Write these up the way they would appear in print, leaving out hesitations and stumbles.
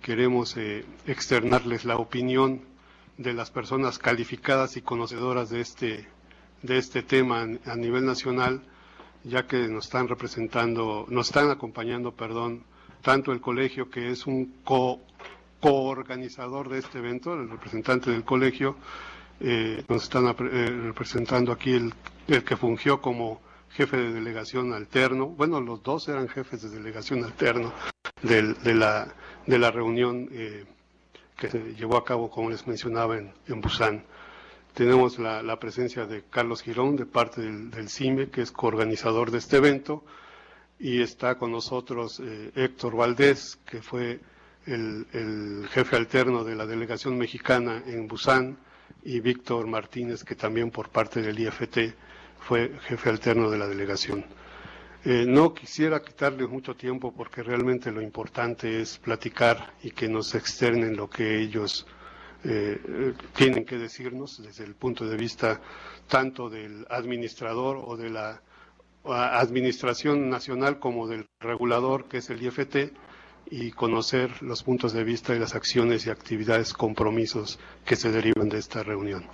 queremos externarles la opinión de las personas calificadas y conocedoras de este tema a nivel nacional, ya que nos están acompañando, tanto el colegio, que es un coorganizador de este evento, el representante del colegio, nos están representando aquí el que fungió como jefe de delegación alterno. Bueno, los dos eran jefes de delegación alterno de la reunión que se llevó a cabo, como les mencionaba, en Busan. Tenemos la presencia de Carlos Girón, de parte del CIME, que es coorganizador de este evento, y está con nosotros Héctor Valdés, que fue el jefe alterno de la delegación mexicana en Busan, y Víctor Martínez, que también por parte del IFT fue jefe alterno de la delegación. No quisiera quitarles mucho tiempo, porque realmente lo importante es platicar y que nos externen lo que ellos tienen que decirnos desde el punto de vista tanto del administrador o de la administración nacional como del regulador, que es el IFT, y conocer los puntos de vista y las acciones y actividades, compromisos que se derivan de esta reunión.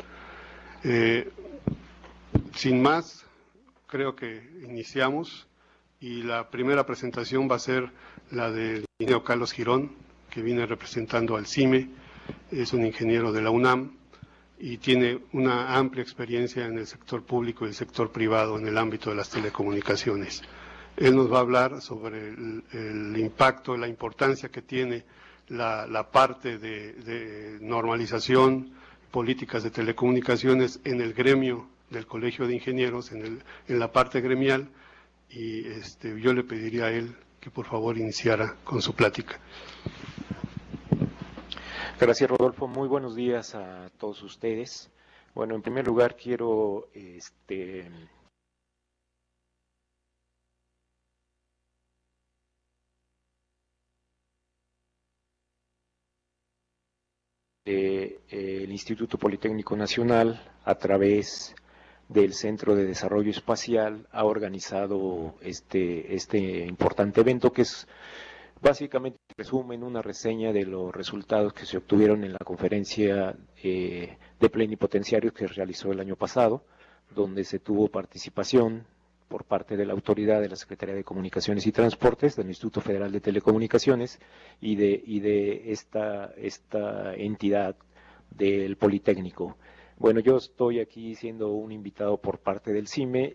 Sin más, creo que iniciamos, y la primera presentación va a ser la del ingeniero Carlos Girón, que viene representando al CIME. Es un ingeniero de la UNAM y tiene una amplia experiencia en el sector público y el sector privado en el ámbito de las telecomunicaciones. Él nos va a hablar sobre el impacto, la importancia que tiene la parte de normalización, políticas de telecomunicaciones en el gremio del Colegio de Ingenieros, en la parte gremial, y yo le pediría a él que por favor iniciara con su plática. Gracias, Rodolfo. Muy buenos días a todos ustedes. Bueno, en primer lugar quiero el Instituto Politécnico Nacional, a través del Centro de Desarrollo Espacial, ha organizado este importante evento, que es básicamente, resumen, una reseña de los resultados que se obtuvieron en la conferencia de plenipotenciarios que se realizó el año pasado, donde se tuvo participación por parte de la autoridad de la Secretaría de Comunicaciones y Transportes, del Instituto Federal de Telecomunicaciones y de esta entidad del Politécnico. Bueno, yo estoy aquí siendo un invitado por parte del CIME,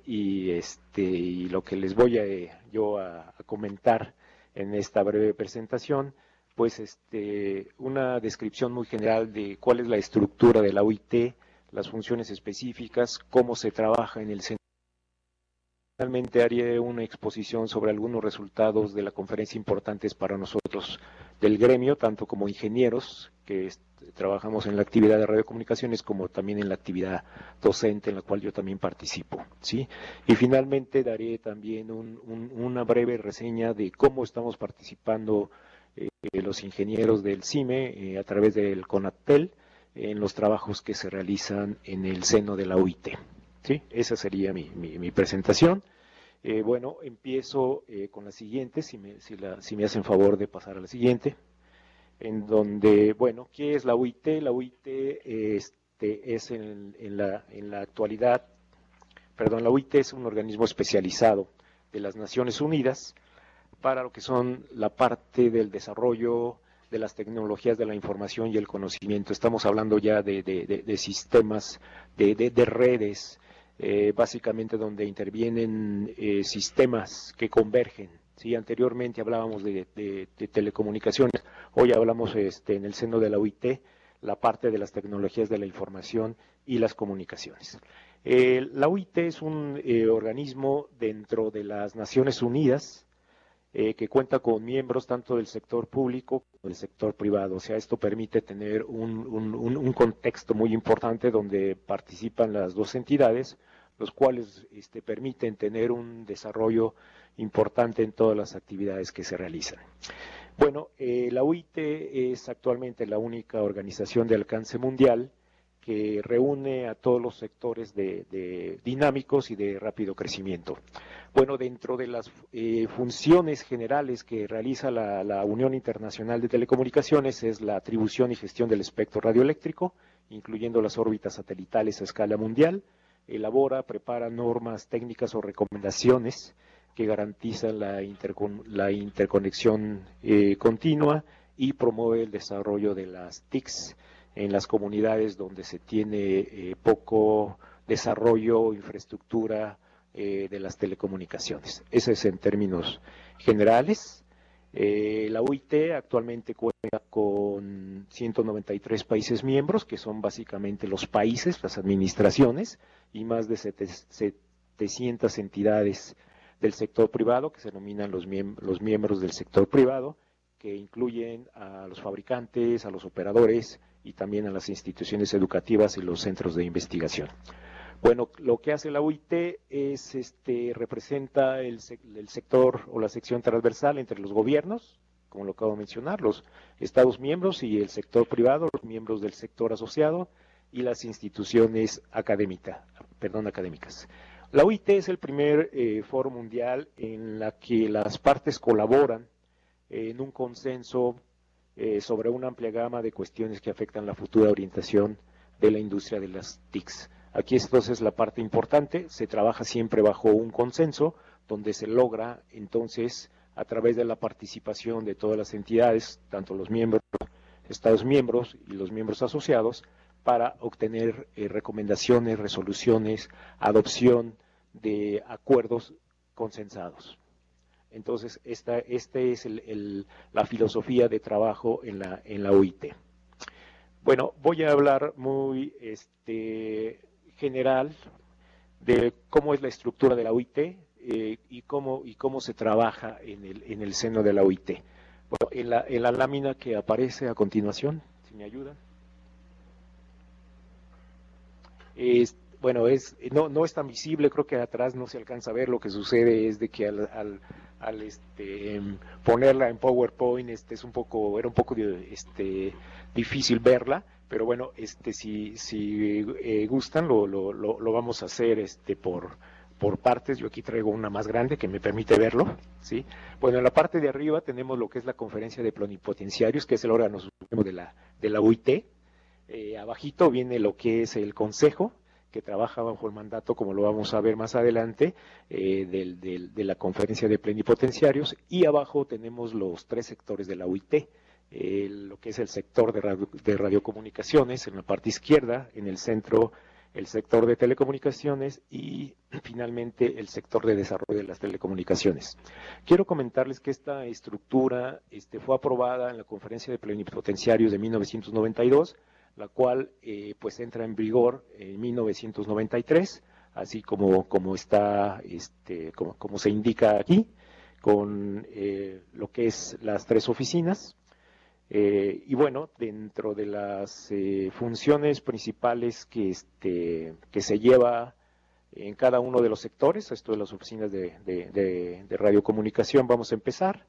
y lo que les voy a comentar en esta breve presentación, pues una descripción muy general de cuál es la estructura de la OIT, las funciones específicas, cómo se trabaja en el centro. Finalmente haré una exposición sobre algunos resultados de la conferencia importantes para nosotros del gremio, tanto como ingenieros que trabajamos en la actividad de radiocomunicaciones, como también en la actividad docente, en la cual yo también participo, ¿sí? Y finalmente daré también una breve reseña de cómo estamos participando los ingenieros del CIME a través del CONATEL en los trabajos que se realizan en el seno de la OIT. ¿Sí? Esa sería mi presentación. Bueno, empiezo con la siguiente, si me hacen favor de pasar a la siguiente, en donde, bueno, ¿qué es la OIT? La OIT es en la actualidad, la OIT es un organismo especializado de las Naciones Unidas para lo que son la parte del desarrollo de las tecnologías de la información y el conocimiento. Estamos hablando ya de sistemas, de redes, básicamente donde intervienen sistemas que convergen. ¿Sí? Anteriormente hablábamos de telecomunicaciones, hoy hablamos en el seno de la OIT, la parte de las tecnologías de la información y las comunicaciones. La OIT es un organismo dentro de las Naciones Unidas, que cuenta con miembros tanto del sector público como del sector privado. O sea, esto permite tener un contexto muy importante donde participan las dos entidades, los cuales permiten tener un desarrollo importante en todas las actividades que se realizan. Bueno, la OIT es actualmente la única organización de alcance mundial que reúne a todos los sectores de dinámicos y de rápido crecimiento. Bueno, dentro de las funciones generales que realiza la Unión Internacional de Telecomunicaciones es la atribución y gestión del espectro radioeléctrico, incluyendo las órbitas satelitales a escala mundial, elabora, prepara normas técnicas o recomendaciones que garantizan la interconexión continua y promueve el desarrollo de las TICs en las comunidades donde se tiene poco desarrollo o infraestructura de las telecomunicaciones. Ese es en términos generales. La OIT actualmente cuenta con 193 países miembros, que son básicamente los países, las administraciones, y más de 700 entidades del sector privado, que se denominan los miembros del sector privado, que incluyen a los fabricantes, a los operadores y también a las instituciones educativas y los centros de investigación. Bueno, lo que hace la OIT es, representa el sector o la sección transversal entre los gobiernos, como lo acabo de mencionar, los Estados miembros y el sector privado, los miembros del sector asociado y las instituciones académicas. La OIT es el primer foro mundial en la que las partes colaboran en un consenso sobre una amplia gama de cuestiones que afectan la futura orientación de la industria de las TICs. Aquí entonces la parte importante, se trabaja siempre bajo un consenso, donde se logra entonces a través de la participación de todas las entidades, tanto los miembros, Estados miembros y los miembros asociados, para obtener recomendaciones, resoluciones, adopción de acuerdos consensados. Entonces, esta es la filosofía de trabajo en la OIT. Bueno, voy a hablar muy general de cómo es la estructura de la OIT y cómo se trabaja en el seno de la OIT. Bueno, en la lámina que aparece a continuación, si me ayudan. Bueno, no es tan visible, creo que atrás no se alcanza a ver. Lo que sucede es de que al ponerla en PowerPoint era un poco difícil verla, pero bueno, si gustan lo vamos a hacer por partes. Yo aquí traigo una más grande que me permite verlo, ¿sí? Bueno, en la parte de arriba tenemos lo que es la conferencia de plenipotenciarios, que es el órgano supremo de la OIT. Abajito viene lo que es el consejo, que trabaja bajo el mandato, como lo vamos a ver más adelante, de la conferencia de plenipotenciarios, y abajo tenemos los tres sectores de la OIT, lo que es el sector de radiocomunicaciones, en la parte izquierda, en el centro el sector de telecomunicaciones y finalmente el sector de desarrollo de las telecomunicaciones. Quiero comentarles que esta estructura fue aprobada en la conferencia de plenipotenciarios de 1992, la cual pues entra en vigor en 1993, así como está, como se indica aquí, con lo que es las tres oficinas. Y bueno, dentro de las funciones principales que se lleva en cada uno de los sectores, esto de las oficinas de radiocomunicación, vamos a empezar.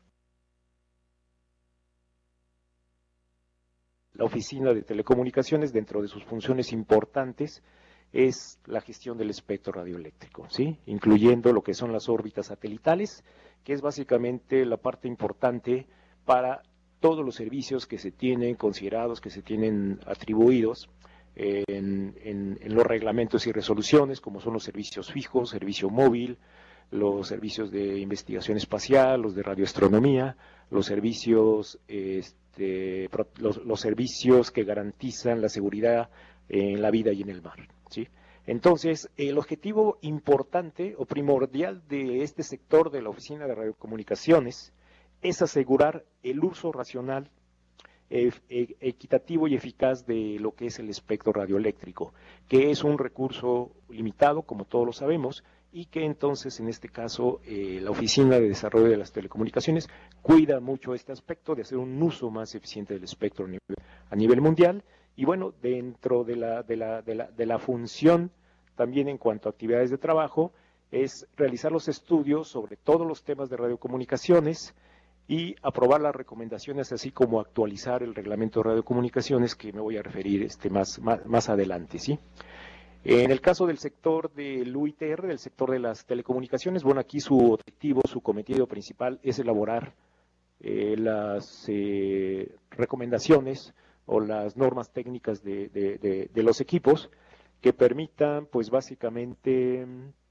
La oficina de telecomunicaciones, dentro de sus funciones importantes, es la gestión del espectro radioeléctrico, ¿sí? Incluyendo lo que son las órbitas satelitales, que es básicamente la parte importante para todos los servicios que se tienen considerados, que se tienen atribuidos en los reglamentos y resoluciones, como son los servicios fijos, servicio móvil, los servicios de investigación espacial, los de radioastronomía, los servicios los servicios que garantizan la seguridad en la vida y en el mar, ¿sí? Entonces, el objetivo importante o primordial de este sector de la Oficina de Radiocomunicaciones es asegurar el uso racional, equitativo y eficaz de lo que es el espectro radioeléctrico, que es un recurso limitado, como todos lo sabemos, y que entonces, en este caso, la Oficina de Desarrollo de las Telecomunicaciones cuida mucho este aspecto de hacer un uso más eficiente del espectro a nivel mundial. Y bueno, dentro de la función, también en cuanto a actividades de trabajo, es realizar los estudios sobre todos los temas de radiocomunicaciones y aprobar las recomendaciones, así como actualizar el reglamento de radiocomunicaciones, que me voy a referir más adelante, ¿sí? En el caso del sector del UITR, del sector de las telecomunicaciones, bueno, aquí su objetivo, su cometido principal es elaborar las recomendaciones o las normas técnicas de los equipos que permitan, pues básicamente,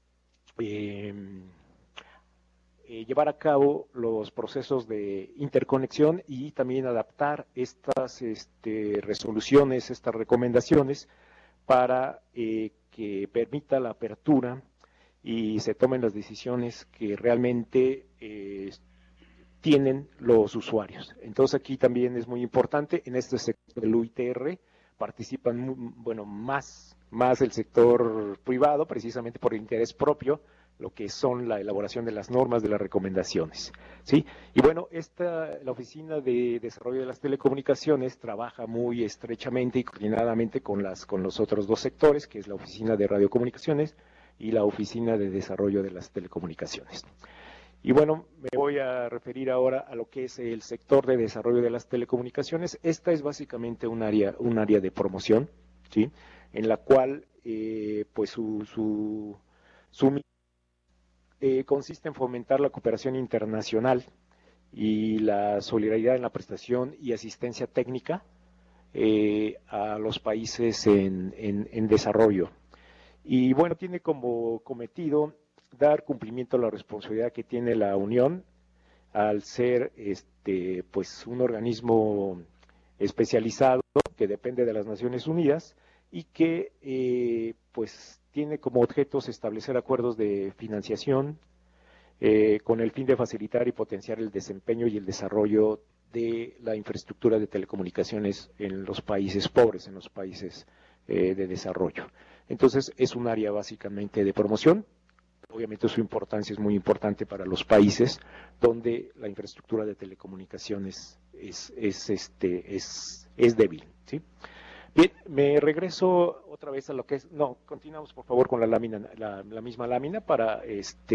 llevar a cabo los procesos de interconexión y también adaptar estas resoluciones, estas recomendaciones para que permita la apertura y se tomen las decisiones que realmente tienen los usuarios. Entonces aquí también es muy importante, en este sector del UITR participan, bueno, más el sector privado, precisamente por interés propio, lo que son la elaboración de las normas, de las recomendaciones, ¿sí? Y bueno, la Oficina de Desarrollo de las Telecomunicaciones trabaja muy estrechamente y coordinadamente con los otros dos sectores, que es la Oficina de Radiocomunicaciones y la Oficina de Desarrollo de las Telecomunicaciones. Y bueno, me voy a referir ahora a lo que es el sector de desarrollo de las telecomunicaciones. Esta es básicamente un área de promoción, ¿sí? En la cual, pues consiste en fomentar la cooperación internacional y la solidaridad en la prestación y asistencia técnica a los países en desarrollo. Y bueno, tiene como cometido dar cumplimiento a la responsabilidad que tiene la Unión al ser pues un organismo especializado que depende de las Naciones Unidas y que pues tiene como objetos establecer acuerdos de financiación con el fin de facilitar y potenciar el desempeño y el desarrollo de la infraestructura de telecomunicaciones en los países pobres, en los países de desarrollo. Entonces es un área básicamente de promoción. Obviamente su importancia es muy importante para los países donde la infraestructura de telecomunicaciones es débil, ¿sí? Bien, me regreso otra vez a lo que es, no, continuamos por favor con la lámina, la misma lámina para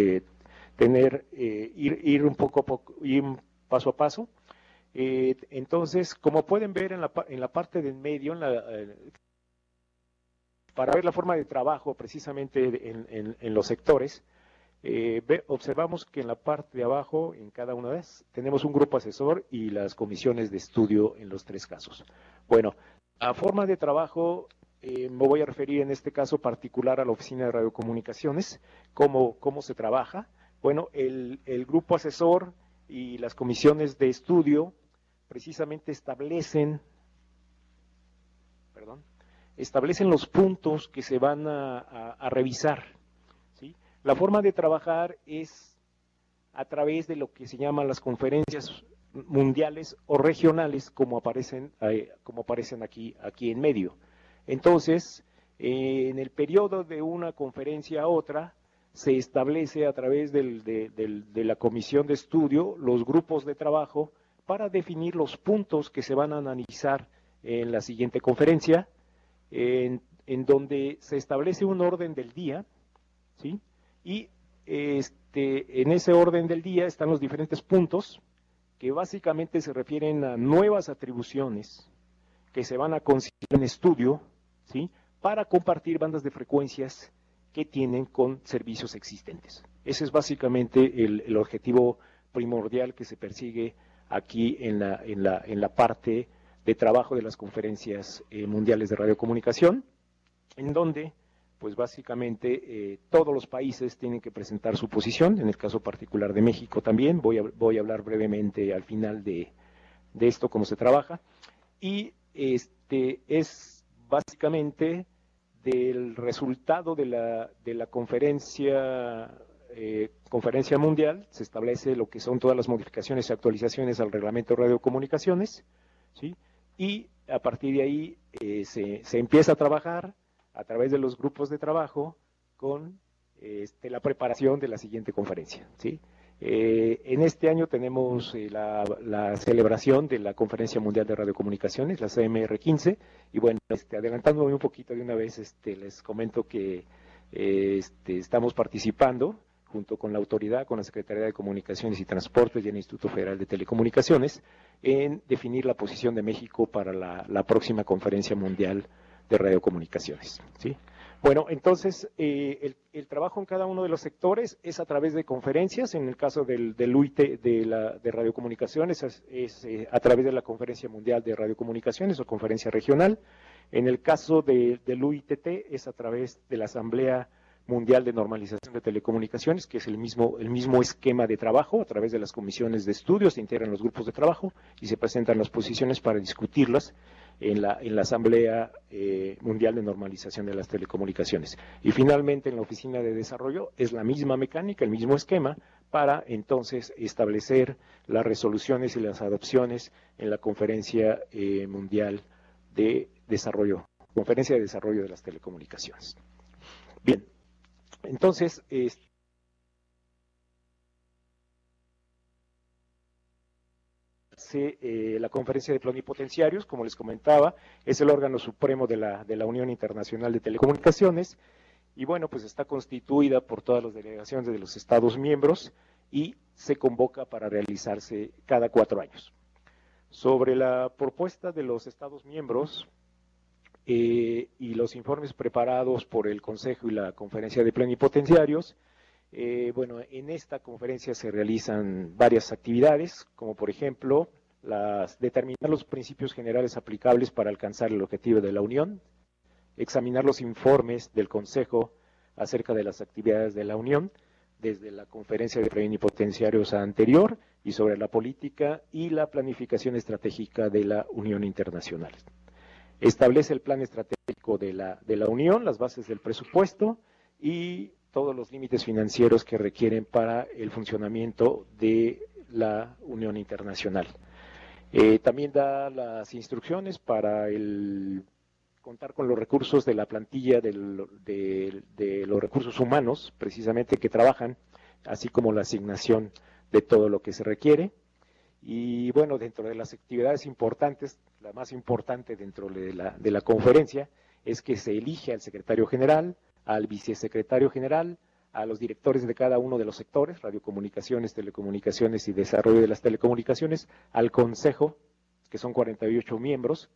ir un poco a poco, ir paso a paso. Entonces, como pueden ver en la parte del medio, para ver la forma de trabajo precisamente en los sectores, observamos que en la parte de abajo, en cada una de ellas, tenemos un grupo asesor y las comisiones de estudio en los tres casos. Bueno, la forma de trabajo, me voy a referir en este caso particular a la Oficina de Radiocomunicaciones, cómo se trabaja. Bueno, el grupo asesor y las comisiones de estudio precisamente establecen los puntos que se van a revisar, ¿sí? La forma de trabajar es a través de lo que se llaman las conferencias mundiales o regionales, como aparecen aquí en medio. Entonces, en el periodo de una conferencia a otra, se establece a través de la comisión de estudio los grupos de trabajo para definir los puntos que se van a analizar en la siguiente conferencia, en donde se establece un orden del día, ¿sí? Y en ese orden del día están los diferentes puntos que básicamente se refieren a nuevas atribuciones que se van a considerar en estudio, ¿sí? Para compartir bandas de frecuencias que tienen con servicios existentes. Ese es básicamente el objetivo primordial que se persigue aquí en la parte de trabajo de las conferencias mundiales de radiocomunicación, en donde pues básicamente todos los países tienen que presentar su posición, en el caso particular de México también, voy a hablar brevemente al final de esto, cómo se trabaja, y es básicamente del resultado de la conferencia mundial, se establece lo que son todas las modificaciones y actualizaciones al reglamento de radiocomunicaciones, ¿sí? Y a partir de ahí se empieza a trabajar a través de los grupos de trabajo con la preparación de la siguiente conferencia, ¿sí? En este año tenemos la celebración de la Conferencia Mundial de Radiocomunicaciones, la CMR15, y bueno, adelantándome un poquito de una vez, les comento que estamos participando junto con la autoridad, con la Secretaría de Comunicaciones y Transportes y el Instituto Federal de Telecomunicaciones, en definir la posición de México para la próxima Conferencia Mundial de Radiocomunicaciones, ¿sí? Bueno, entonces, el trabajo en cada uno de los sectores es a través de conferencias. En el caso del UIT de radiocomunicaciones es a través de la Conferencia Mundial de Radiocomunicaciones o Conferencia Regional. En el caso del UITT es a través de la Asamblea Mundial de Normalización de Telecomunicaciones, que es el mismo esquema de trabajo. A través de las comisiones de estudios se integran los grupos de trabajo y se presentan las posiciones para discutirlas en la Asamblea Mundial de Normalización de las Telecomunicaciones. Y finalmente en la Oficina de Desarrollo es la misma mecánica, el mismo esquema, para entonces establecer las resoluciones y las adopciones en la Conferencia Mundial de Desarrollo, Conferencia de Desarrollo de las Telecomunicaciones. Bien, entonces, la Conferencia de Plenipotenciarios, como les comentaba, es el órgano supremo de la Unión Internacional de Telecomunicaciones, y bueno, pues está constituida por todas las delegaciones de los Estados miembros y se convoca para realizarse cada 4 años. Sobre la propuesta de los Estados miembros y los informes preparados por el Consejo y la Conferencia de Plenipotenciarios, bueno, en esta conferencia se realizan varias actividades, como por ejemplo, determinar los principios generales aplicables para alcanzar el objetivo de la Unión, examinar los informes del Consejo acerca de las actividades de la Unión, desde la conferencia de plenipotenciarios anterior y sobre la política y la planificación estratégica de la Unión Internacional. Establece el plan estratégico de la Unión, las bases del presupuesto y todos los límites financieros que requieren para el funcionamiento de la Unión Internacional. También da las instrucciones para contar con los recursos de la plantilla de los recursos humanos, precisamente que trabajan, así como la asignación de todo lo que se requiere. Y bueno, dentro de las actividades importantes, la más importante dentro de la conferencia es que se elige al secretario general, al vicesecretario general, a los directores de cada uno de los sectores, radiocomunicaciones, telecomunicaciones y desarrollo de las telecomunicaciones, al consejo, que son 48 miembros,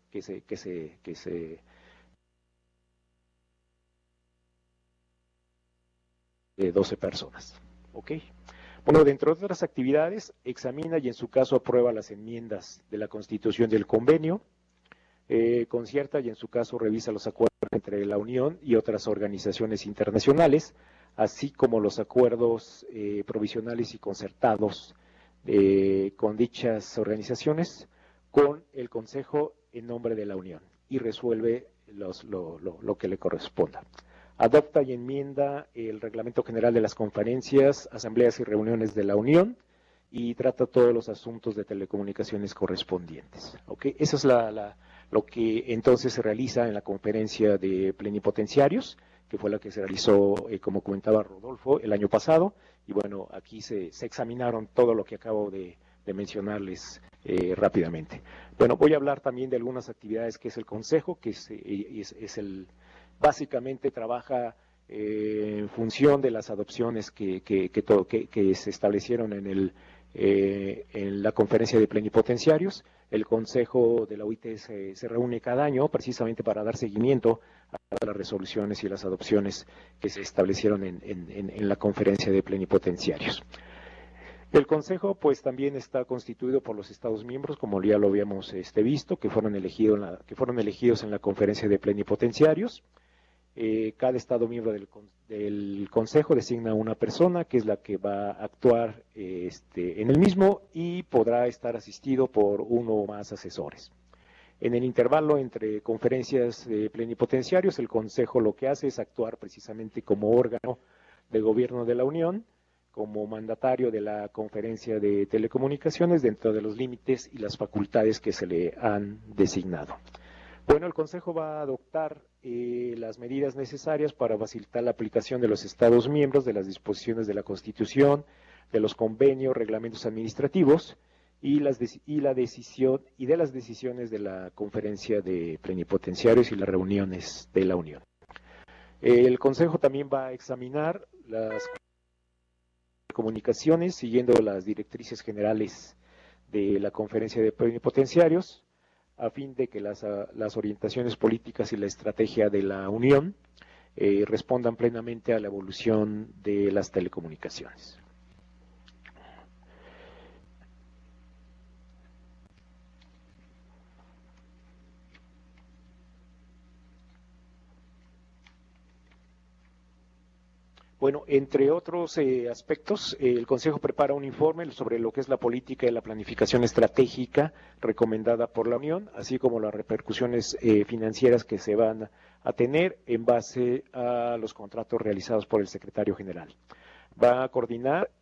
de 12 personas. ¿Ok? Bueno, dentro de otras actividades, examina y en su caso aprueba las enmiendas de la Constitución y del convenio, concierta y en su caso revisa los acuerdos entre la Unión y otras organizaciones internacionales, así como los acuerdos provisionales y concertados con dichas organizaciones, con el Consejo en nombre de la Unión, y resuelve lo que le corresponda. Adopta y enmienda el Reglamento General de las Conferencias, Asambleas y Reuniones de la Unión, y trata todos los asuntos de telecomunicaciones correspondientes. ¿Okay? Eso es lo que entonces se realiza en la conferencia de plenipotenciarios, que fue la que se realizó, como comentaba Rodolfo, el año pasado, y bueno, aquí se examinaron todo lo que acabo de mencionarles rápidamente. Bueno, voy a hablar también de algunas actividades que es el Consejo, que básicamente trabaja en función de las adopciones que se establecieron en la conferencia de plenipotenciarios. El Consejo de la OIT se reúne cada año precisamente para dar seguimiento a las resoluciones y las adopciones que se establecieron en la conferencia de plenipotenciarios. El Consejo pues también está constituido por los Estados miembros, como ya lo habíamos visto, que fueron elegidos en la conferencia de plenipotenciarios. Cada Estado miembro del Consejo designa una persona que es la que va a actuar en el mismo y podrá estar asistido por uno o más asesores. En el intervalo entre conferencias de plenipotenciarios, el Consejo lo que hace es actuar precisamente como órgano de gobierno de la Unión, como mandatario de la conferencia de telecomunicaciones dentro de los límites y las facultades que se le han designado. Bueno, el Consejo va a adoptar las medidas necesarias para facilitar la aplicación de los Estados miembros de las disposiciones de la Constitución, de los convenios, reglamentos administrativos y de las decisiones de la conferencia de plenipotenciarios y las reuniones de la Unión. El Consejo también va a examinar las Comunicaciones, siguiendo las directrices generales de la Conferencia de Plenipotenciarios, a fin de que las orientaciones políticas y la estrategia de la Unión respondan plenamente a la evolución de las telecomunicaciones. Bueno, entre otros aspectos, el Consejo prepara un informe sobre lo que es la política y la planificación estratégica recomendada por la Unión, así como las repercusiones financieras que se van a tener en base a los contratos realizados por el Secretario General. Va a coordinar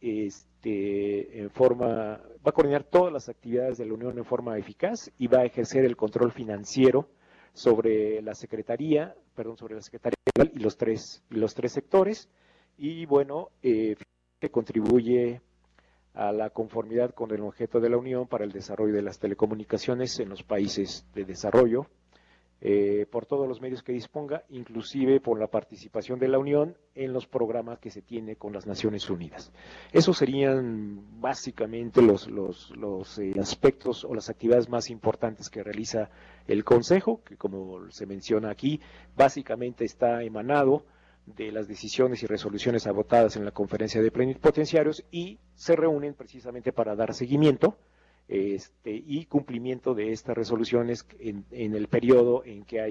todas las actividades de la Unión en forma eficaz y va a ejercer el control financiero sobre la Secretaría General y los tres sectores. Y bueno, que contribuye a la conformidad con el objeto de la Unión para el desarrollo de las telecomunicaciones en los países de desarrollo, por todos los medios que disponga, inclusive por la participación de la Unión en los programas que se tiene con las Naciones Unidas. Esos serían básicamente los aspectos o las actividades más importantes que realiza el Consejo, que como se menciona aquí, básicamente está emanado de las decisiones y resoluciones adoptadas en la Conferencia de Plenipotenciarios y se reúnen precisamente para dar seguimiento y cumplimiento de estas resoluciones en el periodo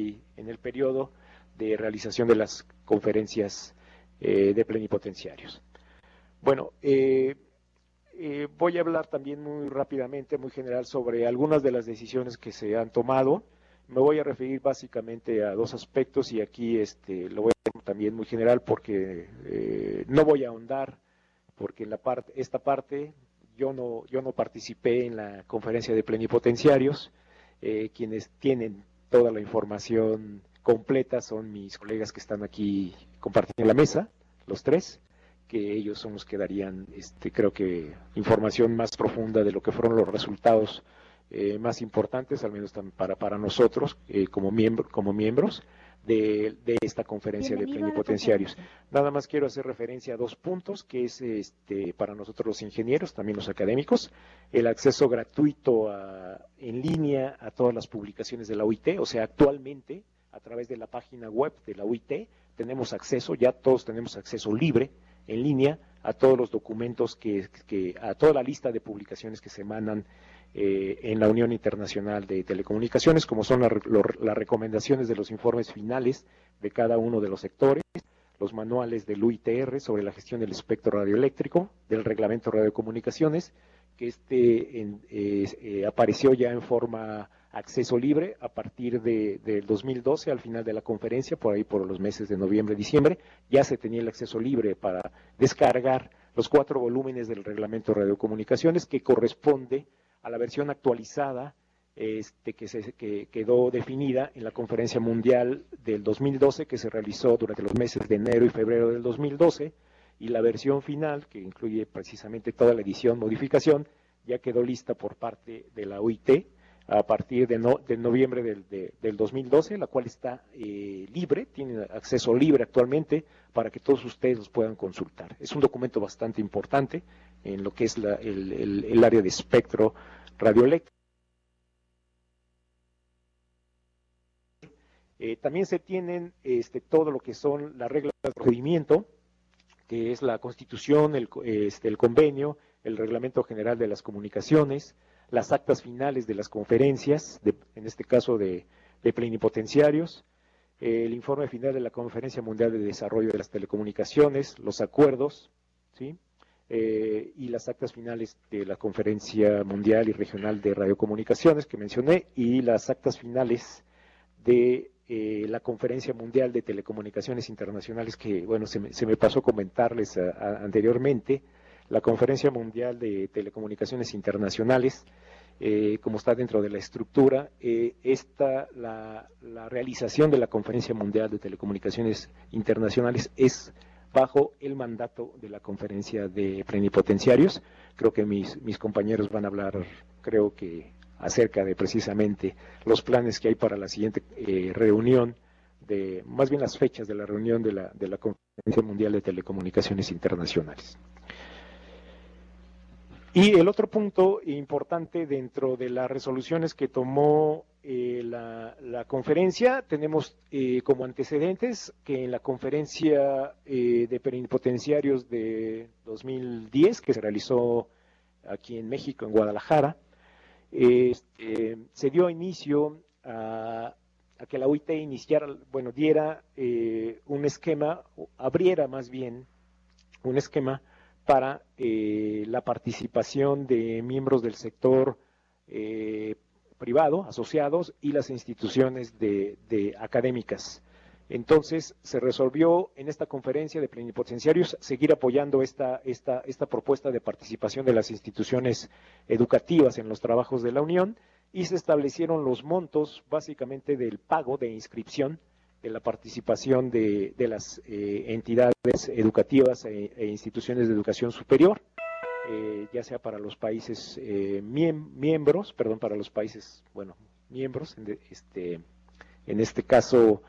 de realización de las conferencias de plenipotenciarios. Bueno, voy a hablar también muy rápidamente, muy general, sobre algunas de las decisiones que se han tomado. Me voy a referir básicamente a dos aspectos y aquí lo voy a hacer también muy general porque no voy a ahondar, porque en esta parte yo no participé en la conferencia de plenipotenciarios. Quienes tienen toda la información completa son mis colegas que están aquí compartiendo la mesa, los tres, que ellos son los que darían, creo que, información más profunda de lo que fueron los resultados más importantes, al menos para nosotros como miembros de esta conferencia de plenipotenciarios. Nada más quiero hacer referencia a dos puntos, que es para nosotros los ingenieros, también los académicos, el acceso gratuito en línea a todas las publicaciones de la UIT. O sea, actualmente a través de la página web de la UIT tenemos acceso, ya todos tenemos acceso libre en línea a todos los documentos a toda la lista de publicaciones que se emanan en la Unión Internacional de Telecomunicaciones, como son las recomendaciones de los informes finales de cada uno de los sectores, los manuales del UITR sobre la gestión del espectro radioeléctrico, del reglamento de radiocomunicaciones, que apareció ya en forma acceso libre a partir del 2012, al final de la conferencia, por ahí por los meses de noviembre, diciembre, ya se tenía el acceso libre para descargar los 4 volúmenes del reglamento de radiocomunicaciones, que corresponde a la versión actualizada que quedó definida en la Conferencia Mundial del 2012, que se realizó durante los meses de enero y febrero del 2012, y la versión final, que incluye precisamente toda la edición, modificación, ya quedó lista por parte de la UIT a partir de noviembre del 2012, la cual está libre, tiene acceso libre actualmente para que todos ustedes los puedan consultar. Es un documento bastante importante en lo que es el área de espectro radioeléctrico. También se tienen todo lo que son las reglas de procedimiento, que es la Constitución, el convenio, el Reglamento General de las Comunicaciones, las actas finales de las conferencias, en este caso de plenipotenciarios, el informe final de la Conferencia Mundial de Desarrollo de las Telecomunicaciones, los acuerdos, ¿sí? Y las actas finales de la Conferencia Mundial y Regional de Radiocomunicaciones que mencioné, y las actas finales de la Conferencia Mundial de Telecomunicaciones Internacionales, que, bueno, se me pasó comentarles anteriormente. La Conferencia Mundial de Telecomunicaciones Internacionales, como está dentro de la estructura, la realización de la Conferencia Mundial de Telecomunicaciones Internacionales es bajo el mandato de la Conferencia de Plenipotenciarios. Creo que mis compañeros van a hablar, creo que, acerca de precisamente los planes que hay para la siguiente reunión, más bien las fechas de la reunión de la Conferencia Mundial de Telecomunicaciones Internacionales. Y el otro punto importante dentro de las resoluciones que tomó la conferencia, tenemos como antecedentes que en la conferencia de plenipotenciarios de 2010, que se realizó aquí en México, en Guadalajara, se dio inicio a que la OIT diera un esquema, abriera más bien un esquema para la participación de miembros del sector privado, asociados, y las instituciones de académicas. Entonces, se resolvió en esta conferencia de plenipotenciarios seguir apoyando esta propuesta de participación de las instituciones educativas en los trabajos de la Unión, y se establecieron los montos, básicamente, del pago de inscripción de la participación de las entidades educativas e instituciones de educación superior, ya sea para los países miembros, en este caso,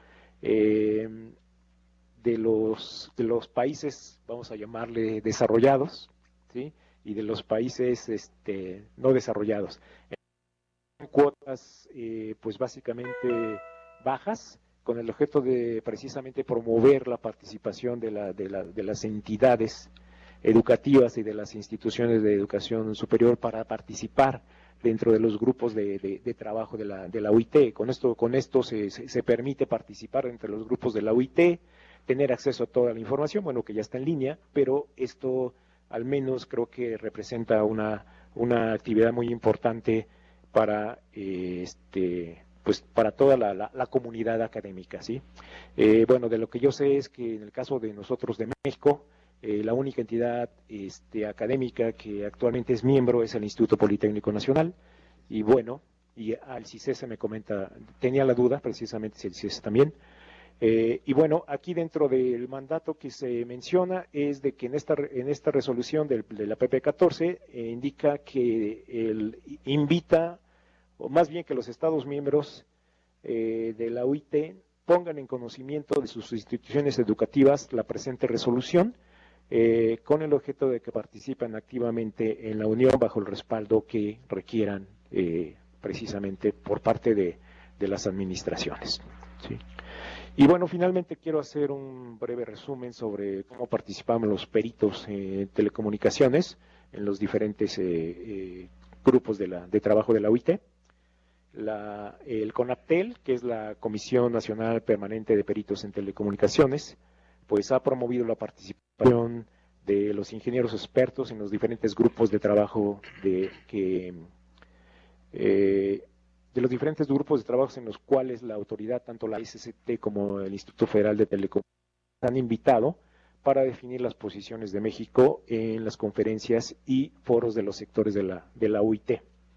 de los países, vamos a llamarle desarrollados, ¿sí? Y de los países no desarrollados. En cuotas, pues básicamente bajas, con el objeto de precisamente promover la participación de las entidades educativas y de las instituciones de educación superior para participar dentro de los grupos de trabajo de la UIT. Con esto se permite participar entre los grupos de la UIT, tener acceso a toda la información, bueno, que ya está en línea, pero esto al menos creo que representa una actividad muy importante para pues para toda la comunidad académica, ¿sí? Bueno, de lo que yo sé es que en el caso de nosotros de México, la única entidad académica que actualmente es miembro es el Instituto Politécnico Nacional, y bueno, y al CICESE me comenta, tenía la duda precisamente si el CICESE también, y bueno, aquí dentro del mandato que se menciona es de que en esta resolución de la PP14 indica que invita, o más bien que los Estados miembros de la UIT pongan en conocimiento de sus instituciones educativas la presente resolución, con el objeto de que participen activamente en la Unión bajo el respaldo que requieran precisamente por parte de las administraciones, ¿sí? Y bueno, finalmente quiero hacer un breve resumen sobre cómo participamos los peritos en telecomunicaciones en los diferentes grupos de trabajo de la UIT. El CONAPTEL, que es la Comisión Nacional Permanente de Peritos en Telecomunicaciones, pues ha promovido la participación de los ingenieros expertos en los diferentes grupos de trabajo de los diferentes grupos de trabajo en los cuales la autoridad, tanto la SCT como el Instituto Federal de Telecomunicaciones, han invitado para definir las posiciones de México en las conferencias y foros de los sectores de la UIT.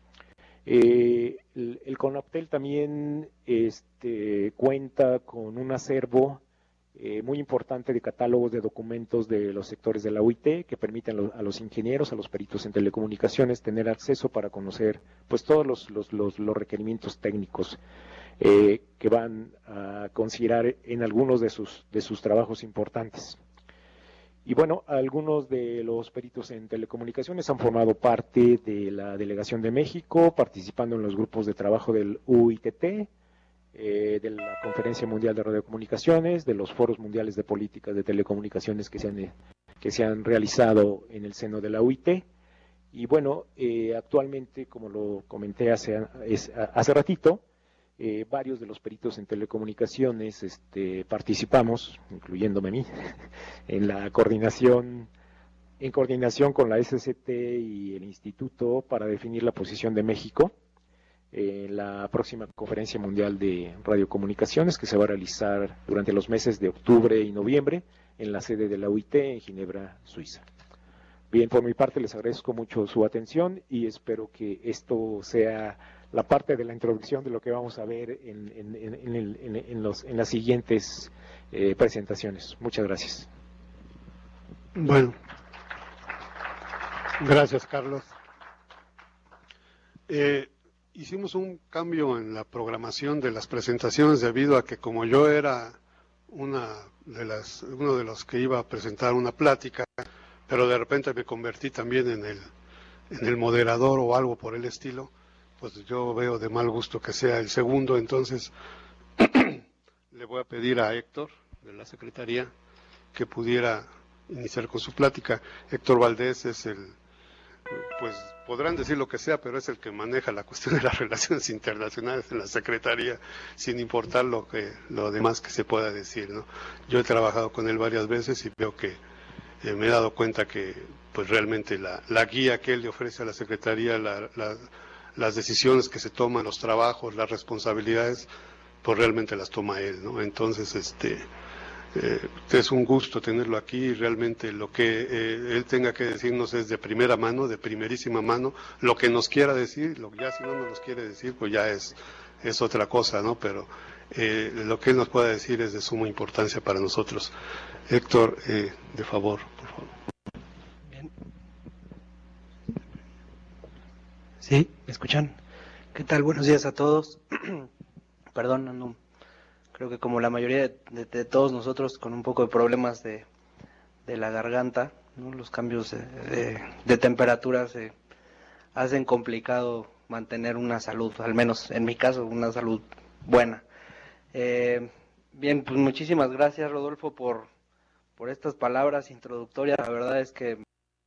El CONAPTEL también cuenta con un acervo muy importante de catálogos de documentos de los sectores de la UIT que permiten a los ingenieros, a los peritos en telecomunicaciones tener acceso para conocer pues todos los requerimientos técnicos que van a considerar en algunos de sus trabajos importantes. Y bueno, algunos de los peritos en telecomunicaciones han formado parte de la Delegación de México, participando en los grupos de trabajo del UITT, de la Conferencia Mundial de Radiocomunicaciones, de los foros mundiales de políticas de telecomunicaciones que se han realizado en el seno de la UIT. Y bueno, actualmente, como lo comenté hace ratito, varios de los peritos en telecomunicaciones participamos, incluyéndome a mí, en coordinación con la SCT y el Instituto para definir la posición de México en la próxima Conferencia Mundial de Radiocomunicaciones que se va a realizar durante los meses de octubre y noviembre en la sede de la UIT en Ginebra, Suiza. Bien, por mi parte les agradezco mucho su atención y espero que esto sea la parte de la introducción de lo que vamos a ver en las siguientes presentaciones. Muchas gracias. Bueno, gracias, Carlos. Hicimos un cambio en la programación de las presentaciones debido a que como yo era uno de los que iba a presentar una plática, pero de repente me convertí también en en el moderador o algo por el estilo, pues yo veo de mal gusto que sea el segundo. Entonces le voy a pedir a Héctor de la Secretaría que pudiera iniciar con su plática. Héctor Valdés es pues podrán decir lo que sea, pero es el que maneja la cuestión de las relaciones internacionales en la Secretaría, sin importar lo demás que se pueda decir, ¿no? Yo he trabajado con él varias veces y veo que me he dado cuenta que pues realmente la guía que él le ofrece a la Secretaría, las decisiones que se toman, los trabajos, las responsabilidades, pues realmente las toma él, ¿no? Entonces, es un gusto tenerlo aquí y realmente lo que él tenga que decirnos es de primera mano, de primerísima mano, lo que nos quiera decir, ya si no nos quiere decir, pues ya es otra cosa, ¿no? Pero lo que él nos pueda decir es de suma importancia para nosotros. Héctor, de favor, por favor. Bien. ¿Sí? ¿Me escuchan? ¿Qué tal? Buenos días a todos. Perdón, no. Creo que como la mayoría de todos nosotros con un poco de problemas de la garganta, ¿no? Los cambios de temperatura se hacen complicado mantener una salud, al menos en mi caso, una salud buena. Bien, pues muchísimas gracias, Rodolfo, por estas palabras introductorias. La verdad es que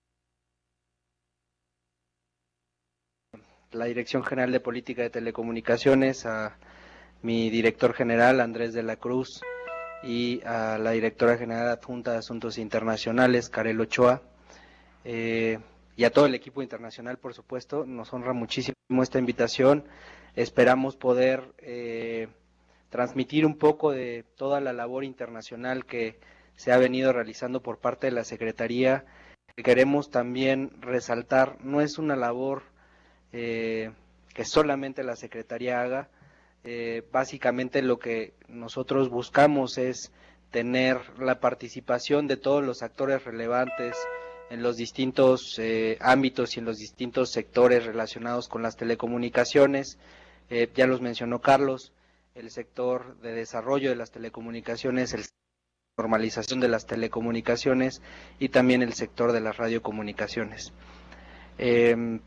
la Dirección General de Política de Telecomunicaciones, a mi director general, Andrés de la Cruz, y a la directora general adjunta de Asuntos Internacionales, Karel Ochoa, y a todo el equipo internacional, por supuesto. Nos honra muchísimo esta invitación. Esperamos poder transmitir un poco de toda la labor internacional que se ha venido realizando por parte de la Secretaría. Queremos también resaltar, no es una labor que solamente la Secretaría haga. Básicamente lo que nosotros buscamos es tener la participación de todos los actores relevantes en los distintos ámbitos y en los distintos sectores relacionados con las telecomunicaciones. Ya los mencionó Carlos, el sector de desarrollo de las telecomunicaciones, el sector de normalización de las telecomunicaciones y también el sector de las radiocomunicaciones. En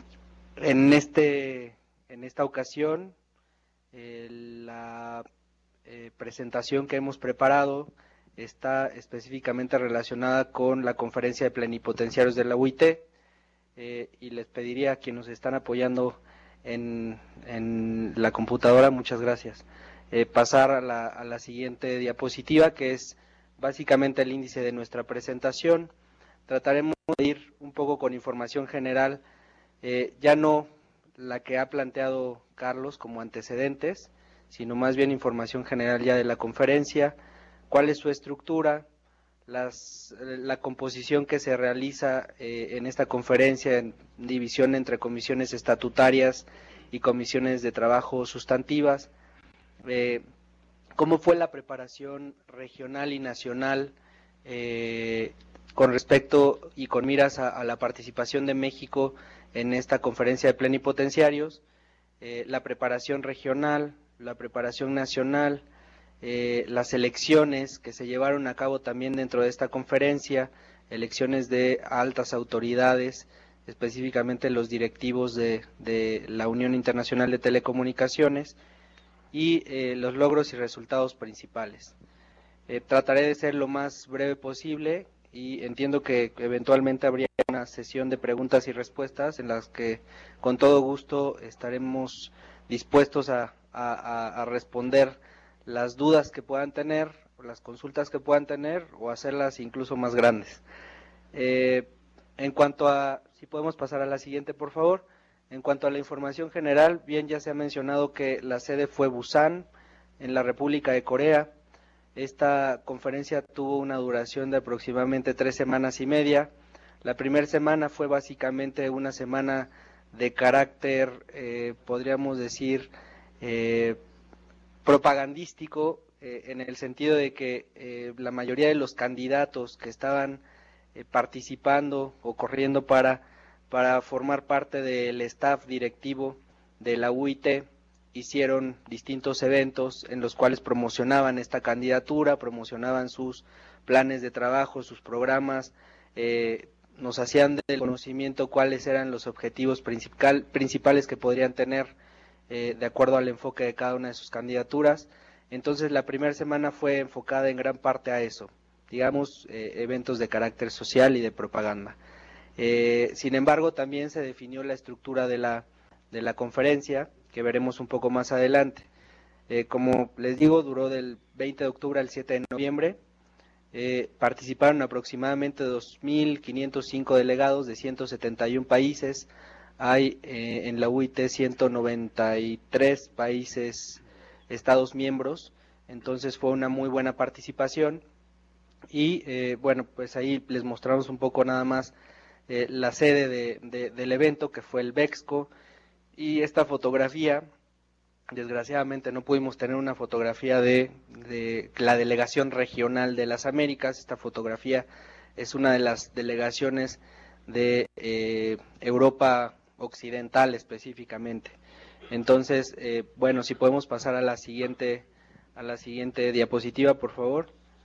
esta ocasión, la presentación que hemos preparado está específicamente relacionada con la conferencia de plenipotenciarios de la UIT, y les pediría a quienes nos están apoyando en la computadora, muchas gracias, pasar a la siguiente diapositiva, que es básicamente el índice de nuestra presentación. Trataremos de ir un poco con información general, ya no la que ha planteado Carlos como antecedentes, sino más bien información general ya de la conferencia, cuál es su estructura, la composición que se realiza en esta conferencia, en división entre comisiones estatutarias y comisiones de trabajo sustantivas, cómo fue la preparación regional y nacional con respecto y con miras a la participación de México en esta conferencia de plenipotenciarios, la preparación regional, la preparación nacional, las elecciones que se llevaron a cabo también dentro de esta conferencia, elecciones de altas autoridades, específicamente los directivos de la Unión Internacional de Telecomunicaciones, y los logros y resultados principales. Trataré de ser lo más breve posible y entiendo que eventualmente habría una sesión de preguntas y respuestas en las que con todo gusto estaremos dispuestos a responder las dudas que puedan tener, o las consultas que puedan tener, o hacerlas incluso más grandes. En cuanto a, si podemos pasar a la siguiente, por favor. En cuanto a la información general, bien, ya se ha mencionado que la sede fue Busan, en la República de Corea. Esta conferencia tuvo una duración de aproximadamente 3 semanas y media. La primera semana fue básicamente una semana de carácter, podríamos decir, propagandístico, en el sentido de que la mayoría de los candidatos que estaban participando o corriendo para formar parte del staff directivo de la UIT hicieron distintos eventos en los cuales promocionaban esta candidatura, promocionaban sus planes de trabajo, sus programas, nos hacían del conocimiento cuáles eran los objetivos principales que podrían tener de acuerdo al enfoque de cada una de sus candidaturas. Entonces la primera semana fue enfocada en gran parte a eso, digamos, eventos de carácter social y de propaganda. Sin embargo, también se definió la estructura de la conferencia, que veremos un poco más adelante. Como les digo, duró del 20 de octubre al 7 de noviembre. Participaron aproximadamente 2.505 delegados de 171 países. Hay en la UIT 193 países, estados miembros, entonces fue una muy buena participación. Y bueno, pues ahí les mostramos un poco nada más la sede del evento, que fue el Bexco, y esta fotografía, desgraciadamente no pudimos tener una fotografía de la delegación regional de las Américas. Esta fotografía es una de las delegaciones de Europa Occidental específicamente. Entonces, bueno, si podemos pasar a la siguiente diapositiva, por favor.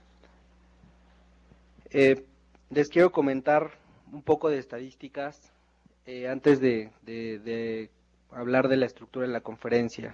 Les quiero comentar un poco de estadísticas antes de hablar de la estructura de la conferencia.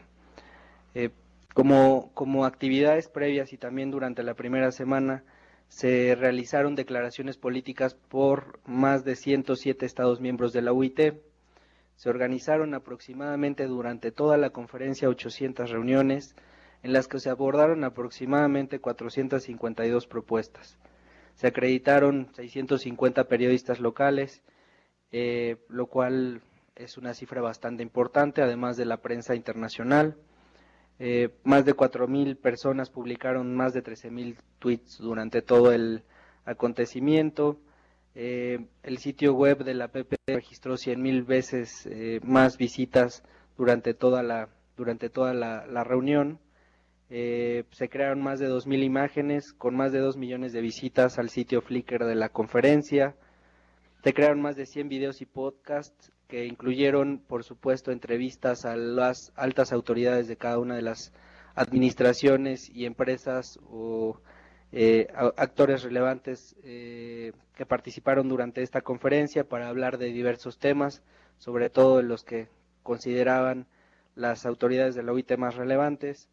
Como actividades previas y también durante la primera semana, se realizaron declaraciones políticas por más de 107 estados miembros de la UIT. Se organizaron aproximadamente durante toda la conferencia 800 reuniones, en las que se abordaron aproximadamente 452 propuestas. Se acreditaron 650 periodistas locales, lo cual es una cifra bastante importante, además de la prensa internacional. Más de 4.000 personas publicaron más de 13.000 tweets durante todo el acontecimiento. El sitio web de la PP registró 100.000 veces más visitas durante toda la reunión. Se crearon más de 2.000 imágenes con más de 2 millones de visitas al sitio Flickr de la conferencia. Se crearon más de 100 videos y podcasts que incluyeron, por supuesto, entrevistas a las altas autoridades de cada una de las administraciones y empresas o actores relevantes que participaron durante esta conferencia para hablar de diversos temas, sobre todo de los que consideraban las autoridades de la OIT más relevantes.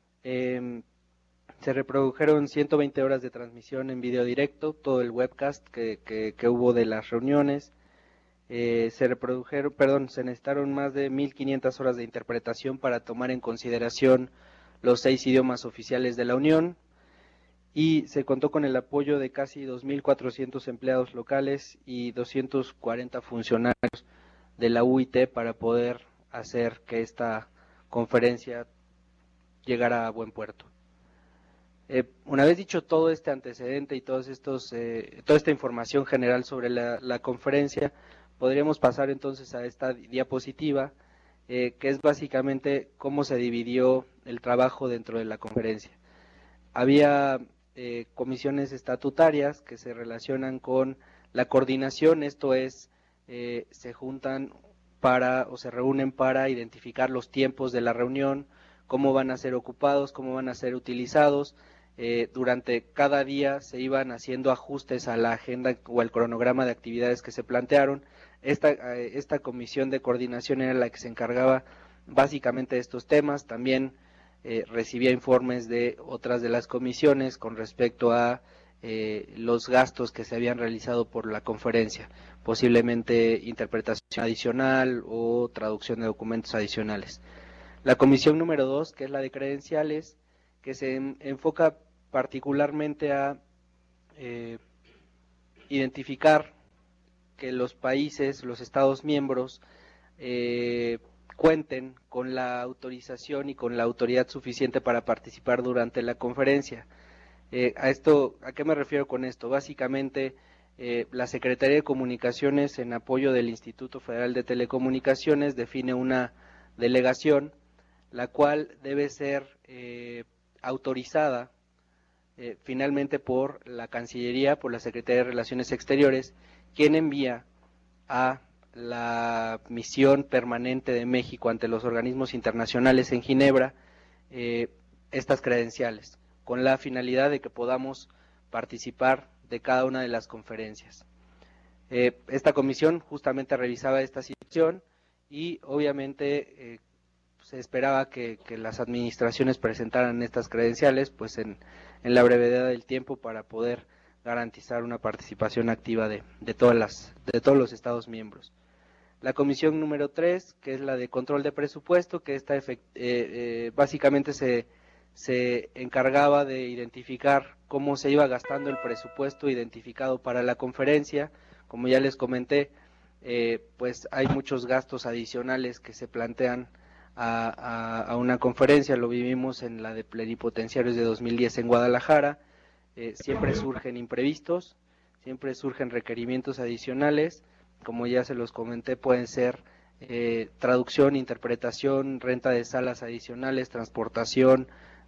Se reprodujeron 120 horas de transmisión en video directo, todo el webcast que hubo de las reuniones. Se necesitaron más de 1.500 horas de interpretación para tomar en consideración los 6 idiomas oficiales de la Unión, y se contó con el apoyo de casi 2.400 empleados locales y 240 funcionarios de la UIT para poder hacer que esta conferencia llegara a buen puerto. Una vez dicho todo este antecedente y toda esta información general sobre la conferencia, podríamos pasar entonces a esta diapositiva, que es básicamente cómo se dividió el trabajo dentro de la conferencia. Había comisiones estatutarias que se relacionan con la coordinación, esto es, se juntan se reúnen para identificar los tiempos de la reunión, cómo van a ser ocupados, cómo van a ser utilizados. Durante cada día se iban haciendo ajustes a la agenda o al cronograma de actividades que se plantearon. Esta comisión de coordinación era la que se encargaba básicamente de estos temas. También recibía informes de otras de las comisiones con respecto a los gastos que se habían realizado por la conferencia, posiblemente interpretación adicional o traducción de documentos adicionales. La comisión número 2, que es la de credenciales, que se enfoca particularmente a identificar que los países, los estados miembros, cuenten con la autorización y con la autoridad suficiente para participar durante la conferencia. ¿A qué me refiero con esto? Básicamente, la Secretaría de Comunicaciones, en apoyo del Instituto Federal de Telecomunicaciones, define una delegación, la cual debe ser autorizada finalmente por la Cancillería, por la Secretaría de Relaciones Exteriores, quien envía a la misión permanente de México ante los organismos internacionales en Ginebra estas credenciales, con la finalidad de que podamos participar de cada una de las conferencias. Esta comisión justamente revisaba esta situación y obviamente se esperaba que las administraciones presentaran estas credenciales pues en la brevedad del tiempo para poder garantizar una participación activa de todos los Estados miembros. La comisión número 3, que es la de control de presupuesto, que esta básicamente se encargaba de identificar cómo se iba gastando el presupuesto identificado para la conferencia. Como ya les comenté, pues hay muchos gastos adicionales que se plantean a una conferencia. Lo vivimos en la de plenipotenciarios de 2010 en Guadalajara. Siempre surgen imprevistos, siempre surgen requerimientos adicionales. Como ya se los comenté, pueden ser traducción, interpretación, renta de salas adicionales, transportación,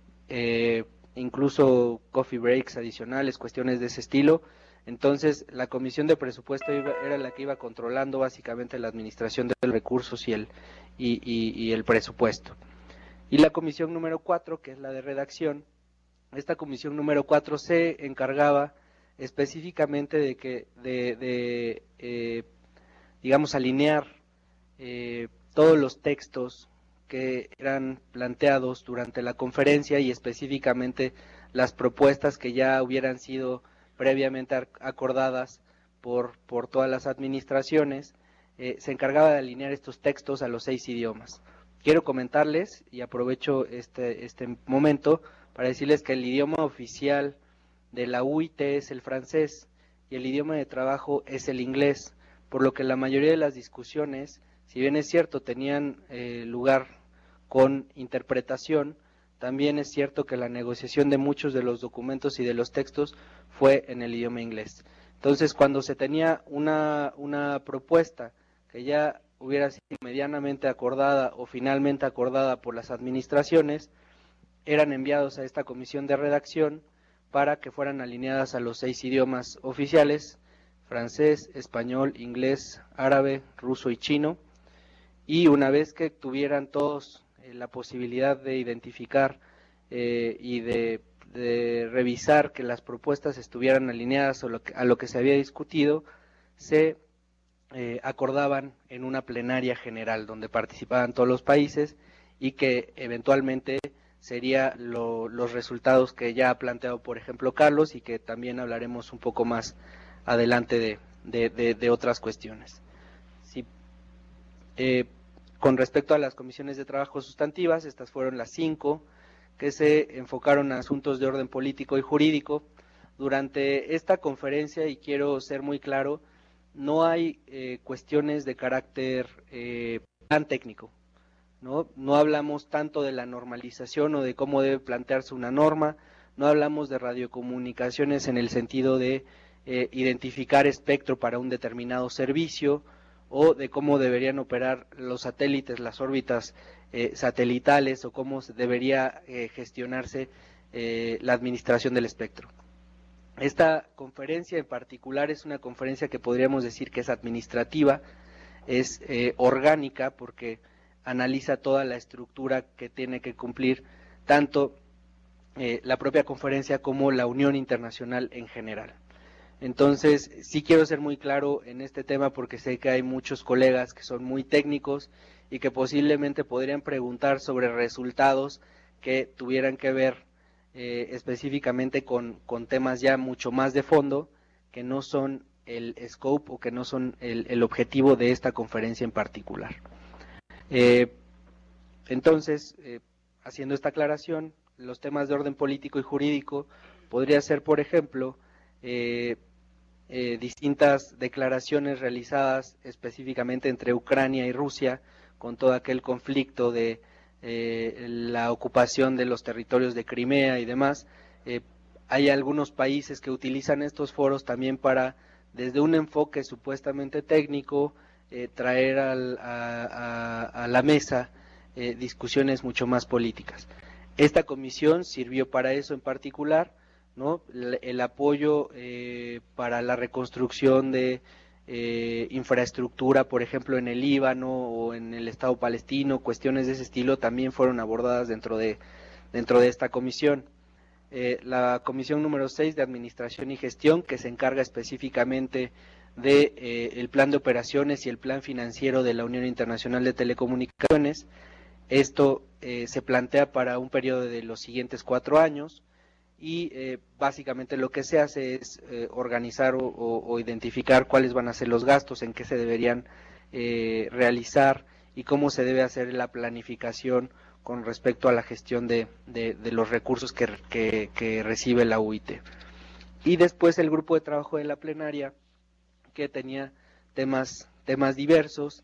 incluso coffee breaks adicionales, cuestiones de ese estilo. Entonces, la comisión de presupuesto era la que iba controlando básicamente la administración de los recursos y el presupuesto. Y la comisión número 4, que es la de redacción, esta comisión número 4 se encargaba específicamente de digamos, alinear todos los textos que eran planteados durante la conferencia y específicamente las propuestas que ya hubieran sido previamente acordadas por todas las administraciones. Se encargaba de alinear estos textos a los 6 idiomas. Quiero comentarles, y aprovecho este momento, para decirles que el idioma oficial de la UIT es el francés y el idioma de trabajo es el inglés, por lo que la mayoría de las discusiones, si bien es cierto, tenían lugar con interpretación, también es cierto que la negociación de muchos de los documentos y de los textos fue en el idioma inglés. Entonces, cuando se tenía una propuesta que ya hubiera sido medianamente acordada o finalmente acordada por las administraciones, eran enviados a esta comisión de redacción para que fueran alineadas a los 6 idiomas oficiales: francés, español, inglés, árabe, ruso y chino. Y una vez que tuvieran todos la posibilidad de identificar y de revisar que las propuestas estuvieran alineadas a lo que se había discutido, se acordaban en una plenaria general donde participaban todos los países y que eventualmente sería los resultados que ya ha planteado, por ejemplo, Carlos, y que también hablaremos un poco más adelante de otras cuestiones. Sí. Con respecto a las comisiones de trabajo sustantivas, estas fueron las 5 que se enfocaron a asuntos de orden político y jurídico. Durante esta conferencia, y quiero ser muy claro, no hay cuestiones de carácter tan técnico. No hablamos tanto de la normalización o de cómo debe plantearse una norma, no hablamos de radiocomunicaciones en el sentido de identificar espectro para un determinado servicio, o de cómo deberían operar los satélites, las órbitas satelitales, o cómo debería gestionarse la administración del espectro. Esta conferencia en particular es una conferencia que podríamos decir que es administrativa, es orgánica, porque analiza toda la estructura que tiene que cumplir tanto la propia conferencia como la Unión Internacional en general. Entonces, sí quiero ser muy claro en este tema porque sé que hay muchos colegas que son muy técnicos y que posiblemente podrían preguntar sobre resultados que tuvieran que ver específicamente con temas ya mucho más de fondo, que no son el scope o que no son el objetivo de esta conferencia en particular. Entonces, haciendo esta aclaración, los temas de orden político y jurídico podría ser, por ejemplo, distintas declaraciones realizadas específicamente entre Ucrania y Rusia con todo aquel conflicto de la ocupación de los territorios de Crimea y demás. Hay algunos países que utilizan estos foros también para, desde un enfoque supuestamente técnico, traer a la mesa discusiones mucho más políticas. Esta comisión sirvió para eso en particular, ¿no? El apoyo para la reconstrucción de infraestructura, por ejemplo, en el Líbano o en el Estado palestino, cuestiones de ese estilo también fueron abordadas dentro de esta comisión. La comisión número 6 de Administración y Gestión, que se encarga específicamente de el plan de operaciones y el plan financiero de la Unión Internacional de Telecomunicaciones. Esto se plantea para un periodo de los siguientes 4 años y básicamente lo que se hace es organizar o identificar cuáles van a ser los gastos, en qué se deberían realizar y cómo se debe hacer la planificación con respecto a la gestión de los recursos que recibe la UIT. Y después el grupo de trabajo de la plenaria, que tenía temas diversos,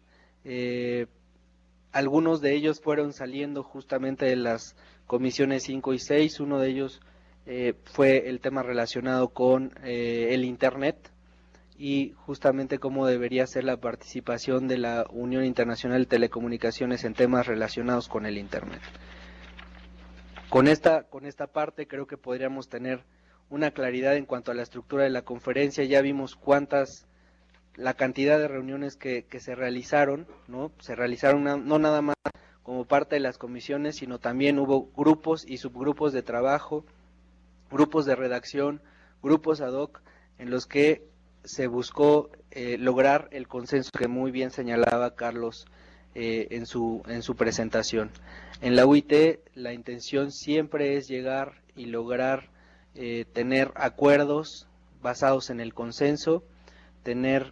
algunos de ellos fueron saliendo justamente de las comisiones 5 y 6, uno de ellos fue el tema relacionado con el Internet y justamente cómo debería ser la participación de la Unión Internacional de Telecomunicaciones en temas relacionados con el Internet. Con esta parte creo que podríamos tener una claridad en cuanto a la estructura de la conferencia. Ya vimos la cantidad de reuniones que se realizaron, ¿no? Se realizaron no nada más como parte de las comisiones, sino también hubo grupos y subgrupos de trabajo, grupos de redacción, grupos ad hoc, en los que se buscó lograr el consenso que muy bien señalaba Carlos en su presentación. En la UIT la intención siempre es llegar y lograr tener acuerdos basados en el consenso, tener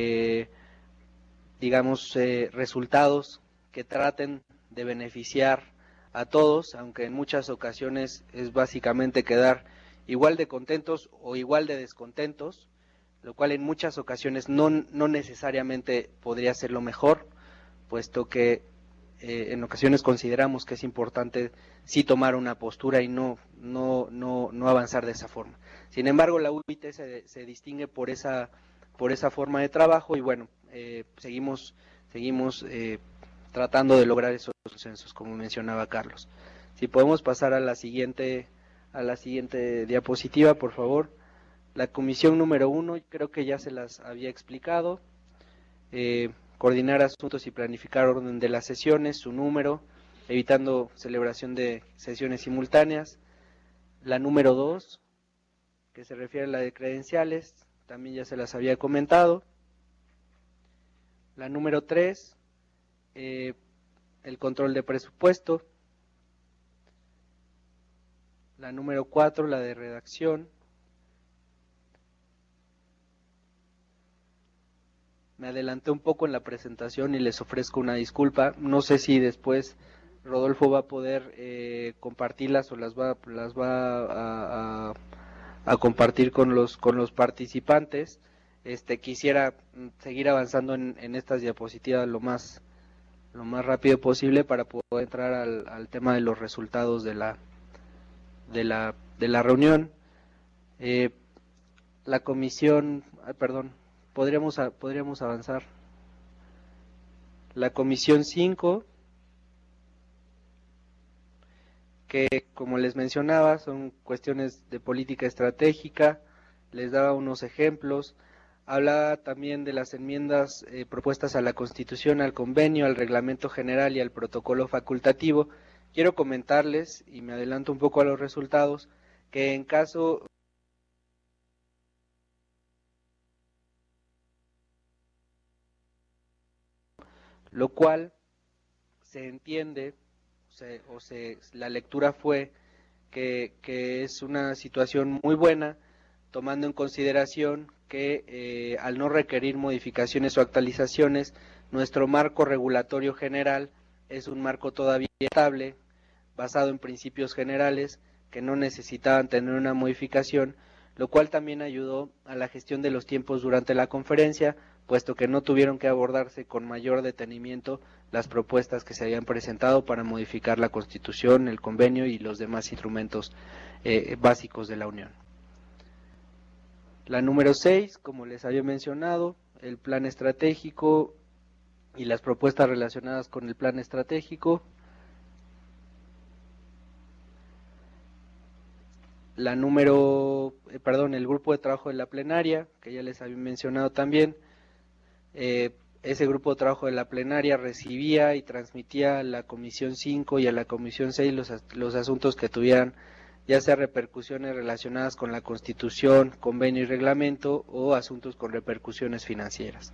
resultados que traten de beneficiar a todos, aunque en muchas ocasiones es básicamente quedar igual de contentos o igual de descontentos, lo cual en muchas ocasiones no necesariamente podría ser lo mejor, puesto que en ocasiones consideramos que es importante sí tomar una postura y no avanzar de esa forma. Sin embargo, la UIT se distingue por esa forma de trabajo y bueno, seguimos tratando de lograr esos consensos, como mencionaba Carlos. Si podemos pasar a la siguiente diapositiva, por favor. La comisión número 1, creo que ya se las había explicado. Coordinar asuntos y planificar orden de las sesiones, su número, evitando celebración de sesiones simultáneas. La número 2, que se refiere a la de credenciales, también ya se las había comentado. La número 3, el control de presupuesto. La número 4, la de redacción. Me adelanté un poco en la presentación y les ofrezco una disculpa. No sé si después Rodolfo va a poder compartirlas o las va a compartir con los participantes. Quisiera seguir avanzando en estas diapositivas lo más rápido posible para poder entrar al tema de los resultados de la reunión. La comisión, podríamos avanzar. La comisión 5, que como les mencionaba son cuestiones de política estratégica, les daba unos ejemplos, hablaba también de las enmiendas propuestas a la Constitución, al convenio, al reglamento general y al protocolo facultativo. Quiero comentarles, y me adelanto un poco a los resultados, que en caso lo cual se entiende, la lectura fue que es una situación muy buena, tomando en consideración que al no requerir modificaciones o actualizaciones, nuestro marco regulatorio general es un marco todavía estable, basado en principios generales que no necesitaban tener una modificación, lo cual también ayudó a la gestión de los tiempos durante la conferencia, puesto que no tuvieron que abordarse con mayor detenimiento las propuestas que se habían presentado para modificar la Constitución, el convenio y los demás instrumentos básicos de la Unión. La número 6, como les había mencionado, el plan estratégico y las propuestas relacionadas con el plan estratégico. El grupo de trabajo de la plenaria, que ya les había mencionado también. Ese grupo de trabajo de la plenaria recibía y transmitía a la comisión 5 y a la comisión 6 los asuntos que tuvieran ya sea repercusiones relacionadas con la Constitución, convenio y reglamento o asuntos con repercusiones financieras.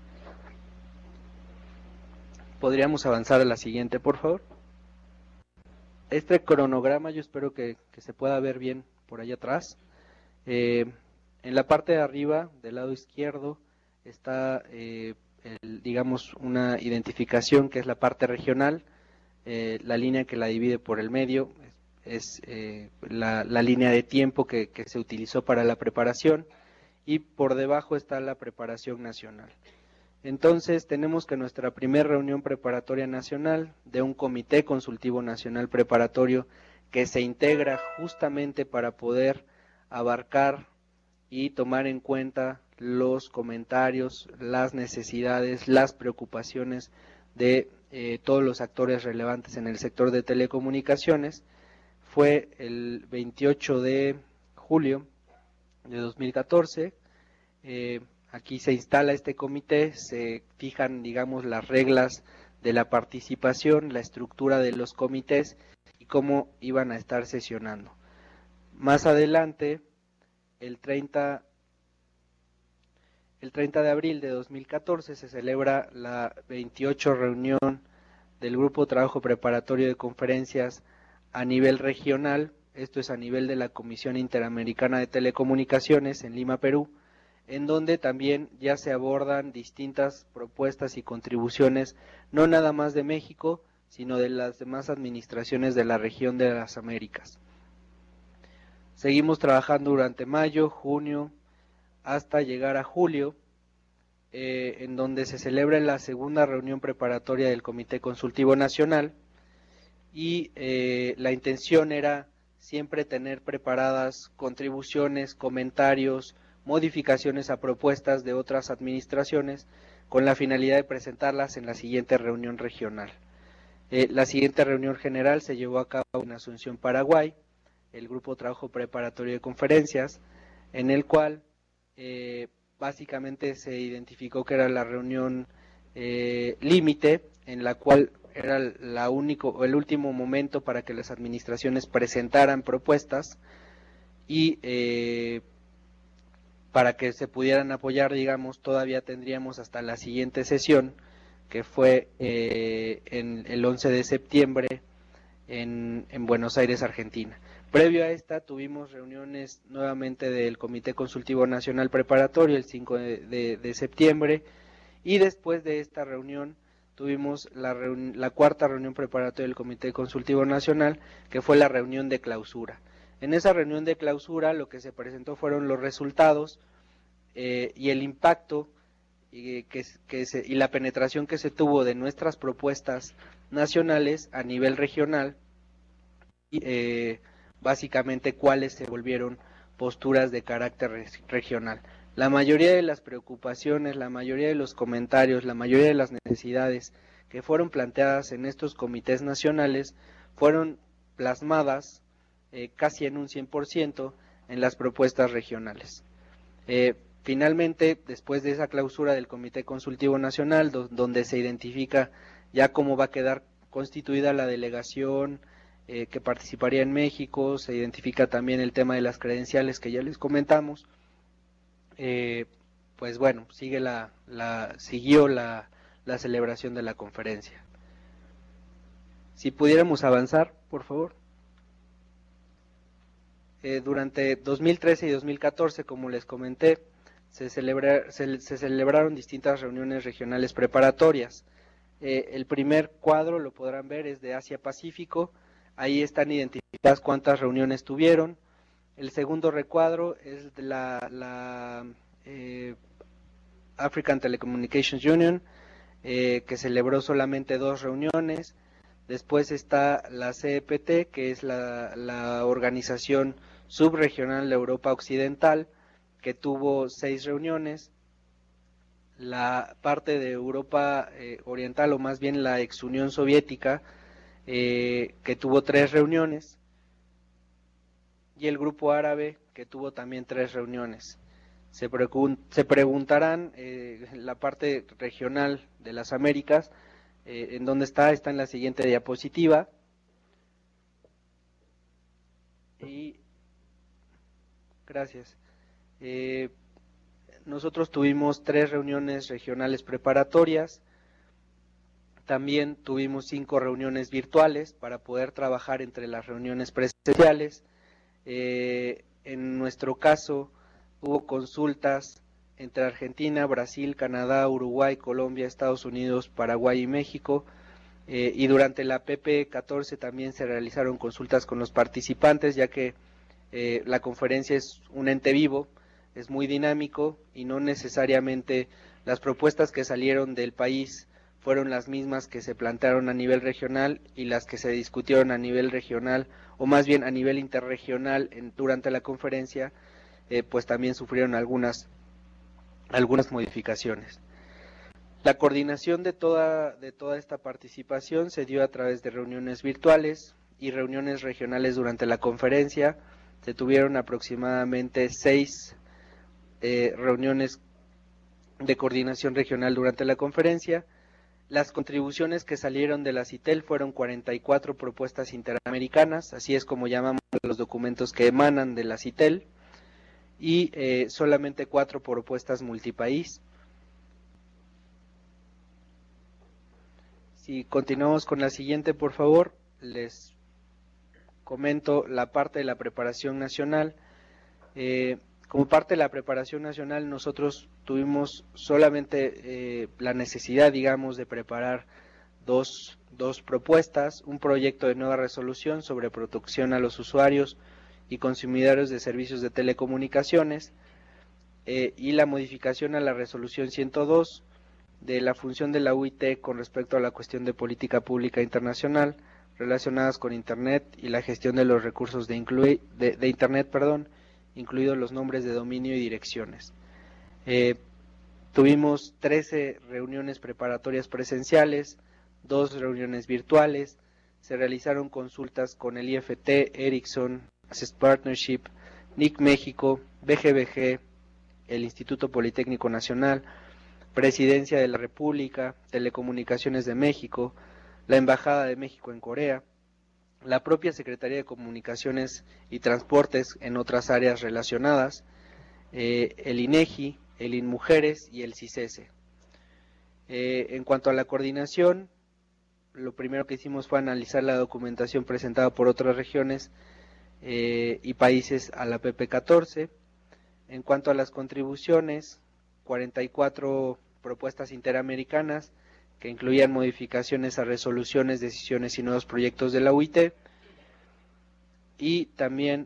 ¿Podríamos avanzar a la siguiente, por favor? Este cronograma yo espero que se pueda ver bien por allá atrás. En la parte de arriba, del lado izquierdo, está, digamos, una identificación que es la parte regional. La línea que la divide por el medio es la línea de tiempo que se utilizó para la preparación, y por debajo está la preparación nacional. Entonces tenemos que nuestra primera reunión preparatoria nacional de un comité consultivo nacional preparatorio que se integra justamente para poder abarcar y tomar en cuenta los comentarios, las necesidades, las preocupaciones de todos los actores relevantes en el sector de telecomunicaciones. Fue el 28 de julio de 2014. Aquí se instala este comité, se fijan, digamos, las reglas de la participación, la estructura de los comités y cómo iban a estar sesionando. Más adelante, el 30 de abril de 2014 se celebra la 28 reunión del Grupo de Trabajo Preparatorio de Conferencias a nivel regional, esto es a nivel de la Comisión Interamericana de Telecomunicaciones en Lima, Perú, en donde también ya se abordan distintas propuestas y contribuciones, no nada más de México, sino de las demás administraciones de la región de las Américas. Seguimos trabajando durante mayo, junio, hasta llegar a julio, en donde se celebra la segunda reunión preparatoria del Comité Consultivo Nacional, y la intención era siempre tener preparadas contribuciones, comentarios, modificaciones a propuestas de otras administraciones con la finalidad de presentarlas en la siguiente reunión regional. La siguiente reunión general se llevó a cabo en Asunción, Paraguay, el Grupo de Trabajo Preparatorio de Conferencias, en el cual básicamente se identificó que era la reunión límite, en la cual era el último momento para que las administraciones presentaran propuestas y para que se pudieran apoyar, digamos, todavía tendríamos hasta la siguiente sesión, que fue en el 11 de septiembre en Buenos Aires, Argentina. Previo a esta tuvimos reuniones nuevamente del Comité Consultivo Nacional Preparatorio el 5 de septiembre, y después de esta reunión tuvimos la cuarta reunión preparatoria del Comité Consultivo Nacional, que fue la reunión de clausura. En esa reunión de clausura lo que se presentó fueron los resultados y el impacto y la penetración que se tuvo de nuestras propuestas nacionales a nivel regional, y básicamente cuáles se volvieron posturas de carácter regional. La mayoría de las preocupaciones, la mayoría de los comentarios, la mayoría de las necesidades que fueron planteadas en estos comités nacionales fueron plasmadas casi en un 100% en las propuestas regionales. Finalmente, después de esa clausura del Comité Consultivo Nacional, donde se identifica ya cómo va a quedar constituida la delegación que participaría en México, se identifica también el tema de las credenciales que ya les comentamos, pues bueno, siguió la celebración de la conferencia. Si pudiéramos avanzar, por favor. Durante 2013 y 2014, como les comenté, se celebraron distintas reuniones regionales preparatorias. El primer cuadro, lo podrán ver, es de Asia-Pacífico. Ahí están identificadas cuántas reuniones tuvieron. El segundo recuadro es de la African Telecommunications Union, que celebró solamente 2 reuniones. Después está la CEPT, que es la organización subregional de Europa Occidental, que tuvo 6 reuniones. La parte de Europa Oriental, o más bien la ex Unión Soviética, que tuvo 3 reuniones, y el grupo árabe, que tuvo también 3 reuniones. Se preguntarán la parte regional de las Américas, ¿en dónde está? Está en la siguiente diapositiva. Y Gracias. Nosotros tuvimos 3 reuniones regionales preparatorias, también tuvimos 5 reuniones virtuales para poder trabajar entre las reuniones presenciales. En nuestro caso hubo consultas entre Argentina, Brasil, Canadá, Uruguay, Colombia, Estados Unidos, Paraguay y México, y durante la PP14 también se realizaron consultas con los participantes, ya que la conferencia es un ente vivo, es muy dinámico y no necesariamente las propuestas que salieron del país fueron las mismas que se plantearon a nivel regional, y las que se discutieron a nivel regional, o más bien a nivel interregional durante la conferencia, pues también sufrieron algunas modificaciones. La coordinación de toda esta participación se dio a través de reuniones virtuales y reuniones regionales durante la conferencia. Se tuvieron aproximadamente 6 reuniones de coordinación regional durante la conferencia. Las contribuciones que salieron de la CITEL fueron 44 propuestas interamericanas, así es como llamamos a los documentos que emanan de la CITEL, y solamente 4 propuestas multipaís. Si continuamos con la siguiente, por favor, les comento la parte de la preparación nacional. Como parte de la preparación nacional, nosotros tuvimos solamente la necesidad, digamos, de preparar dos propuestas: un proyecto de nueva resolución sobre protección a los usuarios y consumidores de servicios de telecomunicaciones, y la modificación a la resolución 102 de la función de la UIT con respecto a la cuestión de política pública internacional relacionadas con Internet y la gestión de los recursos de Internet, incluidos los nombres de dominio y direcciones. Tuvimos 13 reuniones preparatorias presenciales, 2 reuniones virtuales, se realizaron consultas con el IFT, Ericsson, Access Partnership, NIC México, BGBG, el Instituto Politécnico Nacional, Presidencia de la República, Telecomunicaciones de México, la Embajada de México en Corea, la propia Secretaría de Comunicaciones y Transportes en otras áreas relacionadas, el INEGI, el INMujeres y el CICESE. En cuanto a la coordinación, lo primero que hicimos fue analizar la documentación presentada por otras regiones y países a la PP14. En cuanto a las contribuciones, 44 propuestas interamericanas que incluían modificaciones a resoluciones, decisiones y nuevos proyectos de la UIT, y también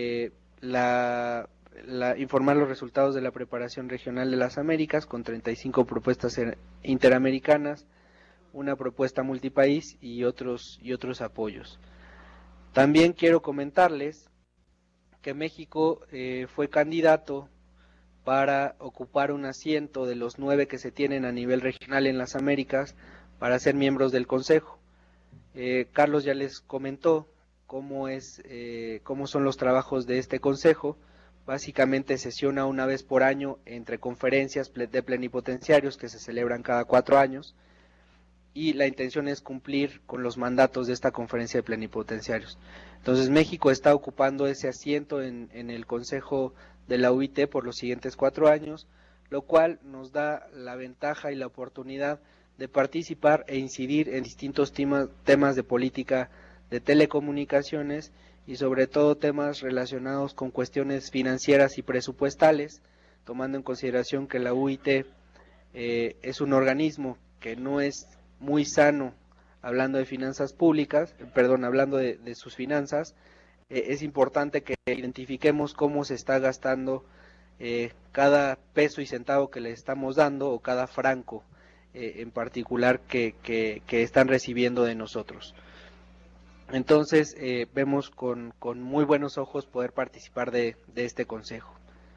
informar los resultados de la preparación regional de las Américas con 35 propuestas interamericanas, una propuesta multipaís y otros apoyos. También quiero comentarles que México fue candidato para ocupar un asiento de los 9 que se tienen a nivel regional en las Américas para ser miembros del Consejo. Carlos ya les comentó cómo son los trabajos de este Consejo. Básicamente sesiona una vez por año entre conferencias de plenipotenciarios que se celebran cada 4 años, y la intención es cumplir con los mandatos de esta conferencia de plenipotenciarios. Entonces México está ocupando ese asiento en el Consejo de la UIT por los siguientes 4 años, lo cual nos da la ventaja y la oportunidad de participar e incidir en distintos temas de política de telecomunicaciones, y sobre todo temas relacionados con cuestiones financieras y presupuestales, tomando en consideración que la UIT es un organismo que no es muy sano hablando de finanzas públicas, hablando de sus finanzas. Es importante que identifiquemos cómo se está gastando cada peso y centavo que le estamos dando, o cada franco en particular que están recibiendo de nosotros. Entonces vemos con muy buenos ojos poder participar de este consejo.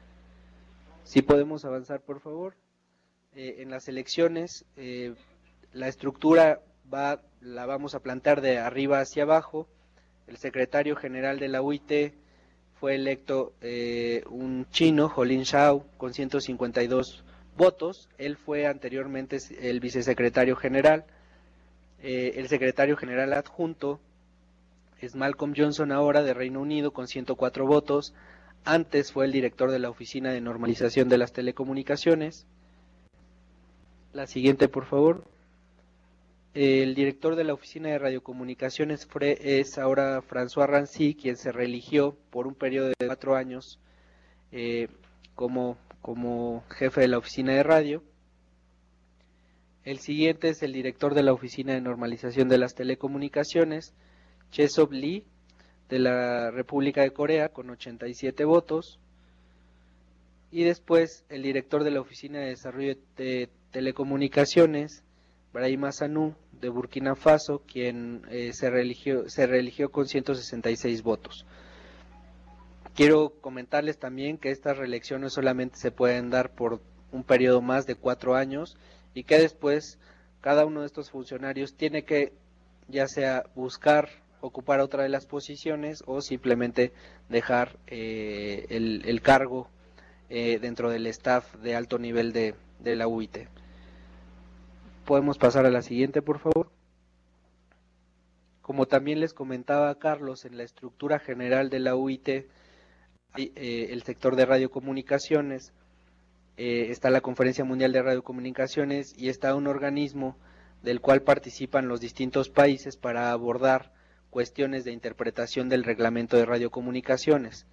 Si podemos avanzar, por favor. En las elecciones, la estructura la vamos a plantear de arriba hacia abajo. El secretario general de la UIT fue electo un chino, Jolin Shao, con 152 votos. Él fue anteriormente el vicesecretario general. El secretario general adjunto es Malcolm Johnson, ahora de Reino Unido, con 104 votos. Antes fue el director de la Oficina de Normalización de las Telecomunicaciones. La siguiente, por favor. El director de la Oficina de Radiocomunicaciones es ahora François Rancy, quien se reeligió por un periodo de 4 años como jefe de la Oficina de Radio. El siguiente es el director de la Oficina de Normalización de las Telecomunicaciones, Chesop Lee, de la República de Corea, con 87 votos. Y después el director de la Oficina de Desarrollo de Telecomunicaciones, Brahima Sanu, de Burkina Faso, quien se reeligió con 166 votos. Quiero comentarles también que estas reelecciones solamente se pueden dar por un periodo más de 4 años y que después cada uno de estos funcionarios tiene que ya sea buscar ocupar otra de las posiciones o simplemente dejar el cargo dentro del staff de alto nivel de la UIT. Podemos pasar a la siguiente, por favor. Como también les comentaba Carlos, en la estructura general de la UIT hay el sector de radiocomunicaciones, está la Conferencia Mundial de Radiocomunicaciones y está un organismo del cual participan los distintos países para abordar cuestiones de interpretación del reglamento de radiocomunicaciones.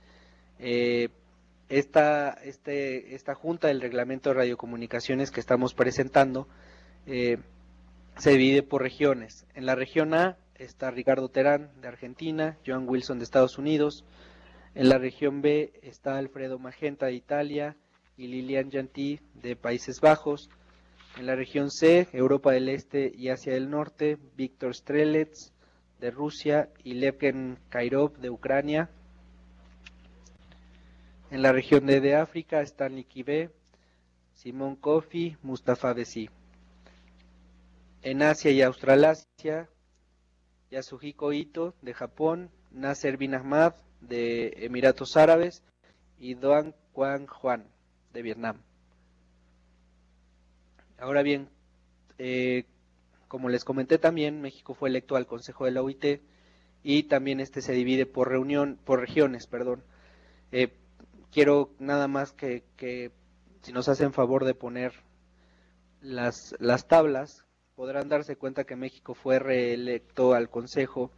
Esta junta del reglamento de radiocomunicaciones que estamos presentando se divide por regiones. En la región A está Ricardo Terán de Argentina, Joan Wilson de Estados Unidos. En la región B está Alfredo Magenta de Italia y Lilian Janty de Países Bajos. En la región C, Europa del Este y Asia del Norte, Víctor Strelets de Rusia y Levgen Kairov de Ucrania. En la región D de África, Stanley Kibe, Simón Kofi, Mustafa Besi. En Asia y Australasia, Yasuhiko Ito de Japón, Nasser bin Ahmad de Emiratos Árabes y Doan Quang Juan de Vietnam. Ahora bien, como les comenté también, México fue electo al Consejo de la OIT y también se divide por regiones. Quiero nada más que si nos hacen favor de poner las tablas, podrán darse cuenta que México fue reelecto al Consejo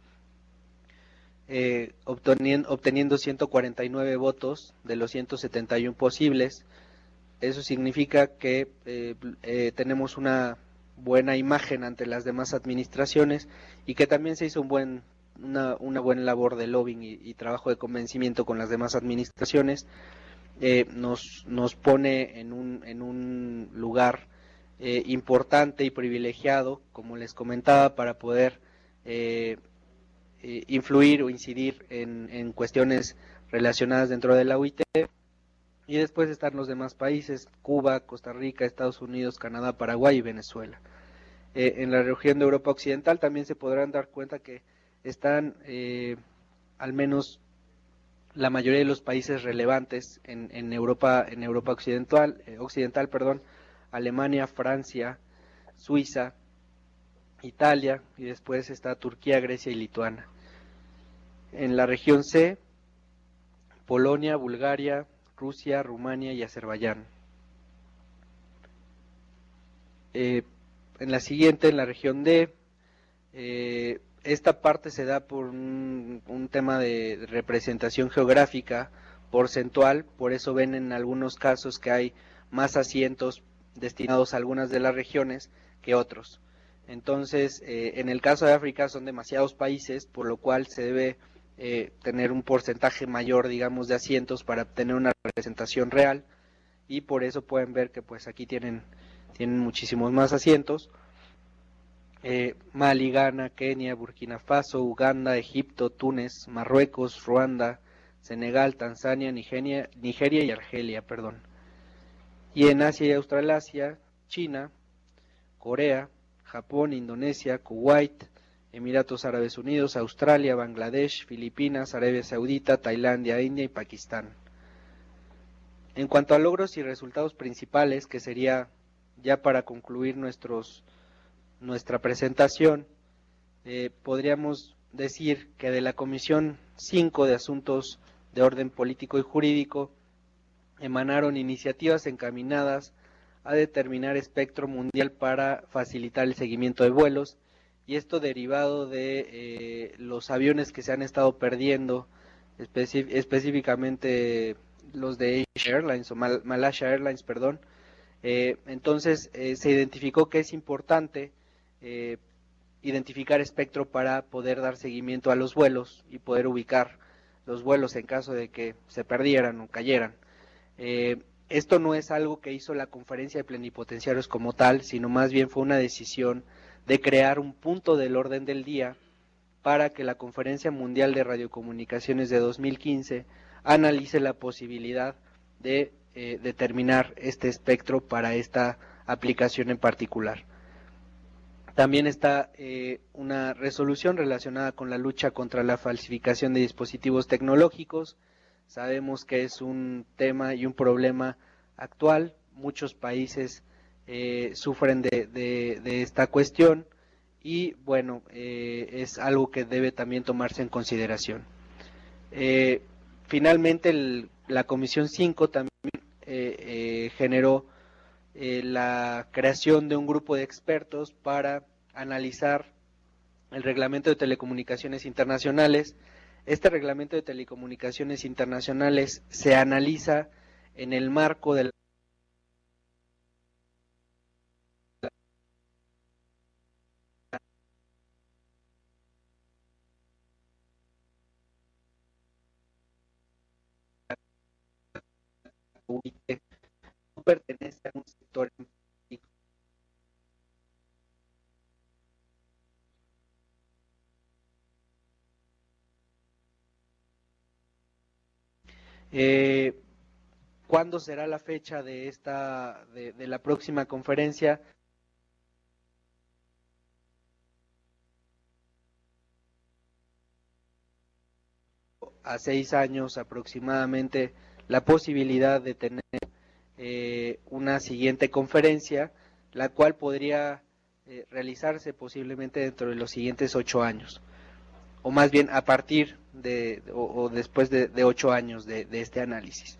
obteniendo 149 votos de los 171 posibles. Eso significa que tenemos una buena imagen ante las demás administraciones y que también se hizo una buena labor de lobbying y trabajo de convencimiento con las demás administraciones. Nos pone en un lugar importante y privilegiado, como les comentaba, para poder influir o incidir en cuestiones relacionadas dentro de la OIT. Y después están los demás países, Cuba, Costa Rica, Estados Unidos, Canadá, Paraguay y Venezuela. En la región de Europa Occidental también se podrán dar cuenta que están al menos la mayoría de los países relevantes en Europa occidental, Alemania, Francia, Suiza, Italia y después está Turquía, Grecia y Lituania. En la región C, Polonia, Bulgaria, Rusia, Rumania y Azerbaiyán. En la siguiente, en la región D, esta parte se da por un tema de representación geográfica porcentual, por eso ven en algunos casos que hay más asientos destinados a algunas de las regiones que otros. Entonces, en el caso de África son demasiados países, por lo cual se debe tener un porcentaje mayor, digamos, de asientos para tener una representación real, y por eso pueden ver que pues aquí tienen muchísimos más asientos. Mali, Ghana, Kenia, Burkina Faso, Uganda, Egipto, Túnez, Marruecos, Ruanda, Senegal, Tanzania, Nigeria y Argelia, Y en Asia y Australasia, China, Corea, Japón, Indonesia, Kuwait, Emiratos Árabes Unidos, Australia, Bangladesh, Filipinas, Arabia Saudita, Tailandia, India y Pakistán. En cuanto a logros y resultados principales, que sería ya para concluir nuestra presentación, podríamos decir que de la Comisión 5 de Asuntos de orden político y jurídico, emanaron iniciativas encaminadas a determinar espectro mundial para facilitar el seguimiento de vuelos, y esto derivado de los aviones que se han estado perdiendo, específicamente los de Asia Airlines o Malaysia Airlines, perdón. Entonces se identificó que es importante identificar espectro para poder dar seguimiento a los vuelos y poder ubicar los vuelos en caso de que se perdieran o cayeran. Esto no es algo que hizo la conferencia de plenipotenciarios como tal, sino más bien fue una decisión de crear un punto del orden del día para que la Conferencia Mundial de Radiocomunicaciones de 2015 analice la posibilidad de determinar este espectro para esta aplicación en particular. También está una resolución relacionada con la lucha contra la falsificación de dispositivos tecnológicos. Sabemos que es un tema y un problema actual. Muchos países sufren de esta cuestión y bueno, es algo que debe también tomarse en consideración. Finalmente, la Comisión 5 también generó la creación de un grupo de expertos para analizar el Reglamento de Telecomunicaciones Internacionales. Este Reglamento de Telecomunicaciones Internacionales se analiza en el marco de UIT, no pertenece a un sector en particular. ¿Cuándo será la fecha de la próxima conferencia? A 6 años aproximadamente la posibilidad de tener una siguiente conferencia, la cual podría realizarse posiblemente dentro de los siguientes 8 años, o más bien a partir o después de 8 años de este análisis.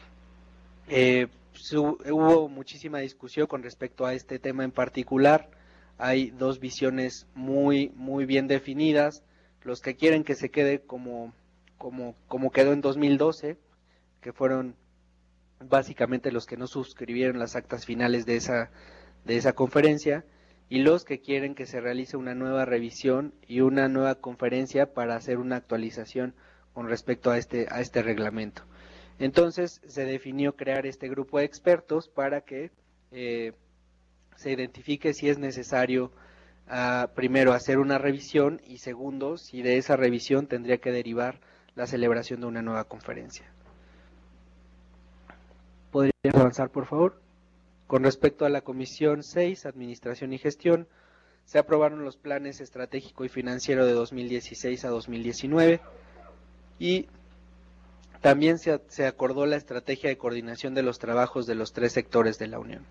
Hubo muchísima discusión con respecto a este tema en particular. Hay dos visiones muy bien definidas: los que quieren que se quede como quedó en 2012, que fueron básicamente los que no suscribieron las actas finales de esa conferencia, y los que quieren que se realice una nueva revisión y una nueva conferencia para hacer una actualización con respecto a este reglamento. Entonces se definió crear este grupo de expertos para que se identifique si es necesario primero hacer una revisión, y segundo, si de esa revisión tendría que derivar la celebración de una nueva conferencia. ¿Podrías avanzar, por favor? Con respecto a la Comisión 6, Administración y Gestión, se aprobaron los planes estratégico y financiero de 2016 a 2019 y también se acordó la estrategia de coordinación de los trabajos de los 3 sectores de la Unión.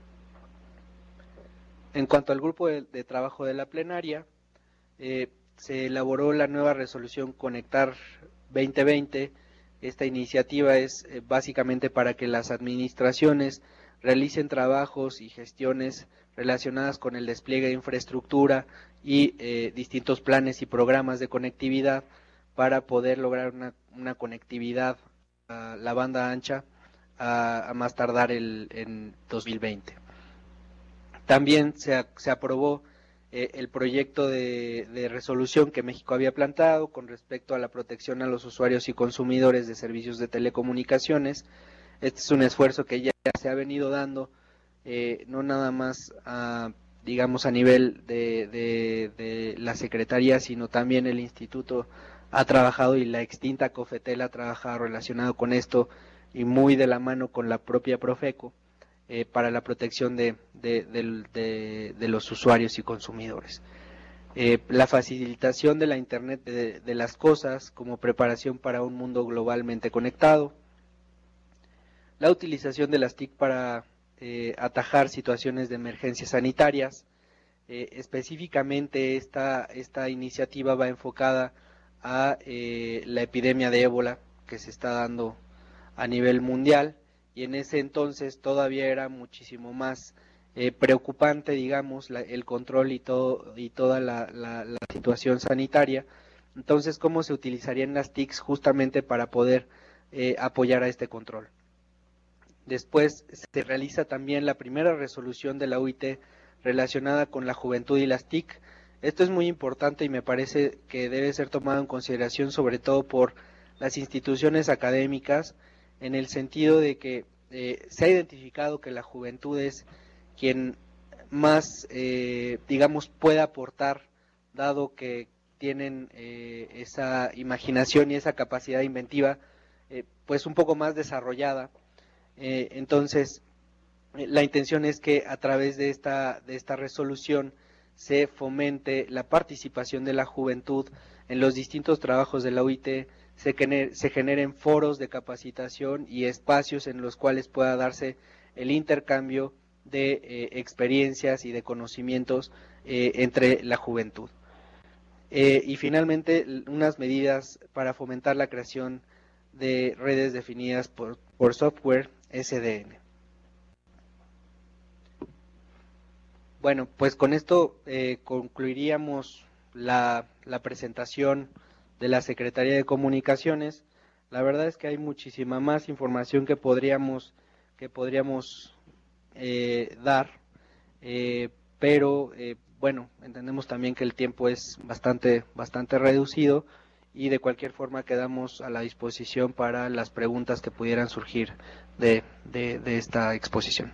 En cuanto al grupo de trabajo de la plenaria, se elaboró la nueva resolución Conectar 2020. Esta iniciativa es básicamente para que las administraciones realicen trabajos y gestiones relacionadas con el despliegue de infraestructura y distintos planes y programas de conectividad para poder lograr una conectividad a la banda ancha a más tardar en 2020. También se aprobó el proyecto de resolución que México había planteado con respecto a la protección a los usuarios y consumidores de servicios de telecomunicaciones. Este es un esfuerzo que ya se ha venido dando, no nada más digamos a nivel de la Secretaría, sino también el Instituto ha trabajado, y la extinta COFETEL ha trabajado relacionado con esto, y muy de la mano con la propia Profeco, para la protección de los usuarios y consumidores. La facilitación de la Internet de las cosas como preparación para un mundo globalmente conectado. La utilización de las TIC para atajar situaciones de emergencias sanitarias. Específicamente esta iniciativa va enfocada a la epidemia de ébola que se está dando a nivel mundial, y en ese entonces todavía era muchísimo más preocupante, digamos, el control y toda la situación sanitaria. Entonces, ¿cómo se utilizarían las TICs justamente para poder apoyar a este control? Después se realiza también la primera resolución de la OIT relacionada con la juventud y las TIC. Esto es muy importante y me parece que debe ser tomado en consideración sobre todo por las instituciones académicas, en el sentido de que se ha identificado que la juventud es quien más, digamos, puede aportar, dado que tienen esa imaginación y esa capacidad inventiva, pues un poco más desarrollada. Entonces, la intención es que a través de esta resolución se fomente la participación de la juventud en los distintos trabajos de la OIT, se generen foros de capacitación y espacios en los cuales pueda darse el intercambio de experiencias y de conocimientos entre la juventud. Y finalmente, unas medidas para fomentar la creación de redes definidas por software SDN. Bueno, pues con esto concluiríamos la presentación de la Secretaría de Comunicaciones. La verdad es que hay muchísima más información que podríamos dar, pero bueno, entendemos también que el tiempo es bastante reducido, y de cualquier forma quedamos a la disposición para las preguntas que pudieran surgir de esta exposición.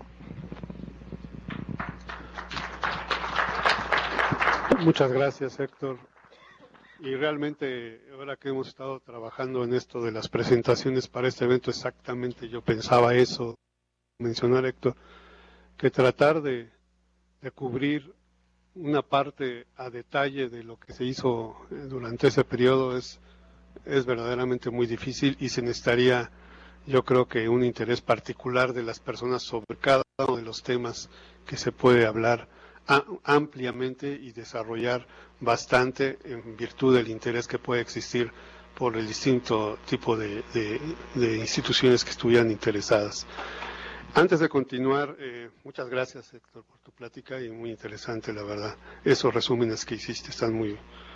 Muchas gracias, Héctor. Y realmente, ahora que hemos estado trabajando en esto de las presentaciones para este evento, exactamente yo pensaba eso, mencionar, Héctor, que tratar de cubrir una parte a detalle de lo que se hizo durante ese periodo es verdaderamente muy difícil, y se necesitaría, yo creo que un interés particular de las personas sobre cada uno de los temas que se puede hablar ampliamente y desarrollar bastante, en virtud del interés que puede existir por el distinto tipo de instituciones que estuvieran interesadas. Antes de continuar, muchas gracias, Héctor, por tu plática, y muy interesante, la verdad. Esos resúmenes que hiciste están muy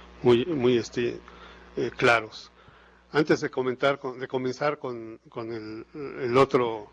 claros. Antes de comenzar con el otro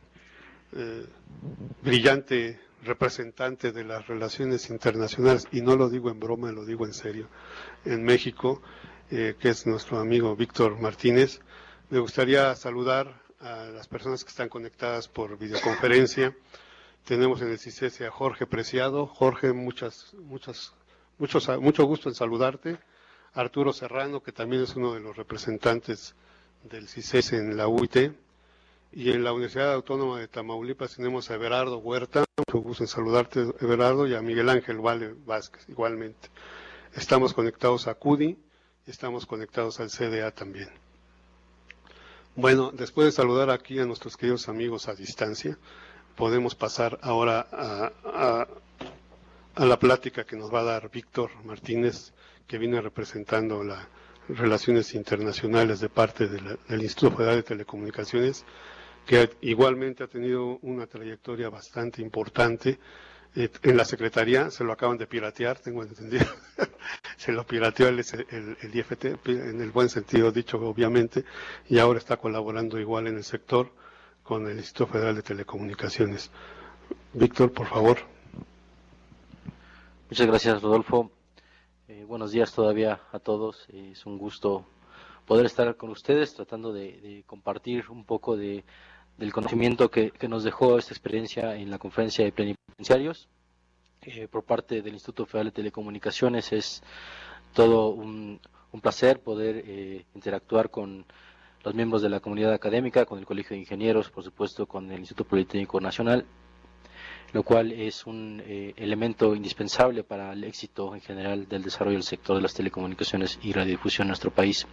brillante representante de las relaciones internacionales, y no lo digo en broma, lo digo en serio, en México, que es nuestro amigo Víctor Martínez, me gustaría saludar a las personas que están conectadas por videoconferencia. Tenemos en el CICESE a Jorge Preciado. Jorge, mucho gusto en saludarte. Arturo Serrano, que también es uno de los representantes del CICESE en la UIT. Y en la Universidad Autónoma de Tamaulipas tenemos a Everardo Huerta. Mucho gusto en saludarte, Everardo, y a Miguel Ángel Vale Vázquez, igualmente. Estamos conectados a CUDI y estamos conectados al CDA también. Bueno, después de saludar aquí a nuestros queridos amigos a distancia, podemos pasar ahora a la plática que nos va a dar Víctor Martínez, que viene representando las relaciones internacionales de parte del Instituto Federal de Telecomunicaciones, que igualmente ha tenido una trayectoria bastante importante en la Secretaría. Se lo acaban de piratear, tengo entendido. Se lo pirateó el IFT, en el buen sentido dicho, obviamente, y ahora está colaborando igual en el sector con el Instituto Federal de Telecomunicaciones. Víctor, por favor. Muchas gracias, Rodolfo. Buenos días todavía a todos. Es un gusto poder estar con ustedes tratando de compartir un poco del conocimiento que nos dejó esta experiencia en la conferencia de plenipotenciarios. Por parte del Instituto Federal de Telecomunicaciones es todo un placer poder interactuar con los miembros de la comunidad académica, con el Colegio de Ingenieros, por supuesto con el Instituto Politécnico Nacional, lo cual es un elemento indispensable para el éxito en general del desarrollo del sector de las telecomunicaciones y radiodifusión en nuestro país.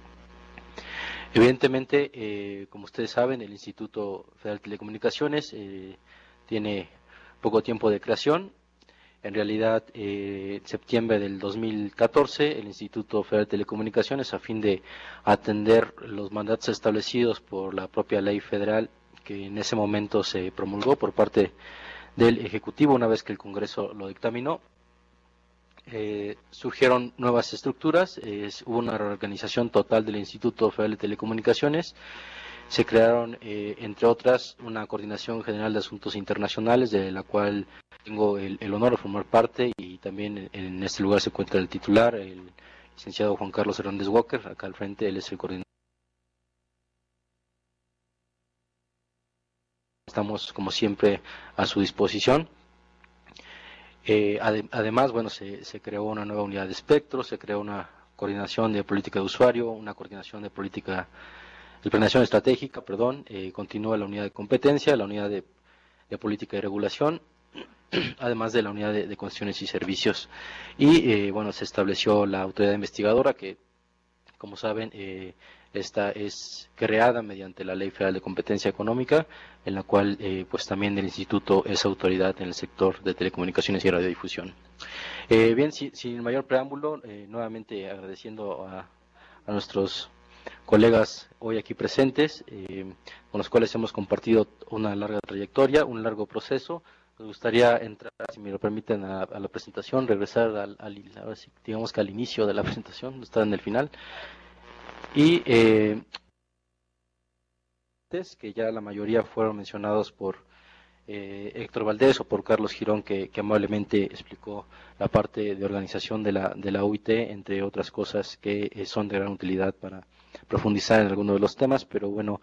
Evidentemente, como ustedes saben, el Instituto Federal de Telecomunicaciones tiene poco tiempo de creación. En realidad, en septiembre del 2014, el Instituto Federal de Telecomunicaciones, a fin de atender los mandatos establecidos por la propia ley federal, que en ese momento se promulgó por parte del Ejecutivo, una vez que el Congreso lo dictaminó, surgieron nuevas estructuras, hubo una reorganización total del Instituto Federal de Telecomunicaciones. Se crearon, entre otras, una Coordinación General de Asuntos Internacionales, de la cual tengo el honor de formar parte, y también en este lugar se encuentra el titular, el licenciado Juan Carlos Hernández Walker, acá al frente, él es el coordinador. Estamos, como siempre, a su disposición. Además, bueno, se creó una nueva unidad de espectro, se creó una coordinación de política de usuario, una coordinación de política de planeación estratégica, continúa la unidad de competencia, la unidad de política y regulación, además de la unidad de concesiones y servicios. Y bueno, se estableció la autoridad investigadora que, como saben, esta es creada mediante la Ley Federal de Competencia Económica, en la cual pues también el instituto es autoridad en el sector de telecomunicaciones y radiodifusión. Bien, sin mayor preámbulo, nuevamente agradeciendo a nuestros colegas hoy aquí presentes, con los cuales hemos compartido una larga trayectoria, un largo proceso. Me gustaría entrar, si me lo permiten, a la presentación, regresar digamos que al inicio de la presentación, estar en el final. Y que ya la mayoría fueron mencionados por Héctor Valdés o por Carlos Girón, que amablemente explicó la parte de organización de la UIT, entre otras cosas que son de gran utilidad para profundizar en algunos de los temas. Pero bueno,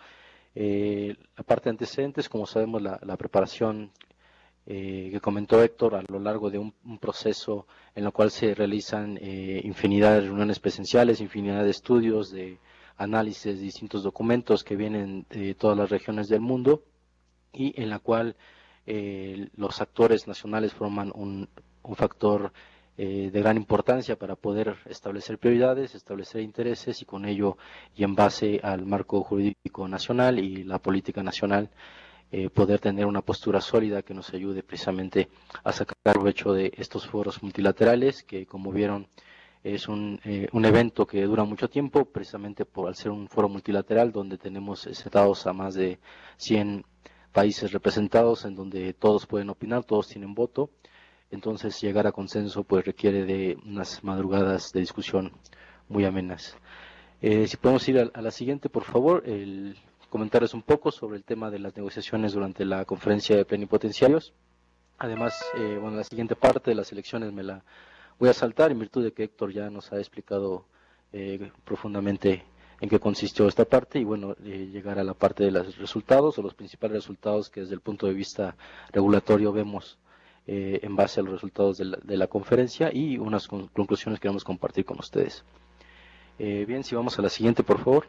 la parte de antecedentes, como sabemos, la preparación que comentó Héctor a lo largo de un proceso en el cual se realizan infinidad de reuniones presenciales, infinidad de estudios, de análisis de distintos documentos que vienen de todas las regiones del mundo, y en la cual los actores nacionales forman un factor de gran importancia para poder establecer prioridades, establecer intereses, y con ello y en base al marco jurídico nacional y la política nacional, poder tener una postura sólida que nos ayude precisamente a sacar provecho de estos foros multilaterales, que, como vieron, es un evento que dura mucho tiempo, precisamente al ser un foro multilateral donde tenemos sentados a más de 100 países representados, en donde todos pueden opinar, todos tienen voto. Entonces, llegar a consenso pues requiere de unas madrugadas de discusión muy amenas. Si podemos ir a la siguiente, por favor, comentarles un poco sobre el tema de las negociaciones durante la conferencia de plenipotenciarios. Además, bueno, la siguiente parte de las elecciones me la voy a saltar, en virtud de que Héctor ya nos ha explicado profundamente en qué consistió esta parte, y bueno, llegar a la parte de los resultados, o los principales resultados que desde el punto de vista regulatorio vemos en base a los resultados de la conferencia, y unas conclusiones que queremos compartir con ustedes. Bien, si vamos a la siguiente, por favor.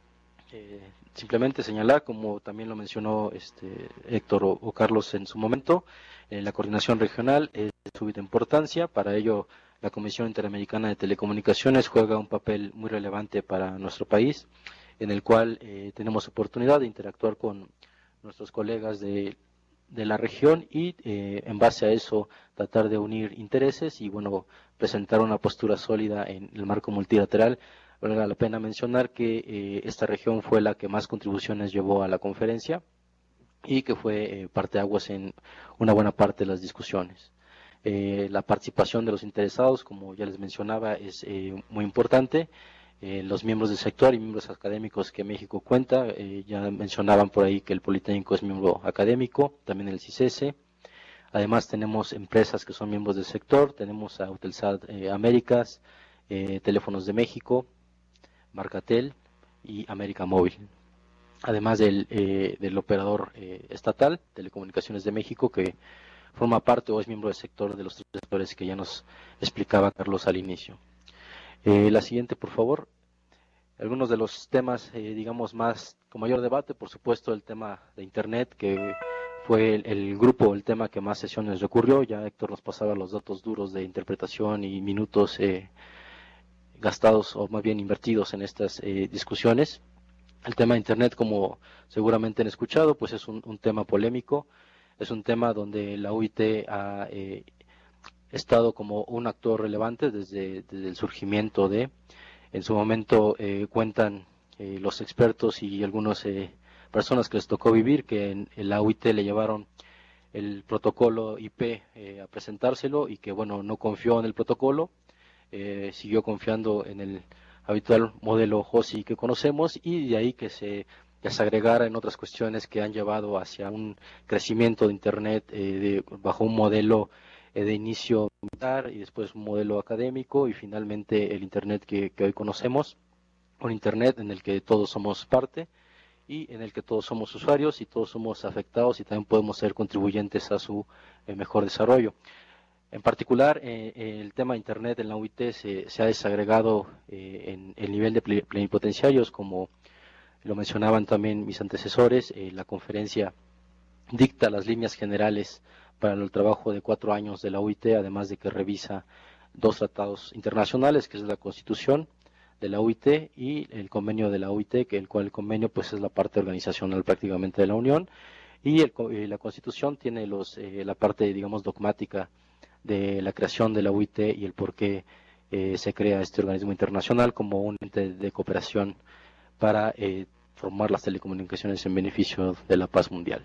Simplemente señalar, como también lo mencionó Héctor o Carlos en su momento, la coordinación regional es de summa importancia. Para ello, la Comisión Interamericana de Telecomunicaciones juega un papel muy relevante para nuestro país, en el cual tenemos oportunidad de interactuar con nuestros colegas de la región, y en base a eso tratar de unir intereses y bueno, presentar una postura sólida en el marco multilateral. Vale la pena mencionar que esta región fue la que más contribuciones llevó a la conferencia, y que fue parteaguas en una buena parte de las discusiones. La participación de los interesados, como ya les mencionaba, es muy importante. Los miembros del sector y miembros académicos que México cuenta, ya mencionaban por ahí que el Politécnico es miembro académico, también el CICESE. Además tenemos empresas que son miembros del sector, tenemos a Eutelsat Américas, Teléfonos de México, Marcatel y América Móvil. Además del operador estatal, Telecomunicaciones de México, que forma parte o es miembro del sector de los tres sectores que ya nos explicaba Carlos al inicio. La siguiente, por favor. Algunos de los temas, digamos, con mayor debate, por supuesto, el tema de Internet, que fue el tema que más sesiones recurrió. Ya Héctor nos pasaba los datos duros de interpretación y minutos gastados, o más bien invertidos, en estas discusiones. El tema de Internet, como seguramente han escuchado, pues es un tema polémico, es un tema donde la UIT ha estado como un actor relevante desde el surgimiento en su momento cuentan los expertos y algunas personas que les tocó vivir que en la UIT le llevaron el protocolo IP a presentárselo y que bueno, no confió en el protocolo, siguió confiando en el habitual modelo HOSI que conocemos y de ahí que se desagregara en otras cuestiones que han llevado hacia un crecimiento de Internet bajo un modelo de inicio militar y después un modelo académico y finalmente el Internet que hoy conocemos, un Internet en el que todos somos parte y en el que todos somos usuarios y todos somos afectados y también podemos ser contribuyentes a su mejor desarrollo. En particular, el tema de Internet en la UIT se ha desagregado en el nivel de plenipotenciarios, como lo mencionaban también mis antecesores. La conferencia dicta las líneas generales para el trabajo de 4 años de la UIT, además de que revisa 2 tratados internacionales, que es la Constitución de la UIT y el convenio de la UIT, que el convenio pues es la parte organizacional prácticamente de la Unión, y la Constitución tiene la parte, digamos, dogmática de la creación de la UIT y el por qué se crea este organismo internacional como un ente de cooperación para formar las telecomunicaciones en beneficio de la paz mundial.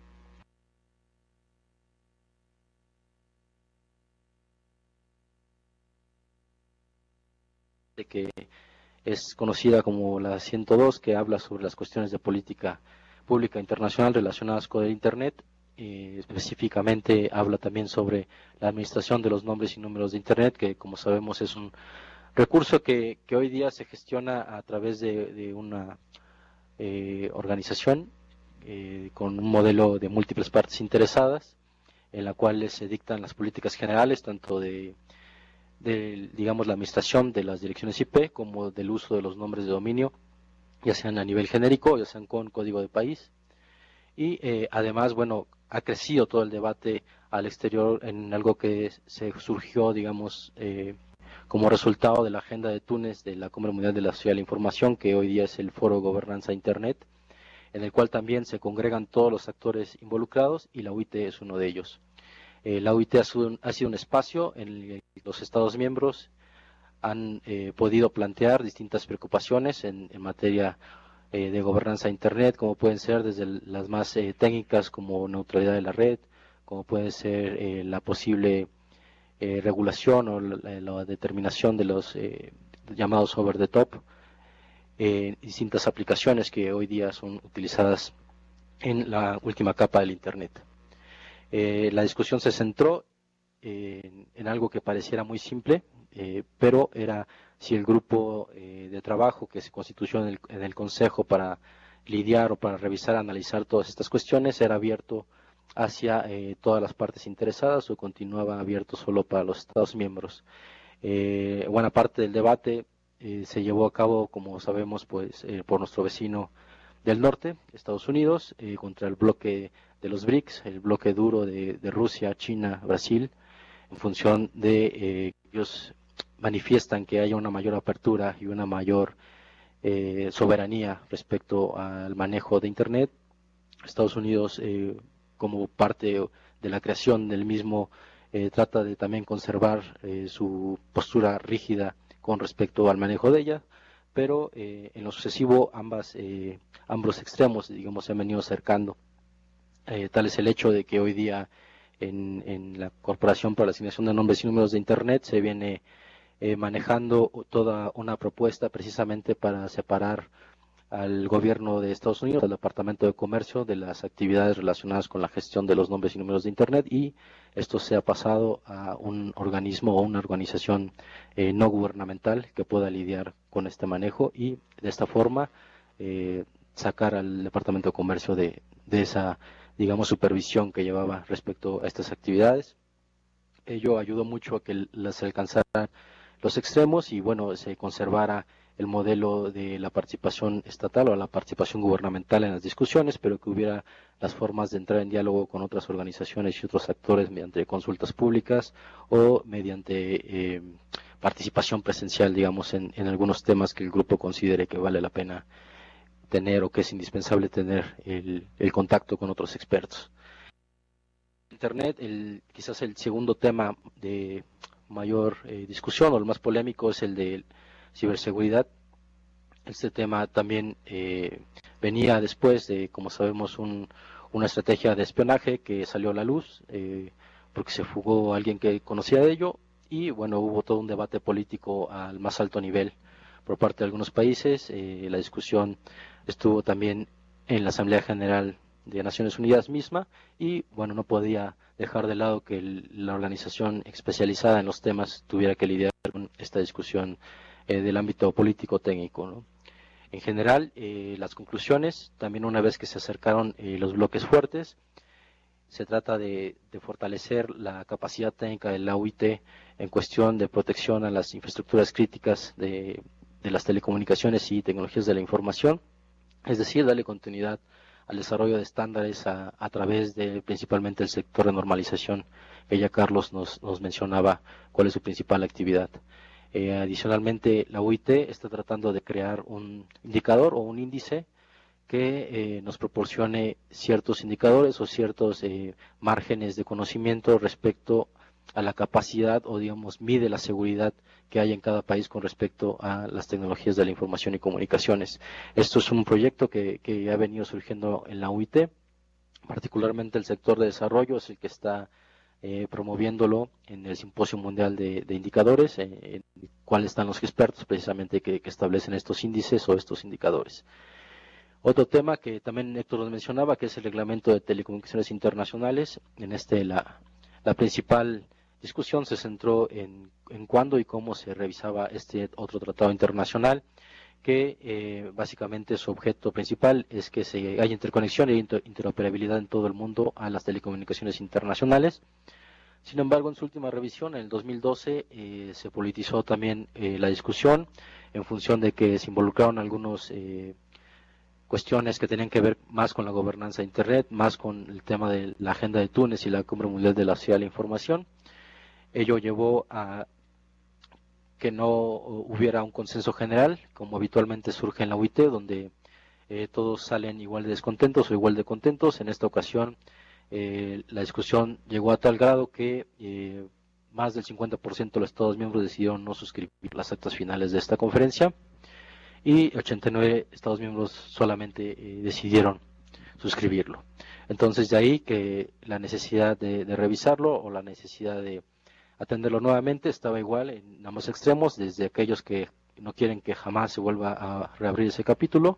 De que es conocida como la 102, que habla sobre las cuestiones de política pública internacional relacionadas con el Internet. Específicamente habla también sobre la administración de los nombres y números de Internet, que como sabemos es un recurso que hoy día se gestiona a través de una organización con un modelo de múltiples partes interesadas, en la cual se dictan las políticas generales, tanto de digamos, la administración de las direcciones IP, como del uso de los nombres de dominio, ya sean a nivel genérico, ya sean con código de país. Y además, bueno, ha crecido todo el debate al exterior en algo que se surgió, digamos, como resultado de la agenda de Túnez de la Cumbre Mundial de la Sociedad de la Información, que hoy día es el Foro Gobernanza Internet, en el cual también se congregan todos los actores involucrados y la UIT es uno de ellos. La UIT ha sido un espacio en el que los Estados miembros han podido plantear distintas preocupaciones en materia de gobernanza de Internet, como pueden ser desde las más técnicas como neutralidad de la red, como puede ser la posible regulación o la determinación de los llamados over the top, distintas aplicaciones que hoy día son utilizadas en la última capa del Internet. La discusión se centró en algo que pareciera muy simple, pero era si el grupo de trabajo que se constituyó en el Consejo para lidiar o para revisar, analizar todas estas cuestiones era abierto hacia todas las partes interesadas o continuaba abierto solo para los Estados miembros. Buena parte del debate se llevó a cabo, como sabemos, pues por nuestro vecino del norte, Estados Unidos, contra el bloque de los BRICS, el bloque duro de Rusia, China, Brasil, en función de ellos manifiestan que haya una mayor apertura y una mayor soberanía respecto al manejo de Internet. Estados Unidos, como parte de la creación del mismo, trata de también conservar su postura rígida con respecto al manejo de ella, pero en lo sucesivo ambos extremos, digamos, se han venido acercando. Tal es el hecho de que hoy día en la Corporación para la Asignación de Nombres y Números de Internet se viene manejando toda una propuesta precisamente para separar al gobierno de Estados Unidos, al Departamento de Comercio, de las actividades relacionadas con la gestión de los nombres y números de Internet, y esto se ha pasado a un organismo o una organización no gubernamental que pueda lidiar con este manejo y de esta forma sacar al Departamento de Comercio de esa, digamos, supervisión que llevaba respecto a estas actividades. Ello ayudó mucho a que se alcanzaran los extremos y, bueno, se conservara el modelo de la participación estatal o la participación gubernamental en las discusiones, pero que hubiera las formas de entrar en diálogo con otras organizaciones y otros actores mediante consultas públicas o mediante participación presencial, digamos, en algunos temas que el grupo considere que vale la pena tener o que es indispensable tener el contacto con otros expertos. Internet, quizás el segundo tema de mayor discusión o el más polémico es el de ciberseguridad. Este tema también venía después de, como sabemos, una estrategia de espionaje que salió a la luz porque se fugó alguien que conocía de ello y bueno, hubo todo un debate político al más alto nivel por parte de algunos países. La discusión estuvo también en la Asamblea General de Naciones Unidas misma y bueno, no podía dejar de lado que la organización especializada en los temas tuviera que lidiar con esta discusión del ámbito político técnico, ¿no? En general, las conclusiones, también una vez que se acercaron los bloques fuertes, se trata de fortalecer la capacidad técnica de la OIT en cuestión de protección a las infraestructuras críticas de las telecomunicaciones y tecnologías de la información, es decir, darle continuidad al desarrollo de estándares a través de principalmente el sector de normalización, que ya Carlos nos mencionaba cuál es su principal actividad. Adicionalmente, la OIT está tratando de crear un indicador o un índice que nos proporcione ciertos indicadores o ciertos márgenes de conocimiento respecto a la capacidad o, digamos, mide la seguridad que hay en cada país con respecto a las tecnologías de la información y comunicaciones. Esto es un proyecto que ha venido surgiendo en la OIT, particularmente el sector de desarrollo es el que está promoviéndolo en el Simposio Mundial de Indicadores, en el cual están los expertos precisamente que establecen estos índices o estos indicadores. Otro tema que también Héctor nos mencionaba, que es el Reglamento de Telecomunicaciones Internacionales. En la principal discusión se centró en cuándo y cómo se revisaba este otro tratado internacional, que básicamente su objeto principal es que haya interconexión e interoperabilidad en todo el mundo a las telecomunicaciones internacionales. Sin embargo, en su última revisión, en el 2012, se politizó también la discusión en función de que se involucraron algunos cuestiones que tenían que ver más con la gobernanza de Internet, más con el tema de la agenda de Túnez y la Cumbre Mundial de la Sociedad de la Información. Ello llevó a que no hubiera un consenso general, como habitualmente surge en la OIT, donde todos salen igual de descontentos o igual de contentos. En esta ocasión, la discusión llegó a tal grado que más del 50% de los Estados miembros decidieron no suscribir las actas finales de esta conferencia y 89 Estados miembros solamente decidieron suscribirlo. Entonces, de ahí que la necesidad de revisarlo o la necesidad de atenderlo nuevamente estaba igual en ambos extremos, desde aquellos que no quieren que jamás se vuelva a reabrir ese capítulo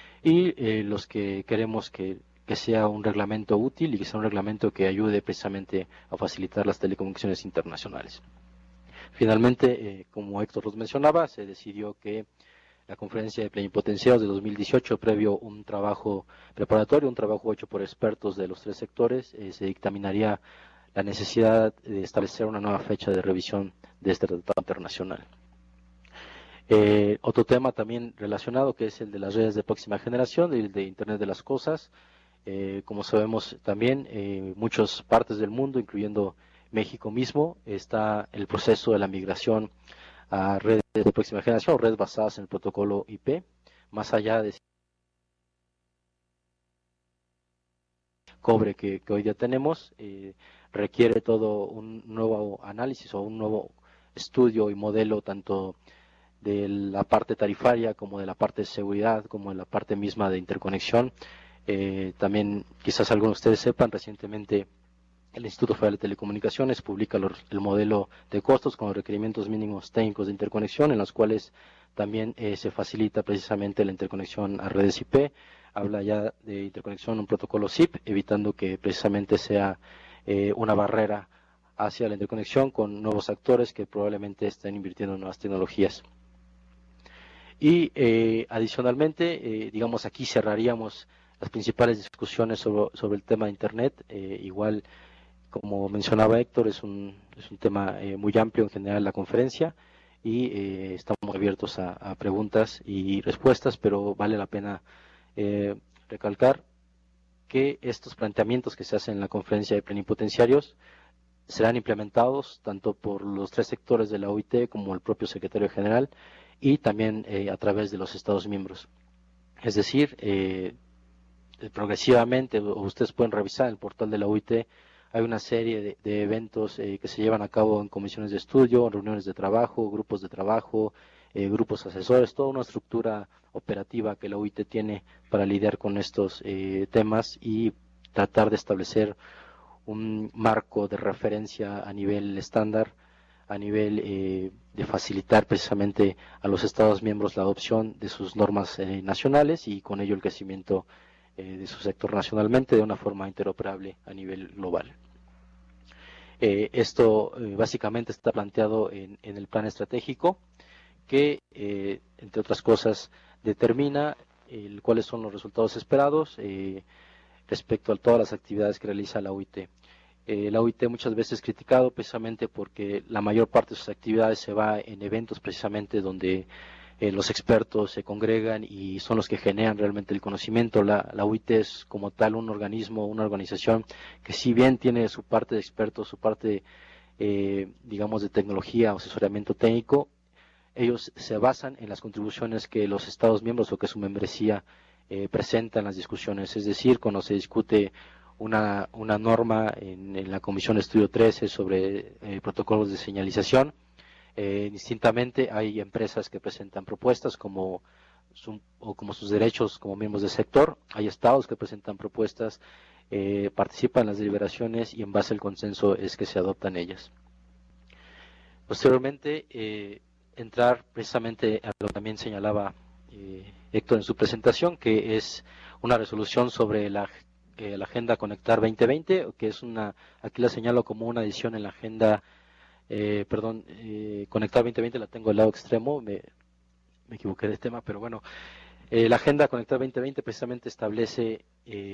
y los que queremos que sea un reglamento útil y que sea un reglamento que ayude precisamente a facilitar las telecomunicaciones internacionales. Finalmente, como Héctor nos mencionaba, se decidió que la conferencia de plenipotenciarios de 2018, previo un trabajo preparatorio, un trabajo hecho por expertos de los tres sectores, se dictaminaría la necesidad de establecer una nueva fecha de revisión de este tratado internacional. Otro tema también relacionado, que es el de las redes de próxima generación, el de Internet de las Cosas. Como sabemos también, muchas partes del mundo, incluyendo México mismo, está el proceso de la migración a redes de próxima generación, redes basadas en el protocolo IP, más allá de cobre que hoy día tenemos, requiere todo un nuevo análisis o un nuevo estudio y modelo tanto de la parte tarifaria como de la parte de seguridad, como de la parte misma de interconexión. También quizás algunos de ustedes sepan, recientemente el Instituto Federal de Telecomunicaciones publica el modelo de costos con los requerimientos mínimos técnicos de interconexión, en los cuales también se facilita precisamente la interconexión a redes IP. Habla ya de interconexión en un protocolo SIP, evitando que precisamente sea una barrera hacia la interconexión con nuevos actores que probablemente estén invirtiendo en nuevas tecnologías. Y adicionalmente, digamos, aquí cerraríamos las principales discusiones sobre el tema de Internet. Igual, como mencionaba Héctor, es un tema muy amplio en general la conferencia y estamos abiertos a preguntas y respuestas, pero vale la pena recalcar que estos planteamientos que se hacen en la conferencia de plenipotenciarios serán implementados tanto por los tres sectores de la OIT como el propio secretario general y también a través de los Estados miembros. Es decir, progresivamente, ustedes pueden revisar en el portal de la OIT hay una serie de eventos que se llevan a cabo en comisiones de estudio, reuniones de trabajo, grupos de trabajo, grupos asesores, toda una estructura operativa que la UIT tiene para lidiar con estos temas y tratar de establecer un marco de referencia a nivel estándar, a nivel de facilitar precisamente a los Estados miembros la adopción de sus normas nacionales y con ello el crecimiento de su sector nacionalmente de una forma interoperable a nivel global. Esto básicamente está planteado en el plan estratégico que, entre otras cosas, determina cuáles son los resultados esperados respecto a todas las actividades que realiza la UIT. La UIT muchas veces es criticado precisamente porque la mayor parte de sus actividades se va en eventos precisamente donde los expertos se congregan y son los que generan realmente el conocimiento. La UIT es como tal un organismo, una organización que si bien tiene su parte de expertos, su parte digamos de tecnología o asesoramiento técnico, ellos se basan en las contribuciones que los Estados miembros o que su membresía presenta en las discusiones. Es decir, cuando se discute una norma en la Comisión de Estudio 13 sobre protocolos de señalización, distintamente hay empresas que presentan propuestas como sus derechos como miembros del sector, hay estados que presentan propuestas, participan en las deliberaciones y en base al consenso es que se adoptan ellas. Posteriormente, entrar precisamente a lo que también señalaba Héctor en su presentación, que es una resolución sobre la Agenda Conectar 2020, que es aquí la señalo como una adición en la Agenda, Conectar 2020 la tengo al lado extremo, me equivoqué de tema, pero bueno, la Agenda Conectar 2020 precisamente establece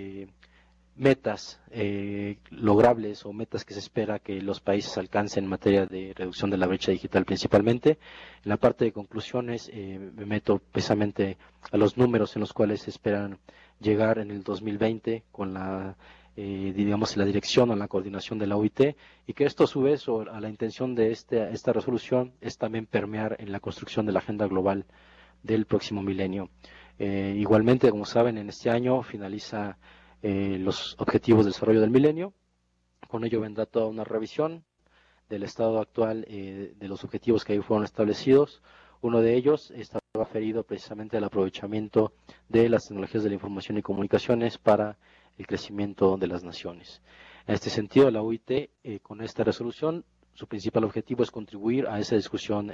metas logrables o metas que se espera que los países alcancen en materia de reducción de la brecha digital principalmente. En la parte de conclusiones me meto precisamente a los números en los cuales se esperan llegar en el 2020 con digamos la dirección o la coordinación de la OIT, y que esto a su vez o a la intención de esta resolución es también permear en la construcción de la agenda global del próximo milenio. Igualmente, como saben, en este año finaliza los objetivos de desarrollo del milenio. Con ello vendrá toda una revisión del estado actual de los objetivos que ahí fueron establecidos. Uno de ellos está referido precisamente al aprovechamiento de las tecnologías de la información y comunicaciones para el crecimiento de las naciones. En este sentido, la OIT, con esta resolución, su principal objetivo es contribuir a esa discusión.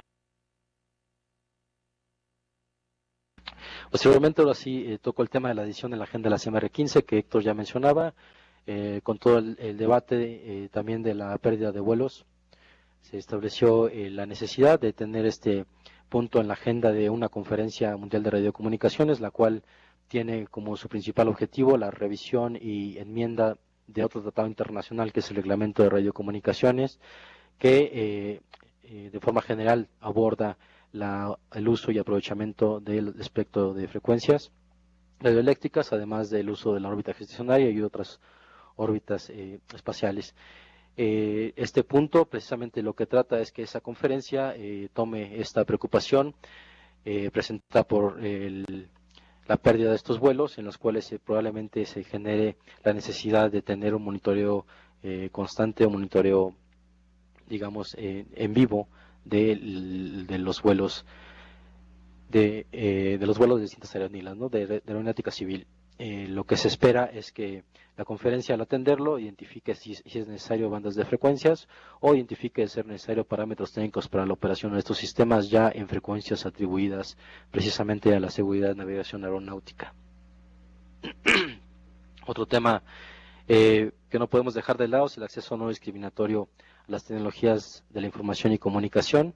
Posteriormente, ahora sí, toco el tema de la adición de la agenda de la CMR15, que Héctor ya mencionaba, con todo el debate también de la pérdida de vuelos. Se estableció la necesidad de tener este punto en la agenda de una conferencia mundial de radiocomunicaciones, la cual tiene como su principal objetivo la revisión y enmienda de otro tratado internacional que es el Reglamento de Radiocomunicaciones, que de forma general aborda el uso y aprovechamiento del espectro de frecuencias radioeléctricas, además del uso de la órbita geoestacionaria y otras órbitas espaciales. Este punto precisamente lo que trata es que esa conferencia tome esta preocupación presentada por la pérdida de estos vuelos, en los cuales probablemente se genere la necesidad de tener un monitoreo constante, un monitoreo, digamos, en vivo de los vuelos de distintas aerolíneas, ¿no? de aeronáutica civil. Lo que se espera es que la conferencia, al atenderlo, identifique si es necesario bandas de frecuencias o identifique de ser necesario parámetros técnicos para la operación de estos sistemas ya en frecuencias atribuidas precisamente a la seguridad de navegación aeronáutica. Otro tema que no podemos dejar de lado es el acceso no discriminatorio a las tecnologías de la información y comunicación.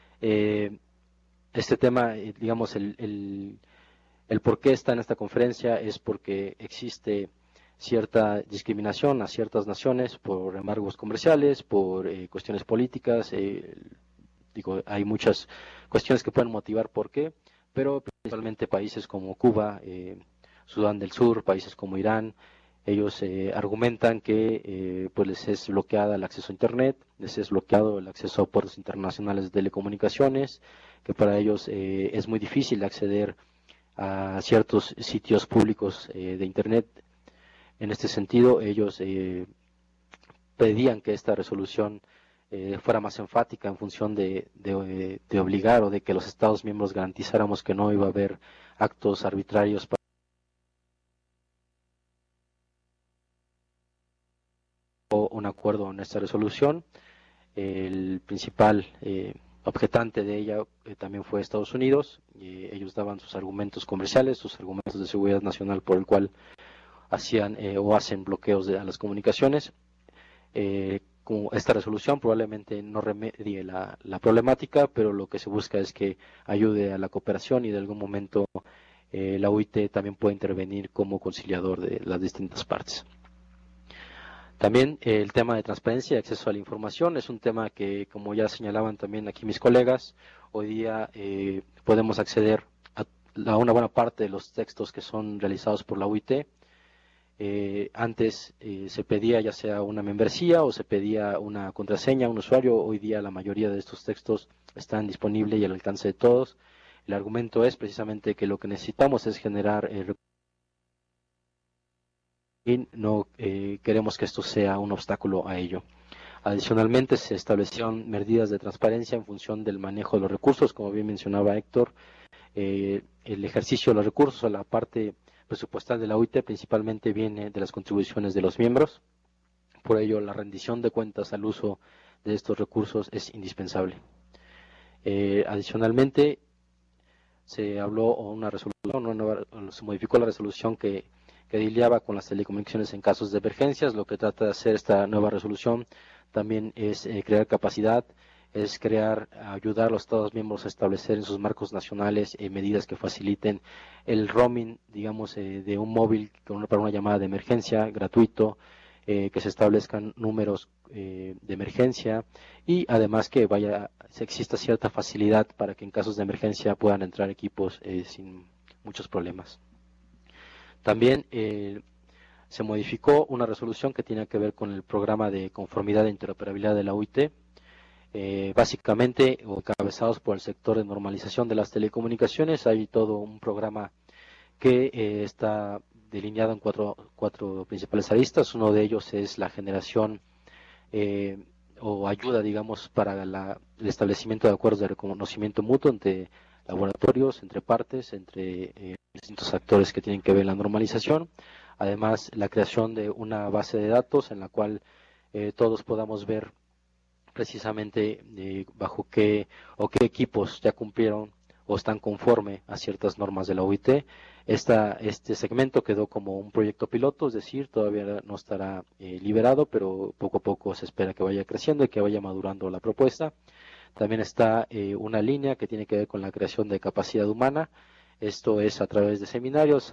Este tema, digamos, el por qué está en esta conferencia es porque existe cierta discriminación a ciertas naciones por embargos comerciales, por cuestiones políticas. Hay muchas cuestiones que pueden motivar por qué, pero principalmente países como Cuba, Sudán del Sur, países como Irán, ellos argumentan que pues les es bloqueada el acceso a Internet, les es bloqueado el acceso a puertos internacionales de telecomunicaciones, que para ellos es muy difícil acceder a ciertos sitios públicos de Internet. En este sentido, ellos pedían que esta resolución fuera más enfática en función de obligar o de que los Estados miembros garantizáramos que no iba a haber actos arbitrarios o un acuerdo en esta resolución. El principal objetante de ella también fue Estados Unidos. Ellos daban sus argumentos comerciales, sus argumentos de seguridad nacional por el cual hacían o hacen bloqueos a las comunicaciones. Como esta resolución probablemente no remedie la problemática, pero lo que se busca es que ayude a la cooperación y de algún momento la OIT también puede intervenir como conciliador de las distintas partes. También el tema de transparencia y acceso a la información es un tema que, como ya señalaban también aquí mis colegas, hoy día podemos acceder a una buena parte de los textos que son realizados por la OIT. Antes se pedía ya sea una membresía o se pedía una contraseña a un usuario. Hoy día la mayoría de estos textos están disponibles y al alcance de todos. El argumento es precisamente que lo que necesitamos es generar y no queremos que esto sea un obstáculo a ello. Adicionalmente, se establecieron medidas de transparencia en función del manejo de los recursos, como bien mencionaba Héctor. El ejercicio de los recursos a la parte presupuestal de la OIT principalmente viene de las contribuciones de los miembros. Por ello, la rendición de cuentas al uso de estos recursos es indispensable. Adicionalmente, se habló una resolución, se modificó la resolución que lidiaba con las telecomunicaciones en casos de emergencias. Lo que trata de hacer esta nueva resolución también es crear capacidad, es ayudar a los Estados miembros a establecer en sus marcos nacionales medidas que faciliten el roaming, digamos, de un móvil para una llamada de emergencia gratuito, que se establezcan números de emergencia y además que exista cierta facilidad para que en casos de emergencia puedan entrar equipos sin muchos problemas. También se modificó una resolución que tiene que ver con el programa de conformidad e interoperabilidad de la OIT, básicamente encabezados por el sector de normalización de las telecomunicaciones. Hay todo un programa que está delineado en cuatro principales aristas. Uno de ellos es la generación o ayuda, digamos, para el establecimiento de acuerdos de reconocimiento mutuo entre laboratorios, entre partes, entre distintos actores que tienen que ver la normalización. Además, la creación de una base de datos en la cual todos podamos ver precisamente bajo qué equipos ya cumplieron o están conforme a ciertas normas de la OIT. Este segmento quedó como un proyecto piloto, es decir, todavía no estará liberado, pero poco a poco se espera que vaya creciendo y que vaya madurando la propuesta. También está una línea que tiene que ver con la creación de capacidad humana. Esto es a través de seminarios,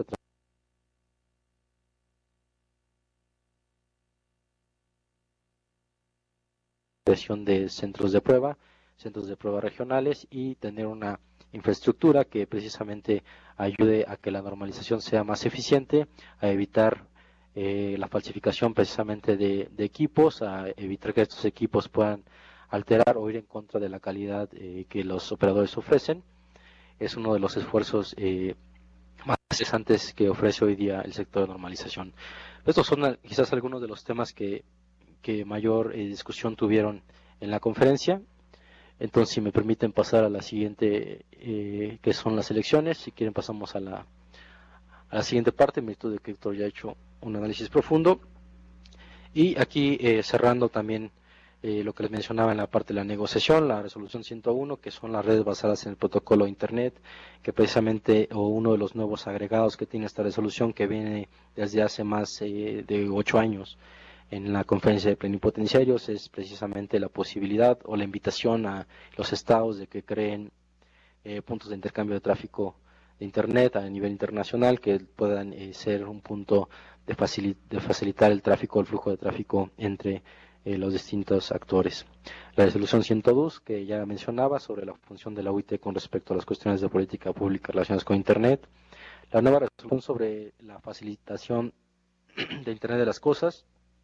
creación de centros de prueba regionales y tener una infraestructura que precisamente ayude a que la normalización sea más eficiente, a evitar la falsificación precisamente de equipos, a evitar que estos equipos puedan alterar o ir en contra de la calidad que los operadores ofrecen. Es uno de los esfuerzos más interesantes que ofrece hoy día el sector de normalización. Estos son quizás algunos de los temas que mayor discusión tuvieron en la conferencia. Entonces, si me permiten pasar a la siguiente, que son las elecciones. Si quieren, pasamos a la siguiente parte, en virtud de que Héctor ya ha hecho un análisis profundo. Y aquí, cerrando también lo que les mencionaba en la parte de la negociación, la resolución 101, que son las redes basadas en el protocolo de Internet, que precisamente, o uno de los nuevos agregados que tiene esta resolución, que viene desde hace más de 8 años, en la conferencia de plenipotenciarios, es precisamente la posibilidad o la invitación a los estados de que creen puntos de intercambio de tráfico de Internet a nivel internacional que puedan ser un punto de facilitar el tráfico, el flujo de tráfico entre los distintos actores. La resolución 102, que ya mencionaba, sobre la función de la OIT con respecto a las cuestiones de política pública relacionadas con Internet. La nueva resolución sobre la facilitación de Internet de las cosas.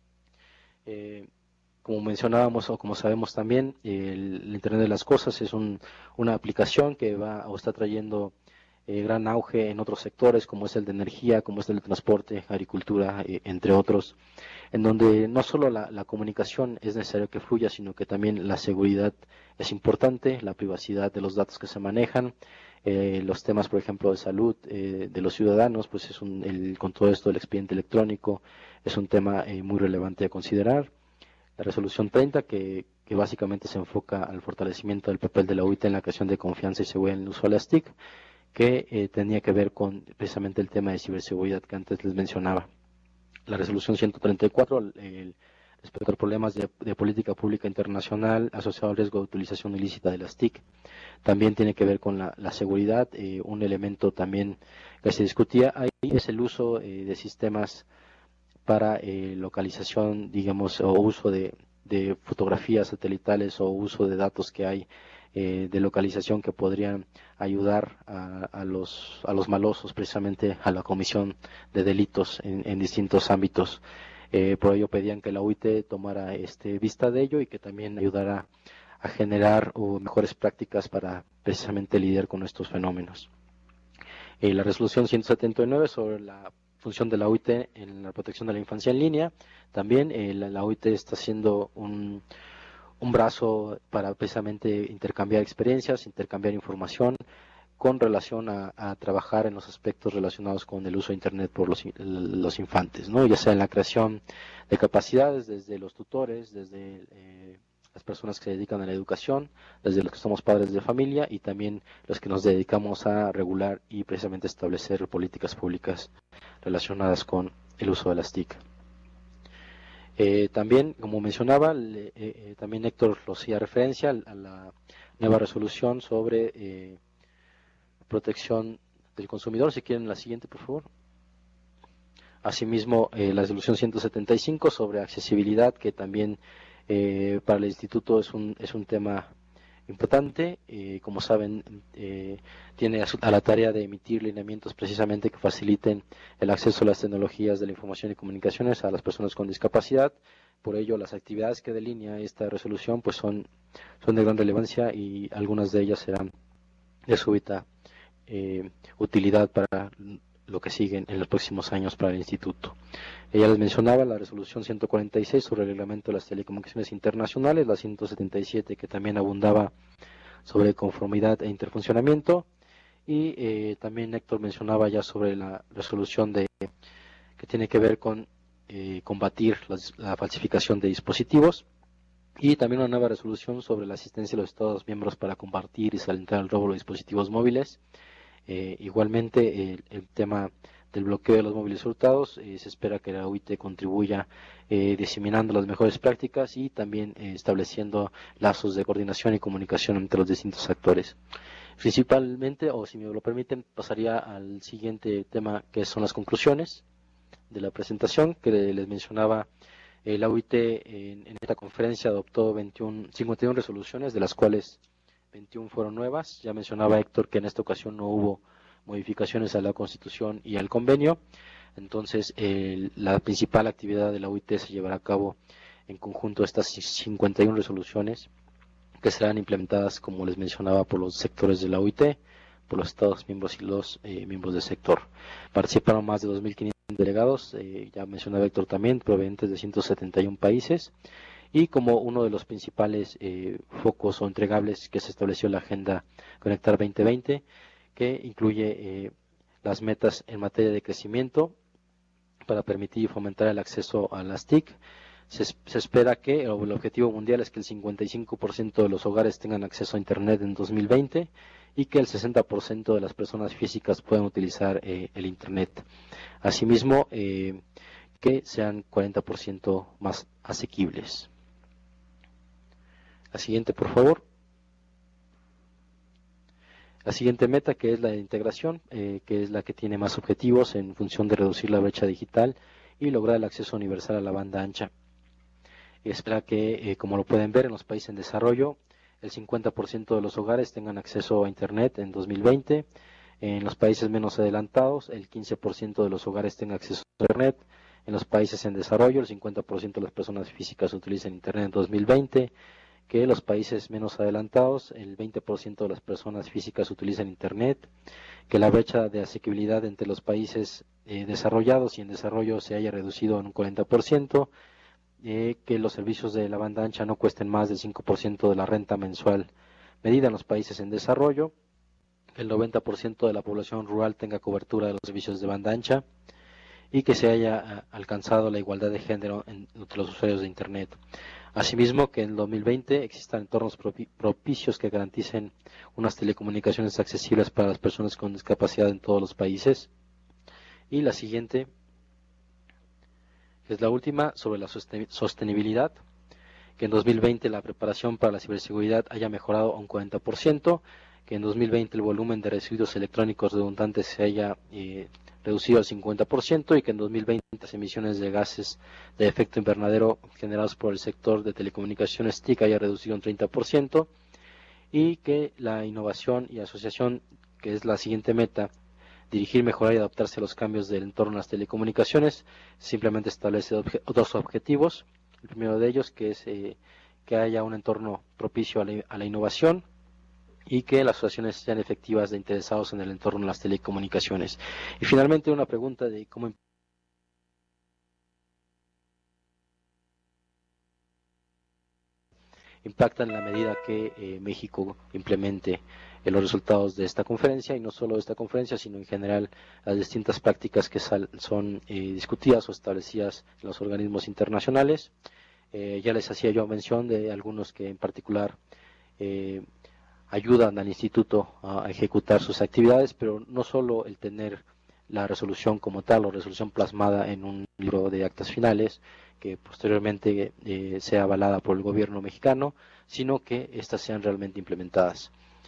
Como mencionábamos o como sabemos también, el Internet de las cosas es una aplicación que va o está trayendo gran auge en otros sectores, como es el de energía, como es el de transporte, agricultura, entre otros, en donde no solo la comunicación es necesario que fluya, sino que también la seguridad es importante, la privacidad de los datos que se manejan, los temas, por ejemplo, de salud de los ciudadanos, pues con todo esto del expediente electrónico, es un tema muy relevante a considerar. La resolución 30, que básicamente se enfoca al fortalecimiento del papel de la UIT en la creación de confianza y seguridad en el uso de las TIC, que tenía que ver con precisamente el tema de ciberseguridad que antes les mencionaba. La resolución 134, respecto a problemas de política pública internacional asociado al riesgo de utilización ilícita de las TIC, también tiene que ver con la seguridad. Un elemento también que se discutía ahí es el uso de sistemas para localización, digamos, o uso de fotografías satelitales o uso de datos que hay de localización que podrían ayudar a los malosos, precisamente a la comisión de delitos en distintos ámbitos. Por ello pedían que la UIT tomara vista de ello y que también ayudara a generar mejores prácticas para precisamente lidiar con estos fenómenos. La resolución 179 sobre la función de la UIT en la protección de la infancia en línea, también la UIT está haciendo un brazo para precisamente intercambiar experiencias, intercambiar información con relación a trabajar en los aspectos relacionados con el uso de Internet por los infantes, ¿no? Ya sea en la creación de capacidades desde los tutores, desde las personas que se dedican a la educación, desde los que somos padres de familia y también los que nos dedicamos a regular y precisamente establecer políticas públicas relacionadas con el uso de las TIC. También, como mencionaba, también Héctor lo hacía referencia a la nueva resolución sobre protección del consumidor. Si quieren la siguiente, por favor. Asimismo, la resolución 175 sobre accesibilidad, que también para el instituto es un tema importante. Como saben, tiene a la tarea de emitir lineamientos precisamente que faciliten el acceso a las tecnologías de la información y comunicaciones a las personas con discapacidad. Por ello, las actividades que delinea esta resolución pues son de gran relevancia y algunas de ellas serán de súbita utilidad para lo que siguen en los próximos años para el instituto. Ella les mencionaba la resolución 146 sobre el reglamento de las telecomunicaciones internacionales, la 177 que también abundaba sobre conformidad e interfuncionamiento, y también Héctor mencionaba ya sobre la resolución que tiene que ver con combatir la falsificación de dispositivos, y también una nueva resolución sobre la asistencia de los Estados miembros para combatir y salentar el robo de dispositivos móviles. Igualmente el tema del bloqueo de los móviles hurtados, se espera que la UIT contribuya diseminando las mejores prácticas y también estableciendo lazos de coordinación y comunicación entre los distintos actores. Principalmente, o si me lo permiten, pasaría al siguiente tema, que son las conclusiones de la presentación que les mencionaba. La UIT en esta conferencia adoptó 51 resoluciones, de las cuales 21 fueron nuevas. Ya mencionaba Héctor que en esta ocasión no hubo modificaciones a la Constitución y al convenio. Entonces, la principal actividad de la UIT se llevará a cabo en conjunto estas 51 resoluciones que serán implementadas, como les mencionaba, por los sectores de la UIT, por los Estados miembros y los miembros del sector. Participaron más de 2.500 delegados, ya mencionaba Héctor también, provenientes de 171 países. Y como uno de los principales focos o entregables que se estableció la Agenda Conectar 2020, que incluye las metas en materia de crecimiento para permitir y fomentar el acceso a las TIC. Se espera que el objetivo mundial es que el 55% de los hogares tengan acceso a Internet en 2020 y que el 60% de las personas físicas puedan utilizar el Internet. Asimismo, que sean 40% más asequibles. La siguiente, por favor. La siguiente meta, que es la de integración, que es la que tiene más objetivos en función de reducir la brecha digital y lograr el acceso universal a la banda ancha. Espera que, como lo pueden ver, en los países en desarrollo, el 50% de los hogares tengan acceso a Internet en 2020. En los países menos adelantados, el 15% de los hogares tengan acceso a Internet. En los países en desarrollo, el 50% de las personas físicas utilizan Internet en 2020. que los países menos adelantados, el 20% de las personas físicas utilizan Internet, que la brecha de asequibilidad entre los países desarrollados y en desarrollo se haya reducido en un 40%, que los servicios de la banda ancha no cuesten más del 5% de la renta mensual medida en los países en desarrollo, que el 90% de la población rural tenga cobertura de los servicios de banda ancha y que se haya alcanzado la igualdad de género entre los usuarios de Internet. Asimismo, que en 2020 existan entornos propicios que garanticen unas telecomunicaciones accesibles para las personas con discapacidad en todos los países. Y la siguiente, que es la última, sobre la sostenibilidad, que en 2020 la preparación para la ciberseguridad haya mejorado a un 40%, que en 2020 el volumen de residuos electrónicos redundantes se haya reducido al 50% y que en 2020 las emisiones de gases de efecto invernadero generados por el sector de telecomunicaciones TIC haya reducido un 30% y que la innovación y asociación, que es la siguiente meta, dirigir, mejorar y adaptarse a los cambios del entorno de las telecomunicaciones, simplemente establece dos objetivos. El primero de ellos, que es que haya un entorno propicio a la innovación y que las asociaciones sean efectivas de interesados en el entorno de las telecomunicaciones. Y finalmente una pregunta de cómo impacta en la medida que México implemente los resultados de esta conferencia, y no solo de esta conferencia, sino en general las distintas prácticas que son discutidas o establecidas en los organismos internacionales. Ya les hacía yo mención de algunos que en particular ayudan al instituto a ejecutar sus actividades, pero no solo el tener la resolución como tal o resolución plasmada en un libro de actas finales que posteriormente sea avalada por el gobierno mexicano, sino que éstas sean realmente implementadas.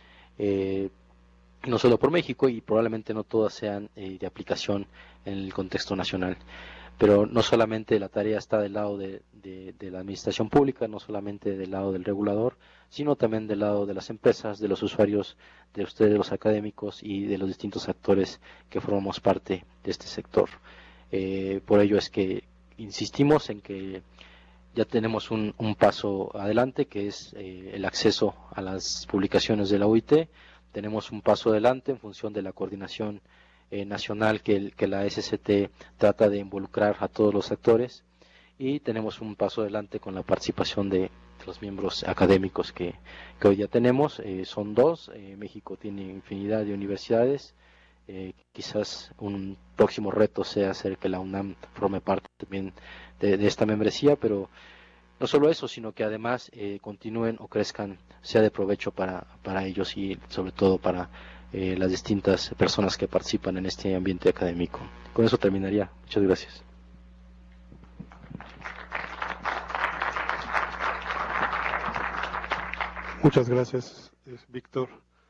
No solo por México, y probablemente no todas sean de aplicación en el contexto nacional. Pero no solamente la tarea está del lado de la administración pública, no solamente del lado del regulador, sino también del lado de las empresas, de los usuarios, de ustedes los académicos y de los distintos actores que formamos parte de este sector. Por ello es que insistimos en que ya tenemos un paso adelante, que es el acceso a las publicaciones de la OIT. Tenemos un paso adelante en función de la coordinación nacional que la SCT trata de involucrar a todos los actores, y tenemos un paso adelante con la participación de los miembros académicos que hoy ya tenemos. Son dos. México tiene infinidad de universidades. Quizás un próximo reto sea hacer que la UNAM forme parte también de esta membresía, pero no solo eso, sino que además continúen o crezcan, sea de provecho para ellos y sobre todo para las distintas personas que participan en este ambiente académico. Con eso terminaría. Muchas gracias. Muchas gracias, Víctor.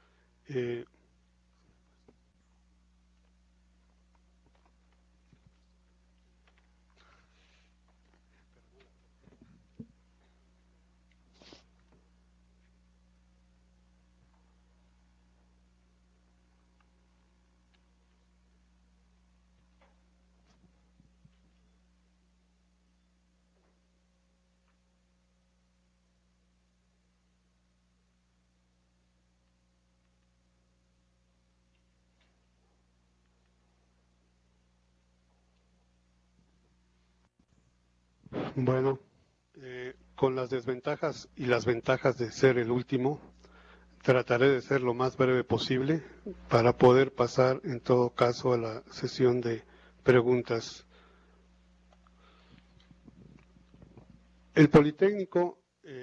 Bueno, con las desventajas y las ventajas de ser el último, trataré de ser lo más breve posible para poder pasar en todo caso a la sesión de preguntas. El Politécnico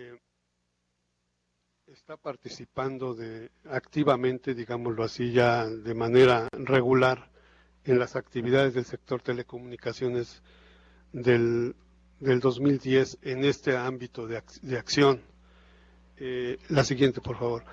está participando activamente, digámoslo así, ya de manera regular en las actividades del sector telecomunicaciones del 2010 en este ámbito de acción. La siguiente, por favor.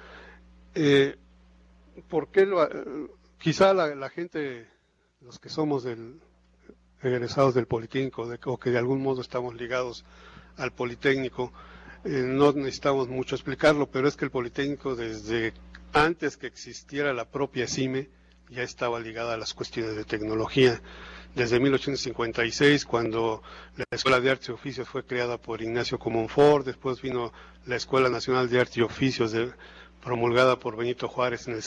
¿Por qué quizá la gente, los que somos egresados del Politécnico o que de algún modo estamos ligados al Politécnico, no necesitamos mucho explicarlo, pero es que el Politécnico, desde antes que existiera la propia CIME, ya estaba ligada a las cuestiones de tecnología. Desde 1856, cuando la Escuela de Artes y Oficios fue creada por Ignacio Comonfort, después vino la Escuela Nacional de Artes y Oficios promulgada por Benito Juárez en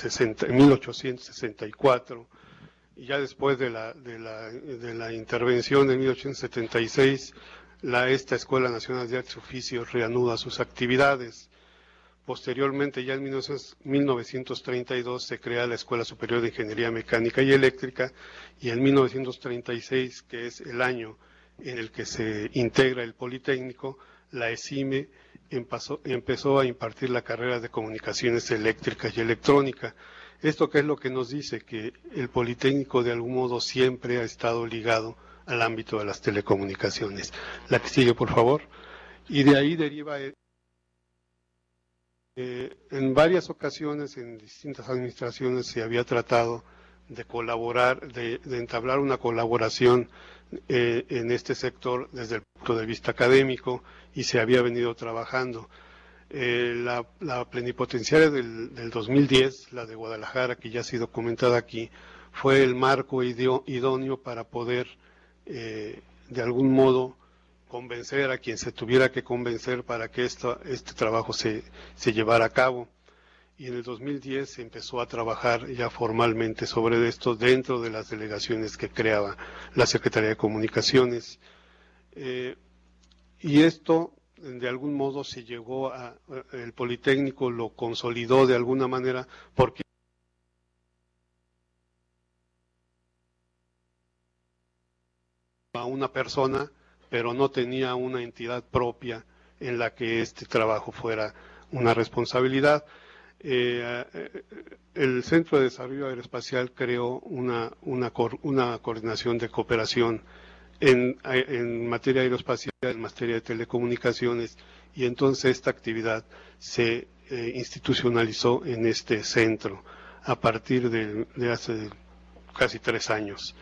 1864, y ya después de la intervención de 1876, esta Escuela Nacional de Artes y Oficios reanuda sus actividades. Posteriormente, ya en 1932, se crea la Escuela Superior de Ingeniería Mecánica y Eléctrica, y en 1936, que es el año en el que se integra el Politécnico, la ESIME empezó a impartir la carrera de Comunicaciones Eléctricas y Electrónica. ¿Esto qué es lo que nos dice? Que el Politécnico de algún modo siempre ha estado ligado al ámbito de las telecomunicaciones. La que sigue, por favor. Y de ahí deriva... en varias ocasiones, en distintas administraciones, se había tratado de colaborar, de entablar una colaboración en este sector desde el punto de vista académico, y se había venido trabajando. La plenipotenciaria del 2010, la de Guadalajara, que ya ha sido comentada aquí, fue el marco idóneo para poder, de algún modo, convencer a quien se tuviera que convencer para que este trabajo se llevara a cabo. Y en el 2010 se empezó a trabajar ya formalmente sobre esto dentro de las delegaciones que creaba la Secretaría de Comunicaciones. Y esto, de algún modo, se llegó el Politécnico lo consolidó de alguna manera, porque a una persona, pero no tenía una entidad propia en la que este trabajo fuera una responsabilidad. El Centro de Desarrollo Aeroespacial creó una coordinación de cooperación en materia aeroespacial, en materia de telecomunicaciones, y entonces esta actividad se institucionalizó en este centro a partir de hace casi 3 años.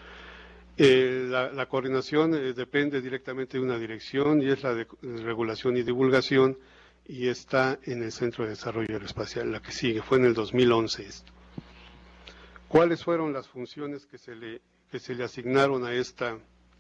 La coordinación depende directamente de una dirección, y es la de regulación y divulgación, y está en el Centro de Desarrollo Aeroespacial. La que sigue fue en el 2011 esto. ¿Cuáles fueron las funciones que se le asignaron a esta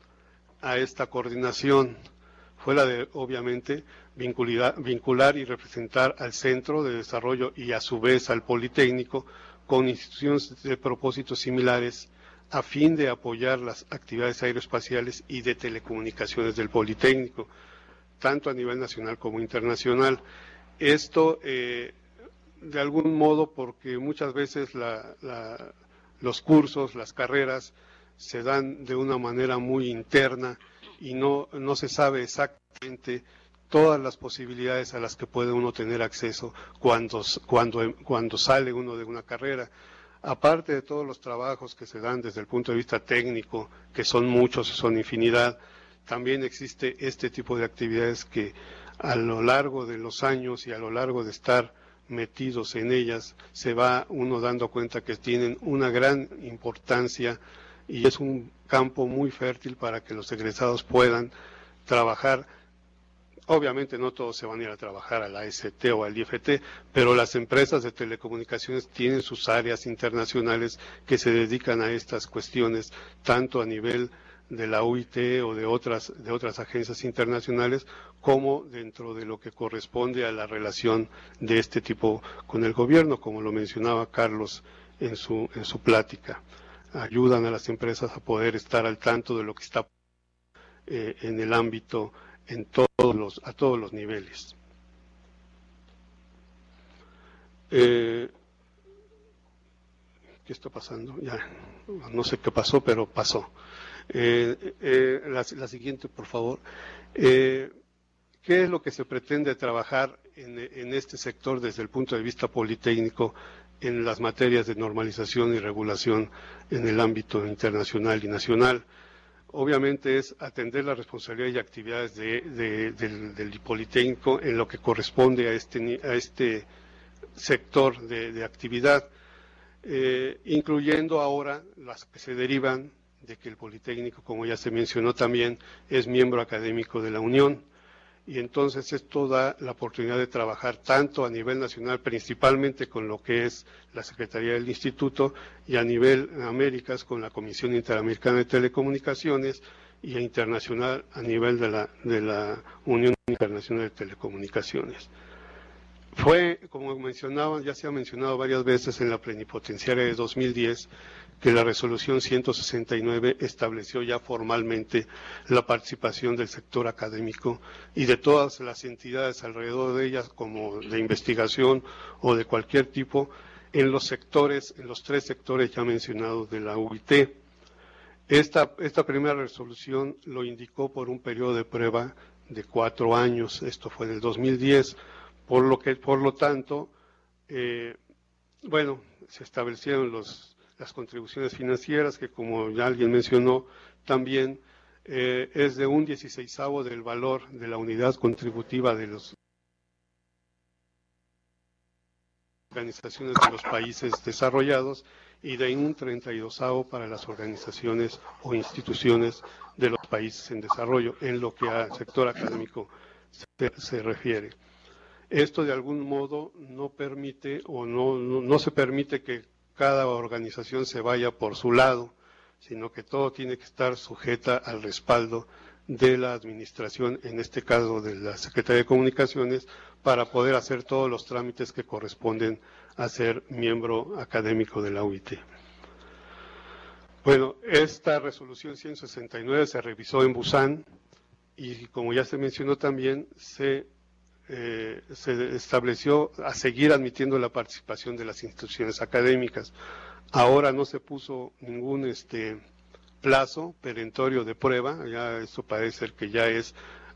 coordinación? Fue la de, obviamente, vincular y representar al Centro de Desarrollo y a su vez al Politécnico con instituciones de propósitos similares, a fin de apoyar las actividades aeroespaciales y de telecomunicaciones del Politécnico, tanto a nivel nacional como internacional. Esto, de algún modo, porque muchas veces los cursos, las carreras, se dan de una manera muy interna y no se sabe exactamente todas las posibilidades a las que puede uno tener acceso cuando sale uno de una carrera. Aparte de todos los trabajos que se dan desde el punto de vista técnico, que son muchos, son infinidad, también existe este tipo de actividades que a lo largo de los años y a lo largo de estar metidos en ellas, se va uno dando cuenta que tienen una gran importancia, y es un campo muy fértil para que los egresados puedan trabajar. Obviamente no todos se van a ir a trabajar a la AST o al IFT, pero las empresas de telecomunicaciones tienen sus áreas internacionales que se dedican a estas cuestiones, tanto a nivel de la UIT o de otras agencias internacionales, como dentro de lo que corresponde a la relación de este tipo con el gobierno, como lo mencionaba Carlos en su plática. Ayudan a las empresas a poder estar al tanto de lo que está en el ámbito a todos los niveles. ¿Qué está pasando? Ya, no sé qué pasó, pero pasó. La siguiente, por favor. ¿Qué es lo que se pretende trabajar en este sector desde el punto de vista politécnico en las materias de normalización y regulación en el ámbito internacional y nacional? Obviamente es atender la responsabilidad y actividades del Politécnico en lo que corresponde a este sector de actividad, incluyendo ahora las que se derivan de que el Politécnico, como ya se mencionó también, es miembro académico de la Unión, y entonces esto da la oportunidad de trabajar tanto a nivel nacional, principalmente con lo que es la Secretaría del Instituto, y a nivel Américas con la Comisión Interamericana de Telecomunicaciones, y a internacional a nivel de la Unión Internacional de Telecomunicaciones. Fue, como mencionaban, ya se ha mencionado varias veces en la plenipotenciaria de 2010, que la resolución 169 estableció ya formalmente la participación del sector académico y de todas las entidades alrededor de ellas, como de investigación o de cualquier tipo, en los sectores, en los tres sectores ya mencionados de la UIT. Esta primera resolución lo indicó por un periodo de prueba de 4 años, esto fue en el 2010, por lo tanto, bueno, se establecieron las contribuciones financieras, que como ya alguien mencionó, también es de un 16avo del valor de la unidad contributiva de las organizaciones de los países desarrollados, y de un 32avo para las organizaciones o instituciones de los países en desarrollo, en lo que al sector académico se refiere. Esto de algún modo no permite o no se permite que cada organización se vaya por su lado, sino que todo tiene que estar sujeta al respaldo de la administración, en este caso de la Secretaría de Comunicaciones, para poder hacer todos los trámites que corresponden a ser miembro académico de la UIT. Bueno, esta resolución 169 se revisó en Busan y, como ya se mencionó también, se estableció a seguir admitiendo la participación de las instituciones académicas. Ahora no se puso ningún plazo perentorio de prueba, ya esto parece ser que ya es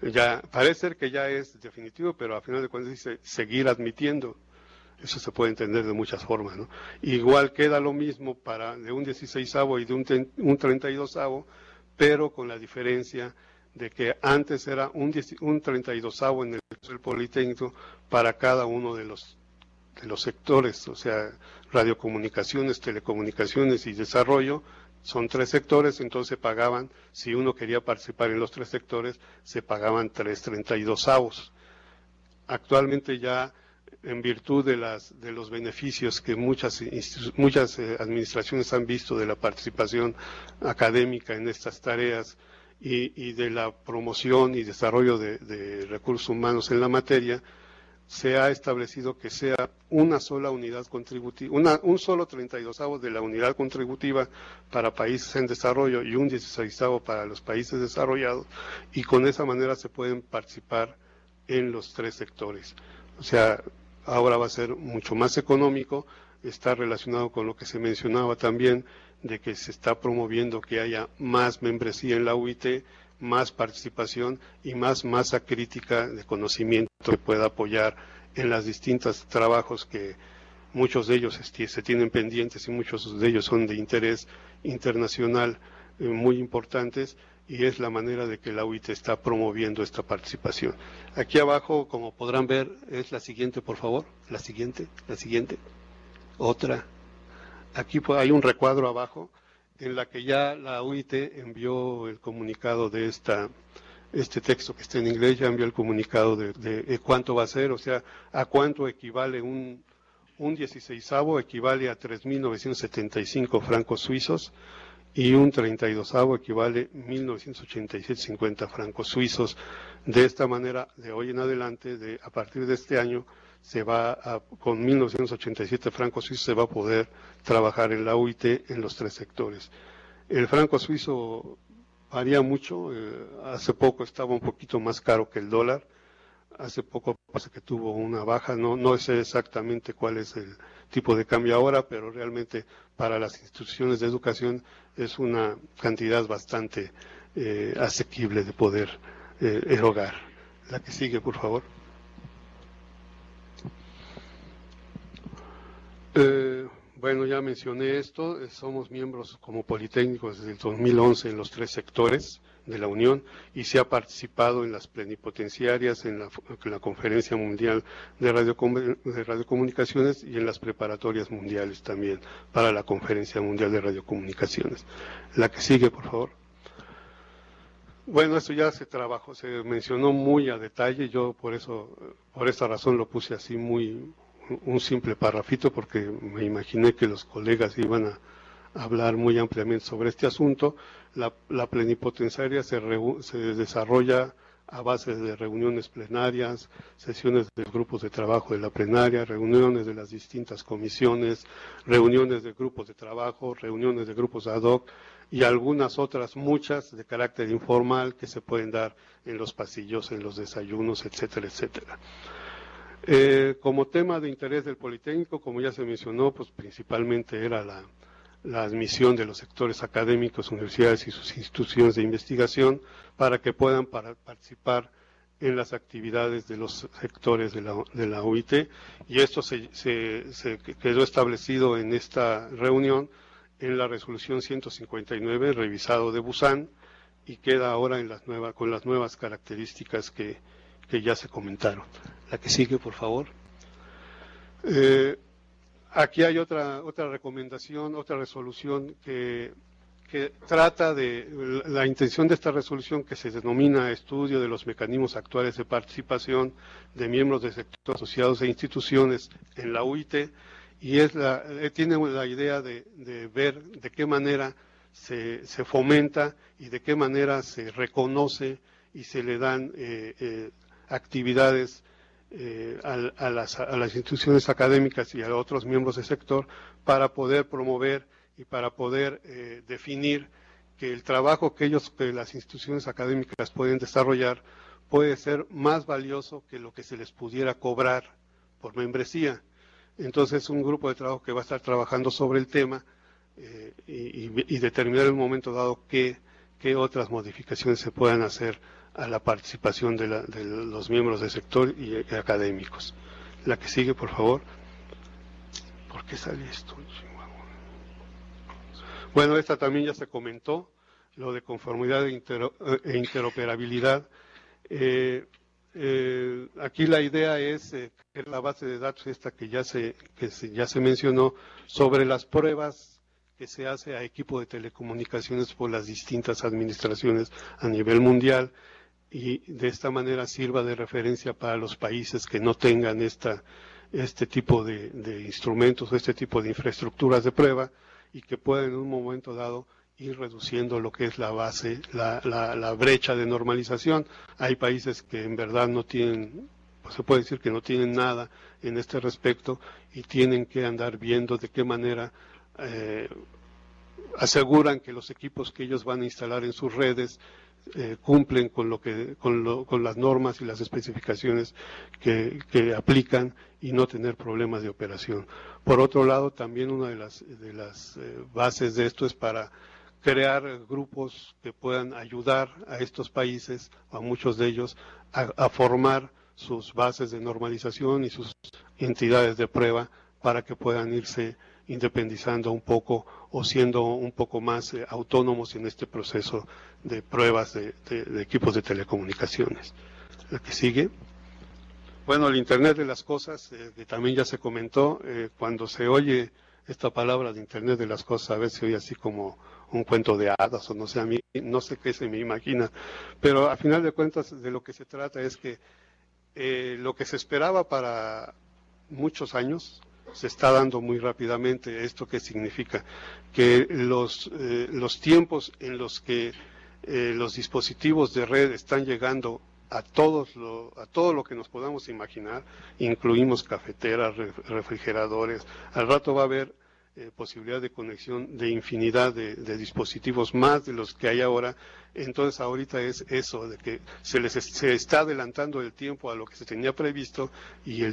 definitivo, pero a final de cuentas dice seguir admitiendo. Eso se puede entender de muchas formas, ¿no? Igual queda lo mismo de un 16avo y de un 32avo, pero con la diferencia de que antes era un 32avo en el Politécnico para cada uno de los sectores, o sea, radiocomunicaciones, telecomunicaciones y desarrollo. Son 3 sectores, entonces se pagaban, si uno quería participar en los 3 sectores, se pagaban 3 32avos. Actualmente ya, en virtud de los beneficios que muchas administraciones han visto de la participación académica en estas tareas y de la promoción y desarrollo de recursos humanos en la materia, se ha establecido que sea una sola unidad contributiva, un solo 32avo de la unidad contributiva para países en desarrollo y un 16avo para los países desarrollados, y con esa manera se pueden participar en los 3 sectores. O sea, ahora va a ser mucho más económico, está relacionado con lo que se mencionaba también, de que se está promoviendo que haya más membresía en la UIT, más participación y más masa crítica de conocimiento que pueda apoyar en los distintos trabajos que muchos de ellos se tienen pendientes y muchos de ellos son de interés internacional muy importantes, y es la manera de que la UIT está promoviendo esta participación. Aquí abajo, como podrán ver, es la siguiente, por favor, la siguiente, otra. Aquí hay un recuadro abajo en la que ya la UIT envió el comunicado de este texto que está en inglés, ya envió el comunicado de cuánto va a ser, o sea, a cuánto equivale un 16avo, equivale a 3.975 francos suizos, y un 32avo equivale a 1.987,50 francos suizos. De esta manera, de hoy en adelante, a partir de este año, con 1.987 francos suizos se va a poder trabajar en la UIT en los 3 sectores. El franco suizo varía mucho, hace poco estaba un poquito más caro que el dólar, hace poco pasa que tuvo una baja, no sé exactamente cuál es el tipo de cambio ahora, pero realmente para las instituciones de educación es una cantidad bastante asequible de poder erogar. La que sigue, por favor. Bueno, ya mencioné esto, somos miembros como Politécnicos desde el 2011 en los 3 sectores de la Unión, y se ha participado en las plenipotenciarias, en la Conferencia Mundial de Radiocomunicaciones y en las preparatorias mundiales también para la Conferencia Mundial de Radiocomunicaciones. La que sigue, por favor. Bueno, esto ya se trabajó, se mencionó muy a detalle, yo por esta razón lo puse así un simple parrafito, porque me imaginé que los colegas iban a hablar muy ampliamente sobre este asunto. La plenipotenciaria se desarrolla a base de reuniones plenarias, sesiones de grupos de trabajo de la plenaria, reuniones de las distintas comisiones, reuniones de grupos de trabajo, reuniones de grupos ad hoc y algunas otras, muchas de carácter informal que se pueden dar en los pasillos, en los desayunos, etcétera, etcétera. Como tema de interés del Politécnico, como ya se mencionó, pues principalmente era la admisión de los sectores académicos, universidades y sus instituciones de investigación para que puedan participar en las actividades de los sectores de la UIT, y esto se quedó establecido en esta reunión en la resolución 159, revisado de Busan, y queda ahora con las nuevas características que ya se comentaron. La que sigue, por favor. Aquí hay otra recomendación, otra resolución que trata de la intención de esta resolución, que se denomina estudio de los mecanismos actuales de participación de miembros del sector asociados e instituciones en la UIT, y tiene la idea de ver de qué manera se fomenta y de qué manera se reconoce y se le dan actividades a las instituciones académicas y a otros miembros del sector para poder promover y para poder definir que el trabajo que las instituciones académicas pueden desarrollar puede ser más valioso que lo que se les pudiera cobrar por membresía. Entonces, un grupo de trabajo que va a estar trabajando sobre el tema y determinar en un momento dado qué otras modificaciones se puedan hacer a la participación de los miembros del sector y académicos. La que sigue, por favor. ¿Por qué sale esto? Bueno, esta también ya se comentó, lo de conformidad e interoperabilidad. Aquí la idea es que la base de datos esta que ya se mencionó sobre las pruebas que se hace a equipo de telecomunicaciones por las distintas administraciones a nivel mundial, y de esta manera sirva de referencia para los países que no tengan este tipo de instrumentos, este tipo de infraestructuras de prueba, y que puedan en un momento dado ir reduciendo lo que es la base, la brecha de normalización. Hay países que en verdad no tienen, pues se puede decir que no tienen nada en este respecto, y tienen que andar viendo de qué manera aseguran que los equipos que ellos van a instalar en sus redes cumplen con las normas y las especificaciones que aplican, y no tener problemas de operación. Por otro lado, también una de las bases de esto es para crear grupos que puedan ayudar a estos países, a muchos de ellos, a formar sus bases de normalización y sus entidades de prueba para que puedan irse independizando un poco o siendo un poco más autónomos en este proceso de pruebas de equipos de telecomunicaciones. La que sigue. Bueno, el Internet de las cosas, que también ya se comentó, cuando se oye esta palabra de Internet de las cosas, a veces se oye así como un cuento de hadas, o no sé, a mí no sé qué se me imagina, pero a final de cuentas de lo que se trata es que lo que se esperaba para muchos años se está dando muy rápidamente. ¿Esto qué significa? Que los tiempos en los que los dispositivos de red están llegando a todo lo que nos podamos imaginar, incluimos cafeteras, refrigeradores. Al rato va a haber posibilidad de conexión de infinidad de dispositivos más de los que hay ahora. Entonces ahorita es eso, de que se está adelantando el tiempo a lo que se tenía previsto, y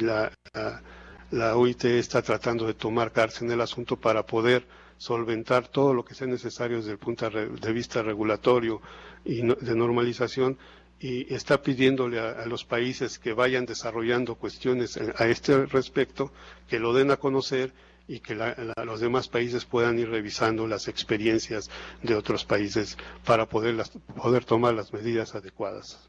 la UIT está tratando de tomar cartas en el asunto para poder solventar todo lo que sea necesario desde el punto de vista regulatorio y de normalización, y está pidiéndole a los países que vayan desarrollando cuestiones a este respecto, que lo den a conocer, y que los demás países puedan ir revisando las experiencias de otros países para poder tomar las medidas adecuadas.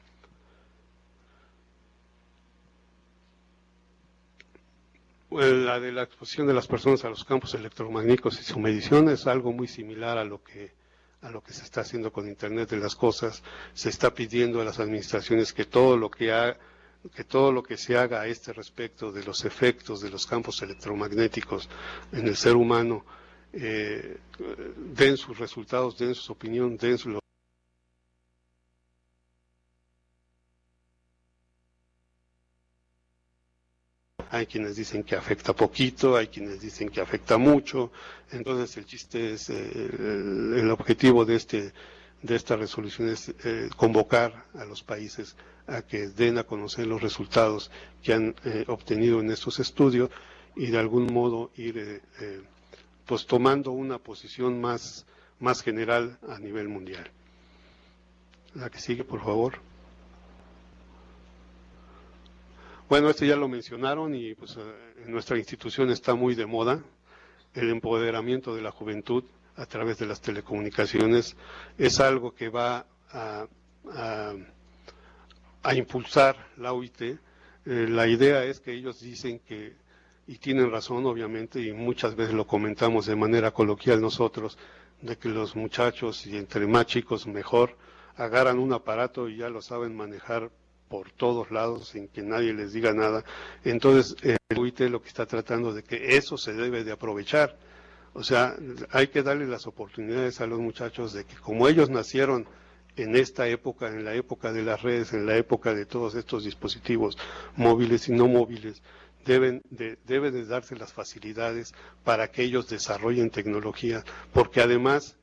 La de la exposición de las personas a los campos electromagnéticos y su medición es algo muy similar a lo que a lo que se está haciendo con Internet de las cosas. Se está pidiendo a las administraciones que todo lo que se haga a este respecto de los efectos de los campos electromagnéticos en el ser humano, den sus resultados, den su opinión, den su... Hay quienes dicen que afecta poquito, hay quienes dicen que afecta mucho. Entonces el chiste es, el objetivo de esta resolución es convocar a los países a que den a conocer los resultados que han obtenido en estos estudios y de algún modo ir pues tomando una posición más general a nivel mundial. La que sigue, por favor. Bueno, esto ya lo mencionaron y pues en nuestra institución está muy de moda el empoderamiento de la juventud a través de las telecomunicaciones. Es algo que va a impulsar la OIT. La idea es que ellos dicen que, y tienen razón obviamente, y muchas veces lo comentamos de manera coloquial nosotros, de que los muchachos, y entre más chicos mejor, agarran un aparato y ya lo saben manejar por todos lados sin que nadie les diga nada. Entonces el OIT lo que está tratando de que eso se debe de aprovechar. O sea, hay que darle las oportunidades a los muchachos de que como ellos nacieron en esta época, en la época de las redes, en la época de todos estos dispositivos móviles y no móviles, deben de darse las facilidades para que ellos desarrollen tecnología, porque además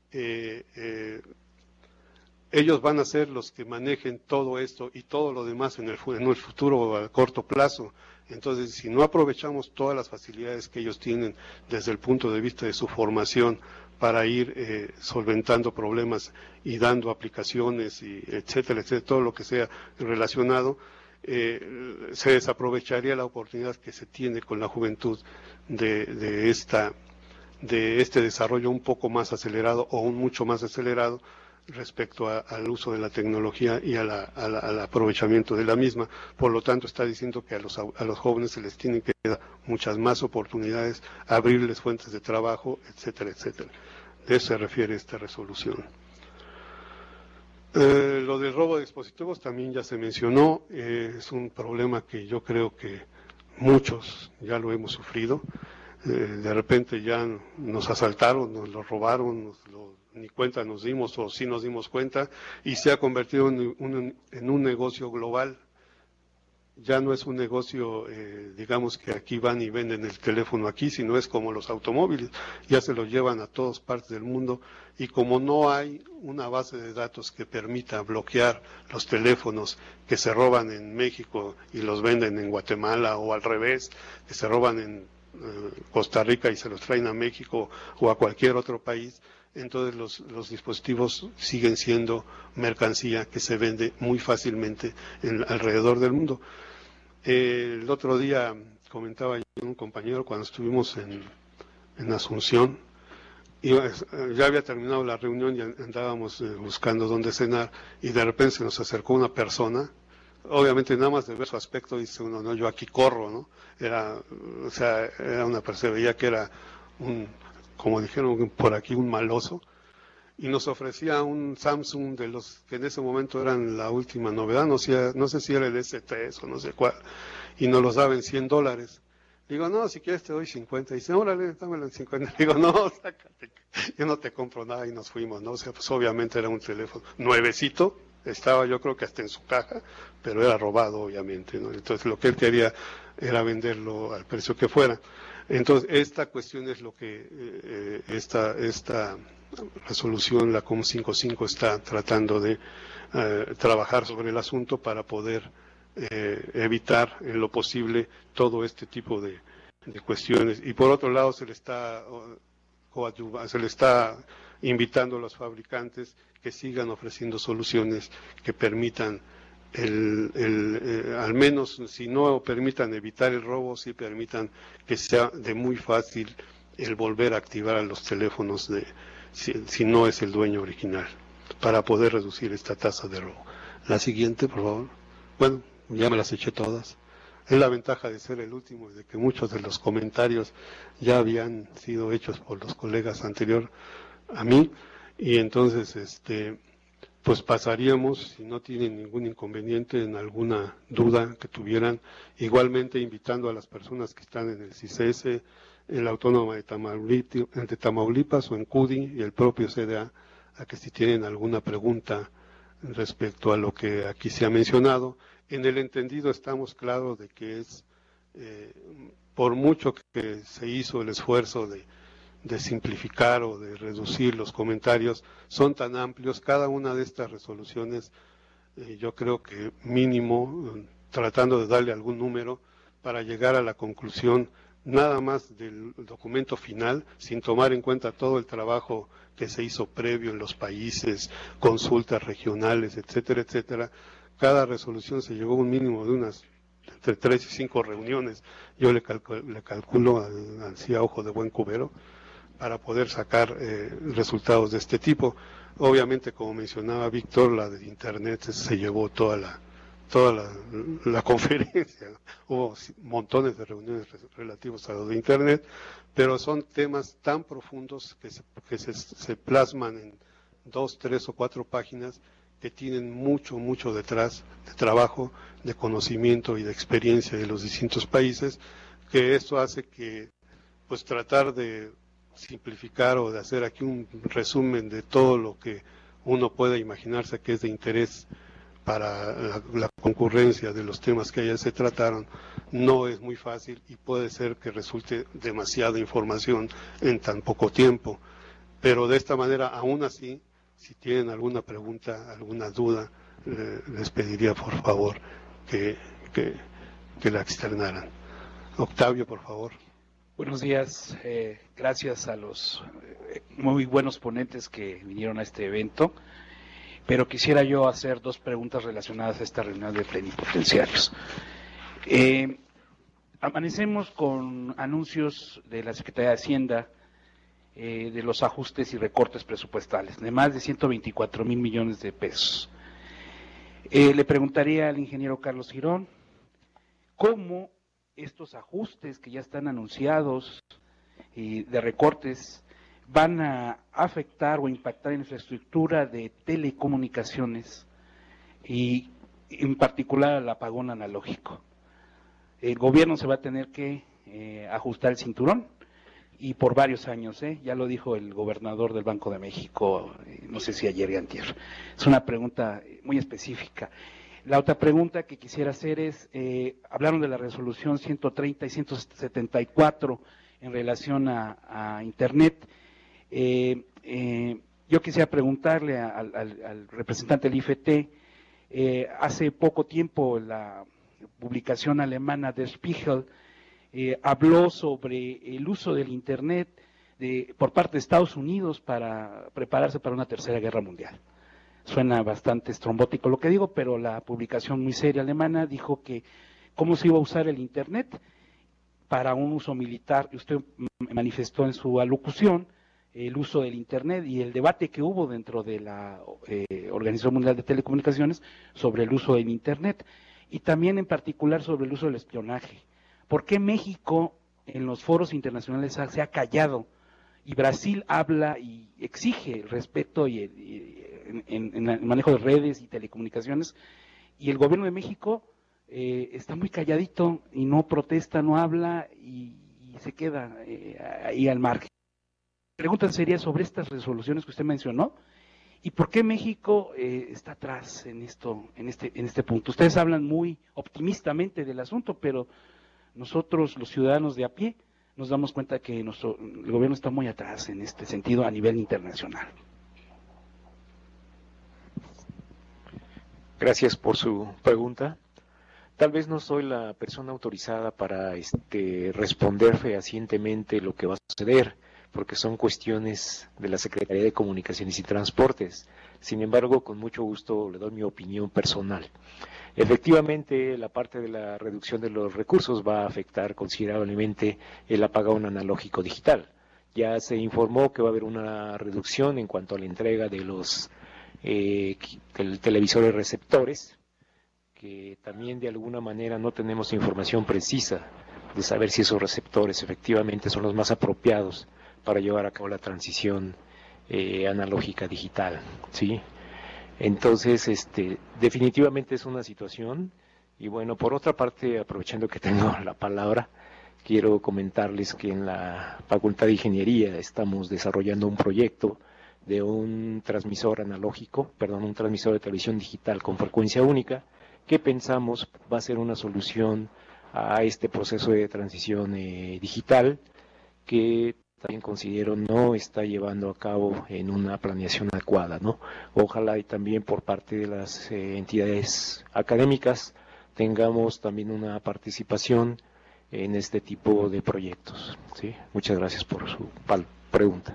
ellos van a ser los que manejen todo esto y todo lo demás en el futuro a corto plazo. Entonces, si no aprovechamos todas las facilidades que ellos tienen desde el punto de vista de su formación para ir solventando problemas y dando aplicaciones, y etcétera, etcétera, todo lo que sea relacionado, se desaprovecharía la oportunidad que se tiene con la juventud de este desarrollo un poco más acelerado o un mucho más acelerado respecto al uso de la tecnología y al aprovechamiento de la misma. Por lo tanto, está diciendo que a los jóvenes se les tienen que dar muchas más oportunidades, abrirles fuentes de trabajo, etcétera, etcétera. De eso se refiere esta resolución. Lo del robo de dispositivos también ya se mencionó. Es un problema que yo creo que muchos ya lo hemos sufrido. De repente ya nos asaltaron, nos lo robaron, ni cuenta nos dimos o sí nos dimos cuenta, y se ha convertido en un negocio global. Ya no es un negocio, digamos que aquí van y venden el teléfono aquí, sino es como los automóviles, ya se los llevan a todas partes del mundo, y como no hay una base de datos que permita bloquear los teléfonos que se roban en México y los venden en Guatemala, o al revés, que se roban en Costa Rica y se los traen a México o a cualquier otro país, entonces los dispositivos siguen siendo mercancía que se vende muy fácilmente alrededor del mundo. El otro día comentaba yo con un compañero cuando estuvimos en Asunción, ya había terminado la reunión y andábamos buscando dónde cenar, y de repente se nos acercó una persona. Obviamente nada más de ver su aspecto dice uno, no, yo aquí corro, ¿no? Era una persona, veía que era como dijeron por aquí, un maloso, y nos ofrecía un Samsung de los que en ese momento eran la última novedad, no sé si era el S3 o no sé cuál, y nos los daba en $100. Digo, no, si quieres te doy 50. Y dice, órale, dámelo en 50. Digo, no, sácate, yo no te compro nada, y nos fuimos, ¿no? O sea, pues obviamente era un teléfono nuevecito, estaba yo creo que hasta en su caja, pero era robado obviamente, ¿no? Entonces lo que él quería era venderlo al precio que fuera. Entonces esta cuestión es lo que esta resolución, la COM 55, está tratando de trabajar sobre el asunto para poder evitar en lo posible todo este tipo de cuestiones. Y por otro lado se le está invitando a los fabricantes que sigan ofreciendo soluciones que permitan al menos, si no permitan evitar el robo, sí permitan que sea de muy fácil el volver a activar a los teléfonos si no es el dueño original, para poder reducir esta tasa de robo. La siguiente, por favor. Bueno, ya me las eché todas. Es la ventaja de ser el último, de que muchos de los comentarios ya habían sido hechos por los colegas anterior a mí. y entonces pues pasaríamos, si no tienen ningún inconveniente, en alguna duda que tuvieran, igualmente invitando a las personas que están en el CICESE, en la Autónoma de Tamaulipas o en CUDI y el propio CDA, a que si tienen alguna pregunta respecto a lo que aquí se ha mencionado. En el entendido estamos claros de que es, por mucho que se hizo el esfuerzo de simplificar o de reducir los comentarios, son tan amplios, cada una de estas resoluciones, yo creo que mínimo, tratando de darle algún número para llegar a la conclusión nada más del documento final, sin tomar en cuenta todo el trabajo que se hizo previo en los países, consultas regionales, etcétera, etcétera. Cada resolución se llevó un mínimo de unas entre 3 y 5 reuniones, yo le calculo así a ojo de buen cubero, para poder sacar resultados de este tipo. Obviamente, como mencionaba Víctor, la de Internet se llevó toda la conferencia, hubo montones de reuniones relativos a lo de Internet, pero son temas tan profundos que se plasman en 2, 3 o 4 páginas que tienen mucho detrás de trabajo, de conocimiento y de experiencia de los distintos países, que esto hace que pues tratar de simplificar o de hacer aquí un resumen de todo lo que uno pueda imaginarse que es de interés para la concurrencia de los temas que allá se trataron, no es muy fácil y puede ser que resulte demasiada información en tan poco tiempo. Pero de esta manera, aún así, si tienen alguna pregunta, alguna duda, les pediría por favor que la externaran. Octavio, por favor. Buenos días, gracias a los muy buenos ponentes que vinieron a este evento, pero quisiera yo hacer 2 preguntas relacionadas a esta reunión de plenipotenciarios. Amanecemos con anuncios de la Secretaría de Hacienda de los ajustes y recortes presupuestales de más de 124,000 millones de pesos. Le preguntaría al ingeniero Carlos Girón, ¿cómo estos ajustes que ya están anunciados de recortes van a afectar o impactar en la infraestructura de telecomunicaciones y en particular al apagón analógico? El gobierno se va a tener que ajustar el cinturón y por varios años, ya lo dijo el gobernador del Banco de México, no sé si ayer y antier. Es una pregunta muy específica. La otra pregunta que quisiera hacer es, hablaron de la resolución 130 y 174 en relación a Internet. Yo quisiera preguntarle al representante del IFT, hace poco tiempo la publicación alemana Der Spiegel habló sobre el uso del Internet por parte de Estados Unidos para prepararse para una tercera guerra mundial. Suena bastante estrombótico lo que digo, pero la publicación muy seria alemana dijo que cómo se iba a usar el Internet para un uso militar. Usted manifestó en su alocución el uso del Internet y el debate que hubo dentro de la Organización Mundial de Telecomunicaciones sobre el uso del Internet y también en particular sobre el uso del espionaje. ¿Por qué México en los foros internacionales se ha callado y Brasil habla y exige el respeto en el manejo de redes y telecomunicaciones y el gobierno de México está muy calladito y no protesta, no habla y se queda ahí al margen? La pregunta sería sobre estas resoluciones que usted mencionó y por qué México está atrás en este punto. Ustedes hablan muy optimistamente del asunto, pero nosotros, los ciudadanos de a pie, nos damos cuenta que el gobierno está muy atrás en este sentido a nivel internacional. Gracias por su pregunta. Tal vez no soy la persona autorizada para responder fehacientemente lo que va a suceder, porque son cuestiones de la Secretaría de Comunicaciones y Transportes. Sin embargo, con mucho gusto le doy mi opinión personal. Efectivamente, la parte de la reducción de los recursos va a afectar considerablemente el apagón analógico digital. Ya se informó que va a haber una reducción en cuanto a la entrega de los televisores receptores, que también de alguna manera no tenemos información precisa de saber si esos receptores efectivamente son los más apropiados para llevar a cabo la transición analógica digital, ¿sí? Entonces, definitivamente es una situación. Y bueno, por otra parte, aprovechando que tengo la palabra, quiero comentarles que en la Facultad de Ingeniería estamos desarrollando un proyecto de un transmisor un transmisor de televisión digital con frecuencia única, que pensamos va a ser una solución a este proceso de transición digital, que también considero no está llevando a cabo en una planeación adecuada, ¿no? Ojalá y también por parte de las entidades académicas tengamos también una participación en este tipo de proyectos, ¿sí? Muchas gracias por su pregunta.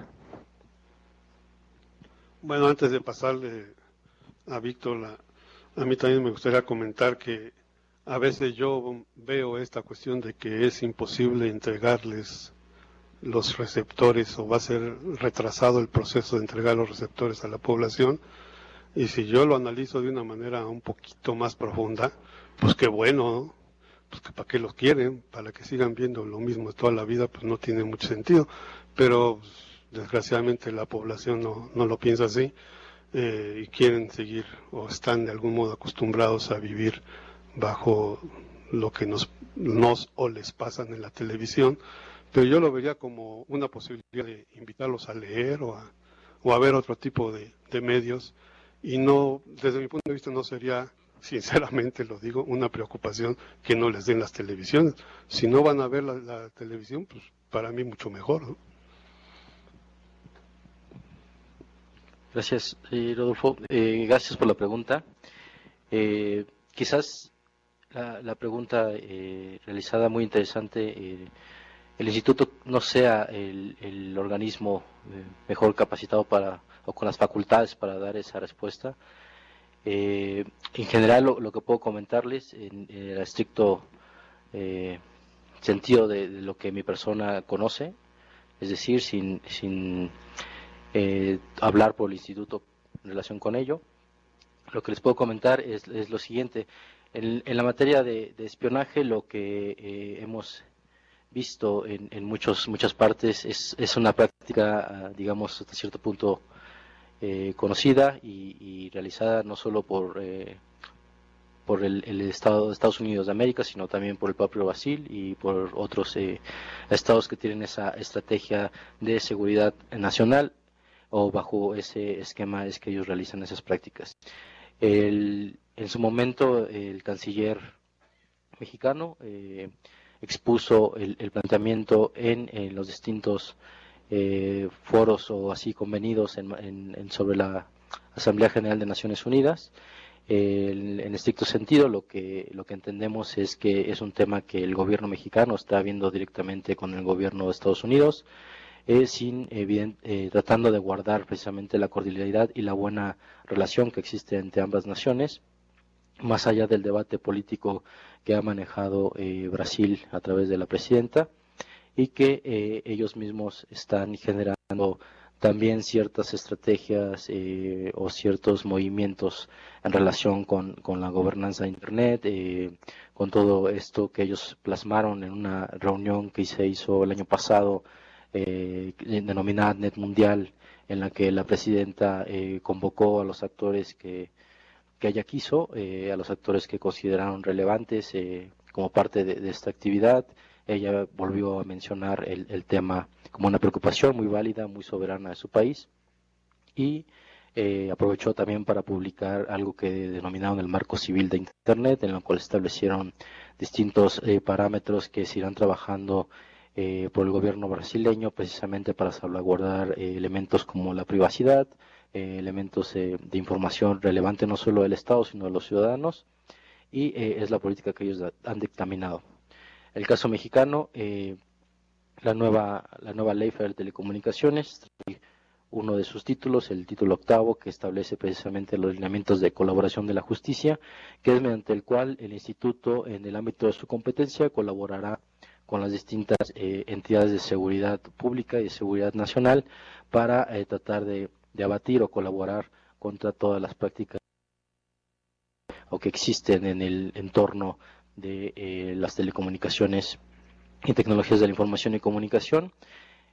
Bueno, antes de pasarle a Víctor, a mí también me gustaría comentar que a veces yo veo esta cuestión de que es imposible entregarles los receptores, o va a ser retrasado el proceso de entregar los receptores a la población. Y si yo lo analizo de una manera un poquito más profunda, pues qué bueno, ¿no? Pues que para qué los quieren, para que sigan viendo lo mismo toda la vida, pues no tiene mucho sentido. Pero desgraciadamente la población no lo piensa así, y quieren seguir o están de algún modo acostumbrados a vivir bajo lo que nos o les pasan en la televisión. Pero yo lo vería como una posibilidad de invitarlos a leer o a ver otro tipo de medios, y no, desde mi punto de vista, no sería, sinceramente lo digo, una preocupación que no les den las televisiones. Si no van a ver la televisión, pues para mí mucho mejor, ¿no? Gracias, Rodolfo. Gracias por la pregunta. Quizás la pregunta realizada muy interesante. El instituto no sea el organismo mejor capacitado o con las facultades para dar esa respuesta. En general, lo que puedo comentarles en el estricto sentido de lo que mi persona conoce, es decir, sin hablar por el instituto en relación con ello, lo que les puedo comentar es lo siguiente. En la materia de espionaje, lo que hemos visto en muchas partes es una práctica, digamos, hasta cierto punto conocida y realizada no solo por el Estado de Estados Unidos de América, sino también por el propio Brasil y por otros estados que tienen esa estrategia de seguridad nacional, o bajo ese esquema es que ellos realizan esas prácticas. En su momento, el canciller mexicano expuso el planteamiento en los distintos foros o así convenidos sobre la Asamblea General de Naciones Unidas. En estricto sentido, lo que entendemos es que es un tema que el gobierno mexicano está viendo directamente con el gobierno de Estados Unidos, tratando de guardar precisamente la cordialidad y la buena relación que existe entre ambas naciones, más allá del debate político que ha manejado Brasil a través de la presidenta, y que ellos mismos están generando también ciertas estrategias o ciertos movimientos en relación con la gobernanza de Internet, con todo esto que ellos plasmaron en una reunión que se hizo el año pasado, denominada Net Mundial, en la que la presidenta convocó a los actores que ella quiso, a los actores que consideraron relevantes como parte de esta actividad. Ella volvió a mencionar el tema como una preocupación muy válida, muy soberana de su país, y aprovechó también para publicar algo que denominaron el Marco Civil de Internet, en el cual establecieron distintos parámetros que se irán trabajando por el gobierno brasileño, precisamente para salvaguardar elementos como la privacidad, elementos de información relevante no solo del Estado, sino de los ciudadanos, y es la política que ellos han dictaminado. El caso mexicano, la nueva Ley Federal de Telecomunicaciones, uno de sus títulos, el título 8º, que establece precisamente los lineamientos de colaboración de la justicia, que es mediante el cual el instituto, en el ámbito de su competencia, colaborará con las distintas entidades de seguridad pública y de seguridad nacional para tratar de abatir o colaborar contra todas las prácticas o que existen en el entorno de las telecomunicaciones y tecnologías de la información y comunicación.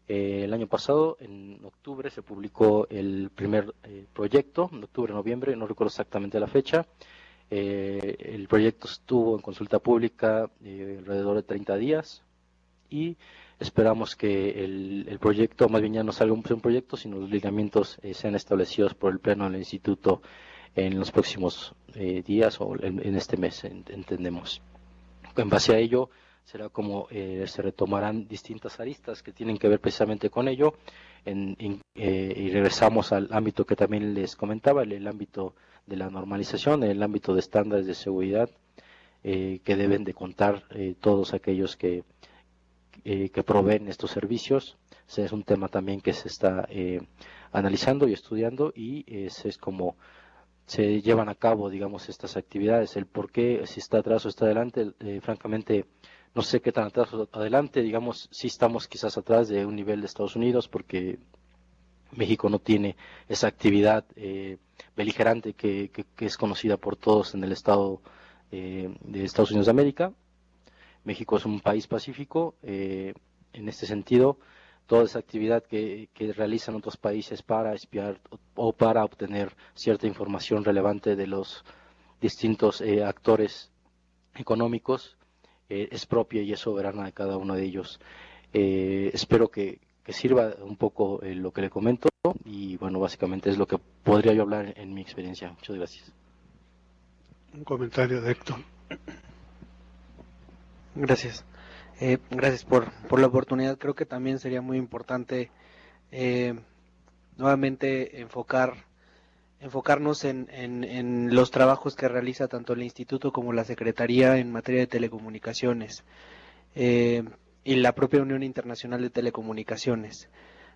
El año pasado, en octubre, se publicó el primer proyecto, en octubre, noviembre, no recuerdo exactamente la fecha. El proyecto estuvo en consulta pública alrededor de 30 días y esperamos que el proyecto, más bien ya no salga un proyecto, sino los lineamientos sean establecidos por el Pleno del Instituto en los próximos días o en este mes, entendemos. En base a ello, será como se retomarán distintas aristas que tienen que ver precisamente con ello y regresamos al ámbito que también les comentaba, el ámbito de la normalización, el ámbito de estándares de seguridad que deben de contar todos aquellos que proveen estos servicios. Ese es un tema también que se está analizando y estudiando y es como se llevan a cabo, digamos, estas actividades. El por qué, si está atrás o está adelante, francamente, no sé qué tan atrás o adelante, digamos, sí estamos quizás atrás de un nivel de Estados Unidos porque México no tiene esa actividad beligerante que es conocida por todos en el estado de Estados Unidos de América. México es un país pacífico, en este sentido, toda esa actividad que realizan otros países para espiar o para obtener cierta información relevante de los distintos actores económicos es propia y es soberana de cada uno de ellos. Espero que sirva un poco lo que le comento y bueno, básicamente es lo que podría yo hablar en mi experiencia. Muchas gracias. Un comentario de Héctor. Gracias. Gracias por la oportunidad. Creo que también sería muy importante nuevamente enfocarnos en los trabajos que realiza tanto el Instituto como la Secretaría en materia de telecomunicaciones y la propia Unión Internacional de Telecomunicaciones.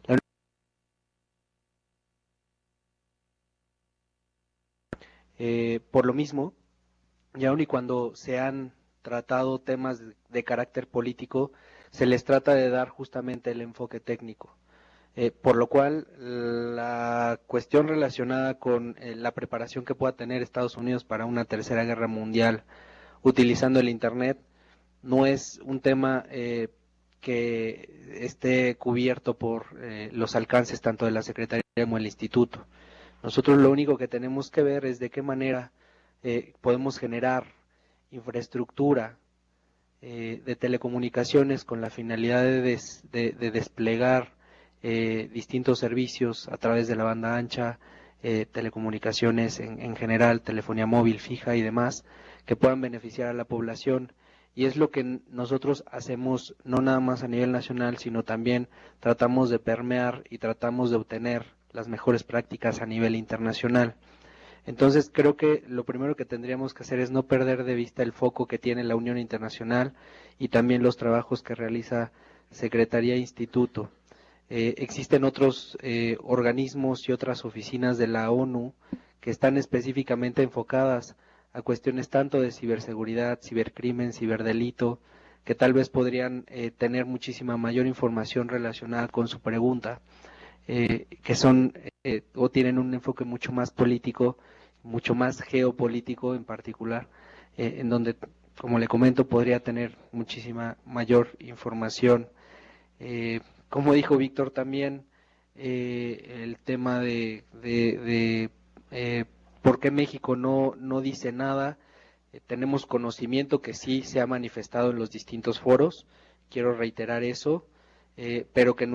Por lo mismo, y aun y cuando se han tratado temas de carácter político, se les trata de dar justamente el enfoque técnico. Por lo cual, la cuestión relacionada con la preparación que pueda tener Estados Unidos para una tercera guerra mundial utilizando el Internet no es un tema que esté cubierto por los alcances tanto de la Secretaría como del Instituto. Nosotros lo único que tenemos que ver es de qué manera podemos generar infraestructura de telecomunicaciones con la finalidad de desplegar distintos servicios a través de la banda ancha, telecomunicaciones en general, telefonía móvil fija y demás, que puedan beneficiar a la población. Y es lo que nosotros hacemos no nada más a nivel nacional, sino también tratamos de permear y tratamos de obtener las mejores prácticas a nivel internacional. Entonces creo que lo primero que tendríamos que hacer es no perder de vista el foco que tiene la Unión Internacional y también los trabajos que realiza Secretaría e Instituto. Existen otros organismos y otras oficinas de la ONU que están específicamente enfocadas a cuestiones tanto de ciberseguridad, cibercrimen, ciberdelito, que tal vez podrían tener muchísima mayor información relacionada con su pregunta, que son o tienen un enfoque mucho más político, mucho más geopolítico en particular, en donde, como le comento, podría tener muchísima mayor información. Como dijo Víctor también, el tema de por qué México no dice nada. Tenemos conocimiento que sí se ha manifestado en los distintos foros, quiero reiterar eso, pero que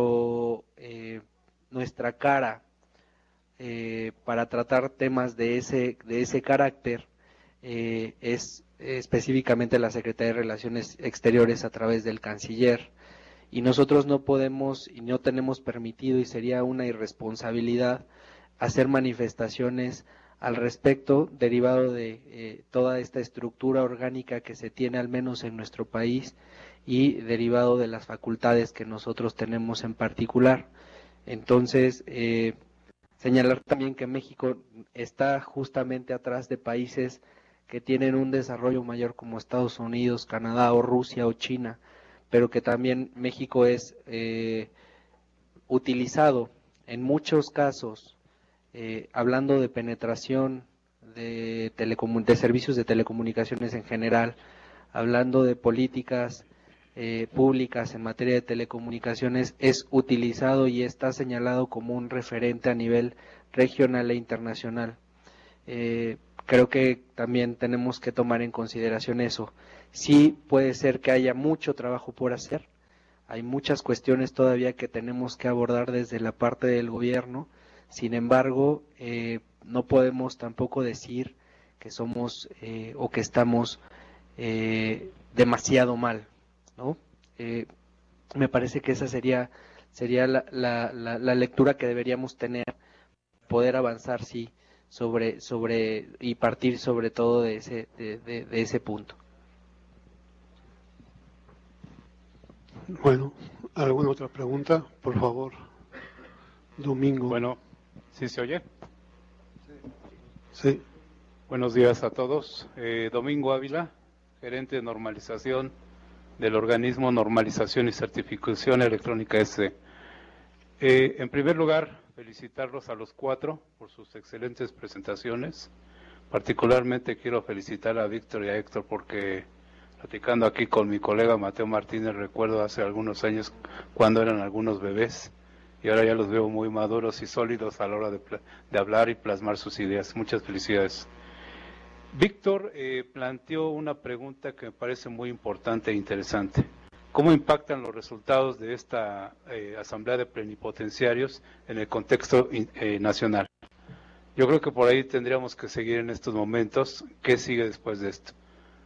nuestra cara para tratar temas de ese carácter es específicamente la Secretaría de Relaciones Exteriores a través del Canciller. Y nosotros no podemos y no tenemos permitido, y sería una irresponsabilidad, hacer manifestaciones al respecto derivado de toda esta estructura orgánica que se tiene al menos en nuestro país y derivado de las facultades que nosotros tenemos en particular. Entonces, señalar también que México está justamente atrás de países que tienen un desarrollo mayor como Estados Unidos, Canadá o Rusia o China, pero que también México es utilizado en muchos casos, hablando de penetración de servicios de telecomunicaciones en general, hablando de políticas públicas en materia de telecomunicaciones es utilizado y está señalado como un referente a nivel regional e internacional. Creo que también tenemos que tomar en consideración eso. Sí puede ser que haya mucho trabajo por hacer, hay muchas cuestiones todavía que tenemos que abordar desde la parte del gobierno, sin embargo, no podemos tampoco decir que somos o que estamos demasiado mal, ¿no? Me parece que esa sería la lectura que deberíamos tener, poder avanzar, sí, sobre y partir sobre todo de ese punto. Bueno, ¿alguna otra pregunta? Por favor, Domingo. Bueno, ¿sí se oye? Sí. Buenos días a todos. Domingo Ávila, gerente de normalización del organismo Normalización y Certificación Electrónica S. En primer lugar, felicitarlos a los cuatro por sus excelentes presentaciones. Particularmente quiero felicitar a Víctor y a Héctor porque, platicando aquí con mi colega Mateo Martínez, recuerdo hace algunos años cuando eran algunos bebés y ahora ya los veo muy maduros y sólidos a la hora de hablar y plasmar sus ideas. Muchas felicidades. Víctor planteó una pregunta que me parece muy importante e interesante. ¿Cómo impactan los resultados de esta Asamblea de Plenipotenciarios en el contexto nacional? Yo creo que por ahí tendríamos que seguir en estos momentos. ¿Qué sigue después de esto?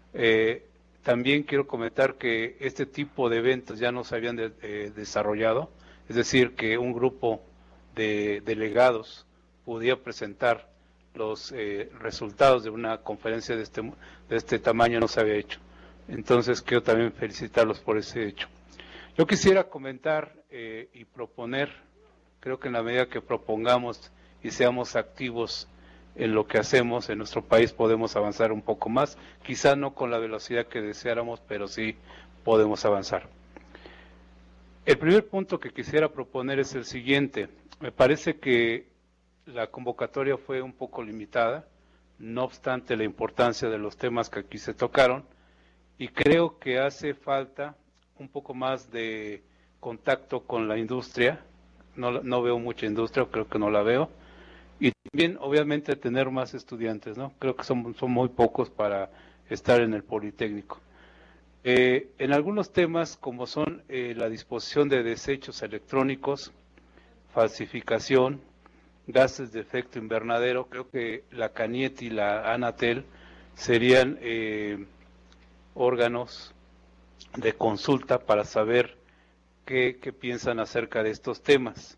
También quiero comentar que este tipo de eventos ya no se habían desarrollado, es decir, que un grupo de delegados podía presentar los resultados de una conferencia de este tamaño, no se había hecho. Entonces quiero también felicitarlos por ese hecho. Yo quisiera comentar y proponer, creo que en la medida que propongamos y seamos activos en lo que hacemos en nuestro país podemos avanzar un poco más, quizá no con la velocidad que deseáramos, pero sí podemos avanzar. El primer punto que quisiera proponer es el siguiente. Me parece que la convocatoria fue un poco limitada, no obstante la importancia de los temas que aquí se tocaron, y creo que hace falta un poco más de contacto con la industria. No veo mucha industria, creo que no la veo, y también obviamente tener más estudiantes, ¿no? Creo que son muy pocos para estar en el Politécnico. En algunos temas como son la disposición de desechos electrónicos, falsificación, gases de efecto invernadero, creo que la CANIET y la ANATEL serían órganos de consulta para saber qué piensan acerca de estos temas.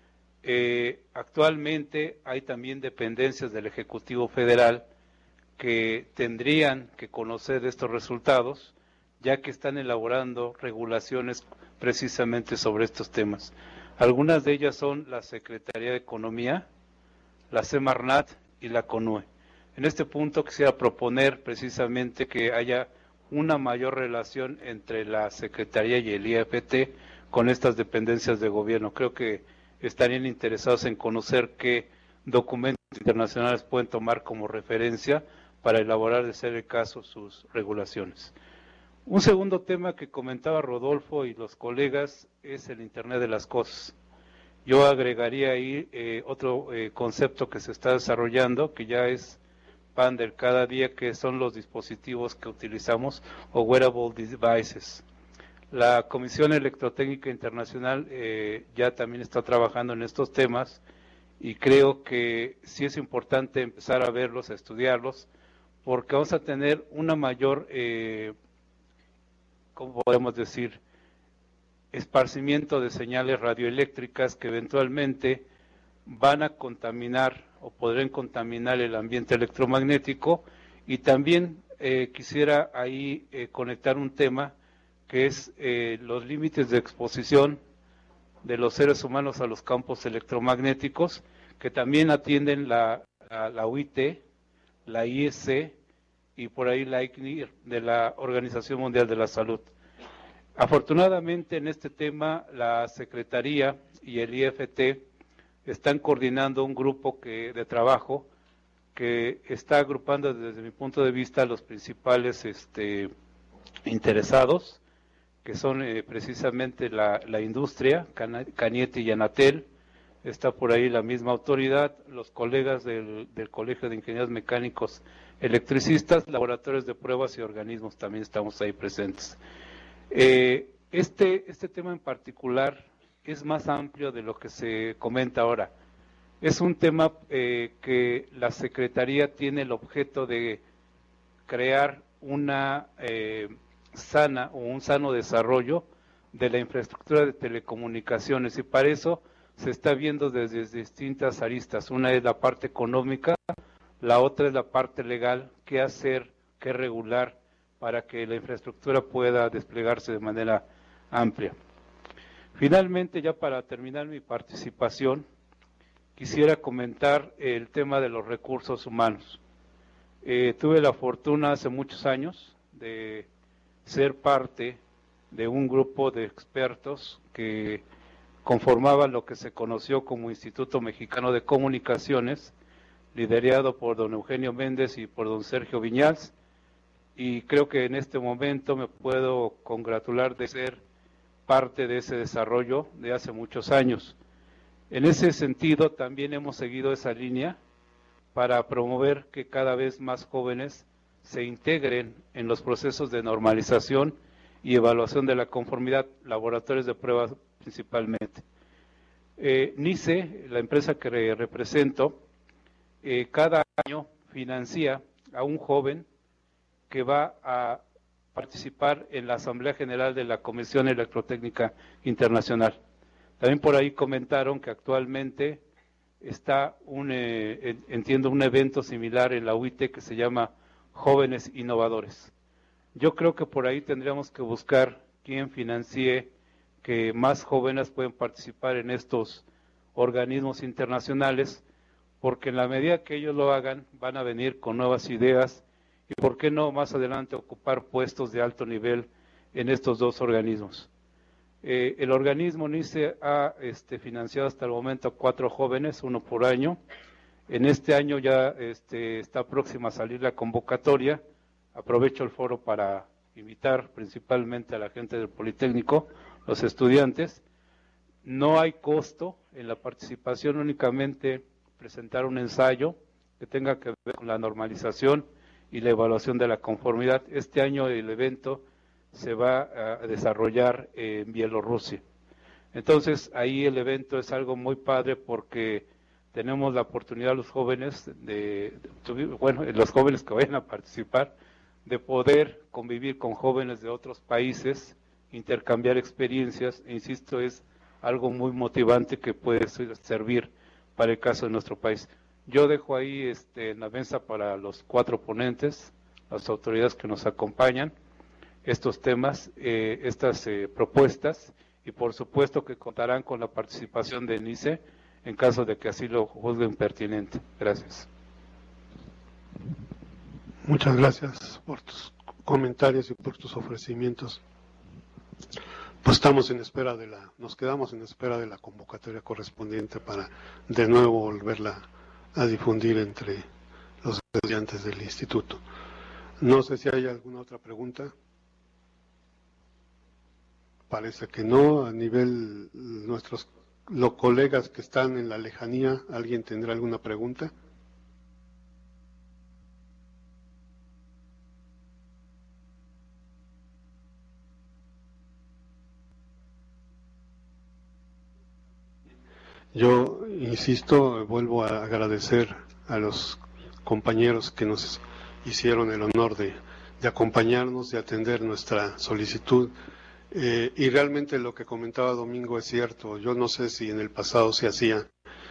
Actualmente hay también dependencias del Ejecutivo Federal que tendrían que conocer estos resultados, ya que están elaborando regulaciones precisamente sobre estos temas. Algunas de ellas son la Secretaría de Economía, la Semarnat y la CONUE. En este punto quisiera proponer precisamente que haya una mayor relación entre la Secretaría y el IFT con estas dependencias de gobierno. Creo que estarían interesados en conocer qué documentos internacionales pueden tomar como referencia para elaborar, de ser el caso, sus regulaciones. Un segundo tema que comentaba Rodolfo y los colegas es el Internet de las Cosas. Yo agregaría ahí otro concepto que se está desarrollando, que ya es pan del cada día, que son los dispositivos que utilizamos o wearable devices. La Comisión Electrotécnica Internacional ya también está trabajando en estos temas y creo que sí es importante empezar a verlos, a estudiarlos, porque vamos a tener una mayor, ¿cómo podemos decir?, esparcimiento de señales radioeléctricas que eventualmente van a contaminar o podrían contaminar el ambiente electromagnético. Y también quisiera ahí conectar un tema que es los límites de exposición de los seres humanos a los campos electromagnéticos, que también atienden la UIT, la IEC y por ahí la ICNIR de la Organización Mundial de la Salud. Afortunadamente en este tema la Secretaría y el IFT están coordinando un grupo de trabajo que está agrupando desde mi punto de vista los principales interesados, que son precisamente la industria, Cañete y Anatel. Está por ahí la misma autoridad, los colegas del Colegio de Ingenieros Mecánicos Electricistas, laboratorios de pruebas y organismos también estamos ahí presentes. Este tema en particular es más amplio de lo que se comenta ahora. Es un tema que la Secretaría tiene el objeto de crear una un sano desarrollo de la infraestructura de telecomunicaciones, y para eso se está viendo desde distintas aristas. Una es la parte económica, la otra es la parte legal, qué hacer, qué regular para que la infraestructura pueda desplegarse de manera amplia. Finalmente, ya para terminar mi participación, quisiera comentar el tema de los recursos humanos. Tuve la fortuna hace muchos años de ser parte de un grupo de expertos que conformaban lo que se conoció como Instituto Mexicano de Comunicaciones, liderado por don Eugenio Méndez y por don Sergio Viñals, y creo que en este momento me puedo congratular de ser parte de ese desarrollo de hace muchos años. En ese sentido, también hemos seguido esa línea para promover que cada vez más jóvenes se integren en los procesos de normalización y evaluación de la conformidad, laboratorios de pruebas principalmente. NICE, la empresa que represento, cada año financia a un joven que va a participar en la Asamblea General de la Comisión Electrotécnica Internacional. También por ahí comentaron que actualmente está entiendo, un evento similar en la UIT que se llama Jóvenes Innovadores. Yo creo que por ahí tendríamos que buscar quién financie que más jóvenes pueden participar en estos organismos internacionales, porque en la medida que ellos lo hagan, van a venir con nuevas ideas y, ¿por qué no, más adelante ocupar puestos de alto nivel en estos dos organismos? El organismo NICE ha financiado hasta el momento a 4 jóvenes, 1 por año. En este año ya está próxima a salir la convocatoria. Aprovecho el foro para invitar principalmente a la gente del Politécnico, los estudiantes. No hay costo en la participación, únicamente presentar un ensayo que tenga que ver con la normalización y la evaluación de la conformidad. Este año el evento se va a desarrollar en Bielorrusia. Entonces ahí el evento es algo muy padre porque tenemos la oportunidad los jóvenes los jóvenes que vayan a participar, de poder convivir con jóvenes de otros países, intercambiar experiencias, e insisto, es algo muy motivante que puede servir para el caso de nuestro país. Yo dejo ahí en la mesa para los 4 ponentes, las autoridades que nos acompañan, estos temas, estas propuestas, y por supuesto que contarán con la participación de NICE en caso de que así lo juzguen pertinente. Gracias. Muchas gracias por tus comentarios y por tus ofrecimientos. Pues nos quedamos en espera de la convocatoria correspondiente para de nuevo volverla a difundir entre los estudiantes del instituto. No sé si hay alguna otra pregunta. Parece que no. A nivel los colegas que están en la lejanía, ¿alguien tendrá alguna pregunta? Yo insisto, vuelvo a agradecer a los compañeros que nos hicieron el honor de acompañarnos, de atender nuestra solicitud. Y realmente lo que comentaba Domingo es cierto. Yo no sé si en el pasado se hacía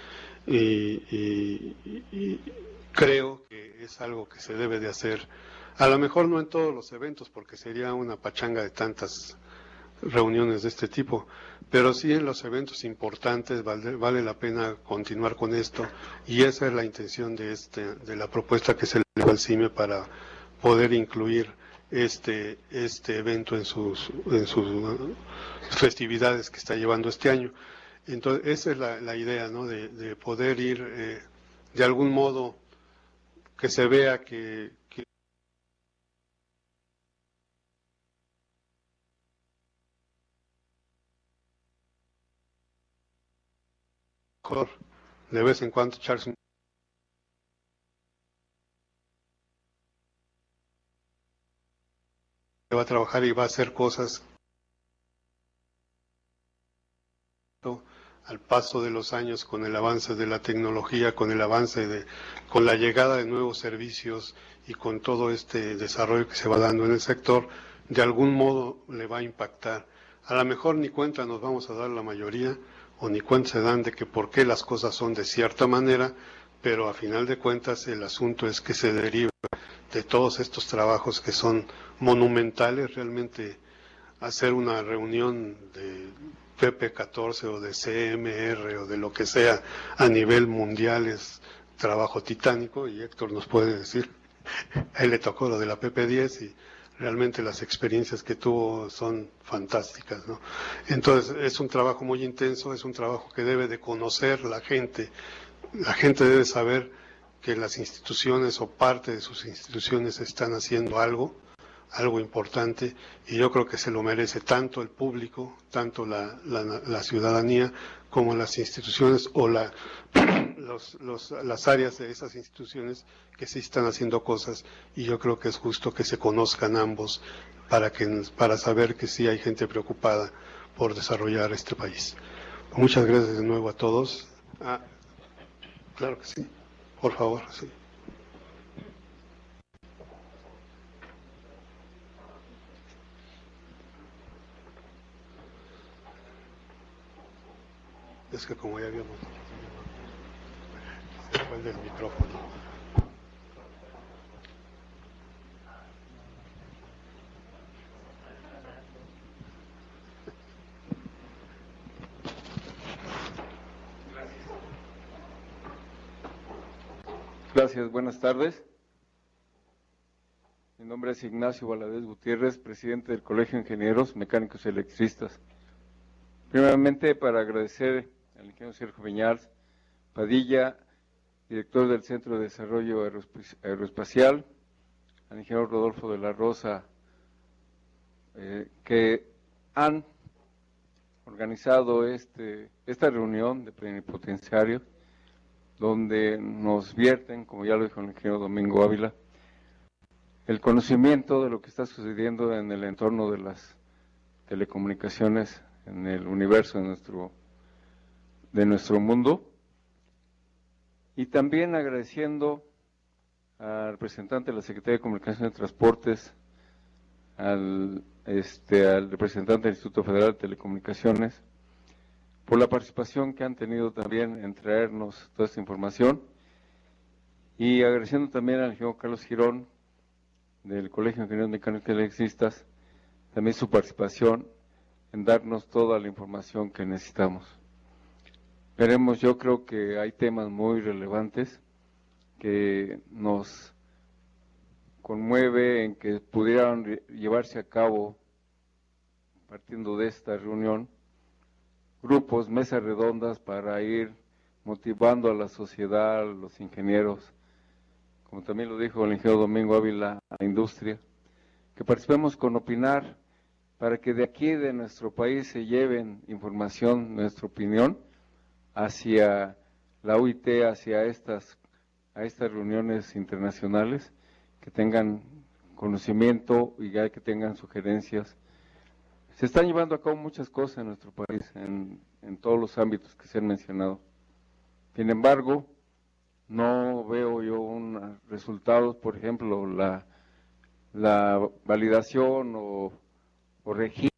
y creo que es algo que se debe de hacer. A lo mejor no en todos los eventos, porque sería una pachanga de tantas reuniones de este tipo, pero sí en los eventos importantes vale la pena continuar con esto, y esa es la intención de la propuesta que se le dio al CIME para poder incluir este evento en sus festividades que está llevando este año. Entonces esa es la idea, ¿no? De poder ir de algún modo que se vea que mejor de vez en cuando echarse un va a trabajar y va a hacer cosas al paso de los años, con el avance de la tecnología, con el avance con la llegada de nuevos servicios y con todo este desarrollo que se va dando en el sector, de algún modo le va a impactar. A lo mejor ni cuenta nos vamos a dar la mayoría, o ni cuenta se dan de que por qué las cosas son de cierta manera, pero a final de cuentas el asunto es que se deriva de todos estos trabajos que son monumentales. Realmente hacer una reunión de PP14 o de CMR o de lo que sea a nivel mundial es trabajo titánico, y Héctor nos puede decir, a él le tocó lo de la PP10 y realmente las experiencias que tuvo son fantásticas, ¿no? Entonces es un trabajo muy intenso, es un trabajo que debe de conocer la gente debe saber que las instituciones o parte de sus instituciones están haciendo algo importante, y yo creo que se lo merece tanto el público, tanto la ciudadanía, como las instituciones o las áreas de esas instituciones que sí están haciendo cosas, y yo creo que es justo que se conozcan ambos para saber que sí hay gente preocupada por desarrollar este país. Muchas gracias de nuevo a todos. Claro que sí, por favor, sí. Es que como ya habíamos se fue el micrófono. Gracias, buenas tardes. Mi nombre es Ignacio Valadez Gutiérrez, presidente del Colegio de Ingenieros Mecánicos y Electricistas. Primeramente, para agradecer al ingeniero Sergio Viñals Padilla, director del Centro de Desarrollo Aeroespacial, al ingeniero Rodolfo de la Rosa, que han organizado esta reunión de plenipotenciarios, donde nos vierten, como ya lo dijo el ingeniero Domingo Ávila, el conocimiento de lo que está sucediendo en el entorno de las telecomunicaciones, en el universo de nuestro mundo, y también agradeciendo al representante de la Secretaría de Comunicaciones y Transportes, al representante del Instituto Federal de Telecomunicaciones, por la participación que han tenido también en traernos toda esta información, y agradeciendo también al ingeniero Carlos Girón del Colegio de Ingenieros Mecánicos y Electricistas, también su participación en darnos toda la información que necesitamos. Veremos, yo creo que hay temas muy relevantes que nos conmueve en que pudieran llevarse a cabo, partiendo de esta reunión, grupos, mesas redondas para ir motivando a la sociedad, a los ingenieros, como también lo dijo el ingeniero Domingo Ávila, a la industria, que participemos con opinar para que de aquí de nuestro país se lleven información, nuestra opinión, hacia la UIT, hacia estas reuniones internacionales, que tengan conocimiento y ya que tengan sugerencias. Se están llevando a cabo muchas cosas en nuestro país, en todos los ámbitos que se han mencionado. Sin embargo, no veo yo resultados, por ejemplo, la validación o registro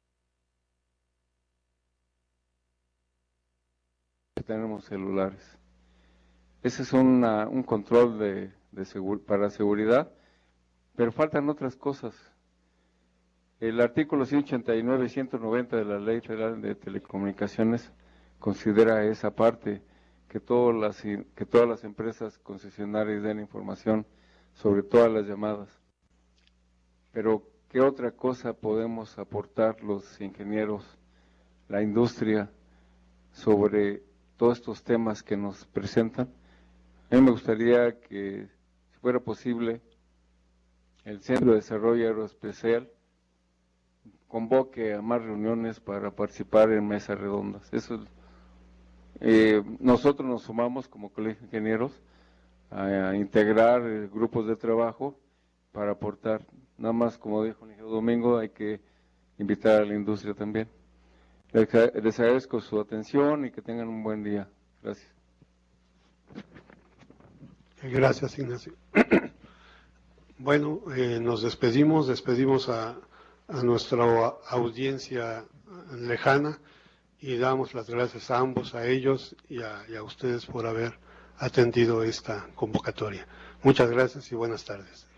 que tenemos celulares. Ese es un control para seguridad, pero faltan otras cosas. El artículo 189 y 190 de la Ley Federal de Telecomunicaciones considera esa parte, que todas las empresas concesionarias den información sobre todas las llamadas. Pero, ¿qué otra cosa podemos aportar los ingenieros, la industria, sobre todos estos temas que nos presentan? A mí me gustaría que, si fuera posible, el Centro de Desarrollo Aeroespacial convoque a más reuniones para participar en mesas redondas. Eso Nosotros nos sumamos como Colegio de Ingenieros a integrar grupos de trabajo para aportar. Nada más, como dijo el ingeniero Domingo, hay que invitar a la industria también. Les agradezco su atención y que tengan un buen día. Gracias. Gracias, Ignacio. Bueno, nos despedimos a nuestra audiencia lejana y damos las gracias a ambos, a ellos y a ustedes por haber atendido esta convocatoria. Muchas gracias y buenas tardes.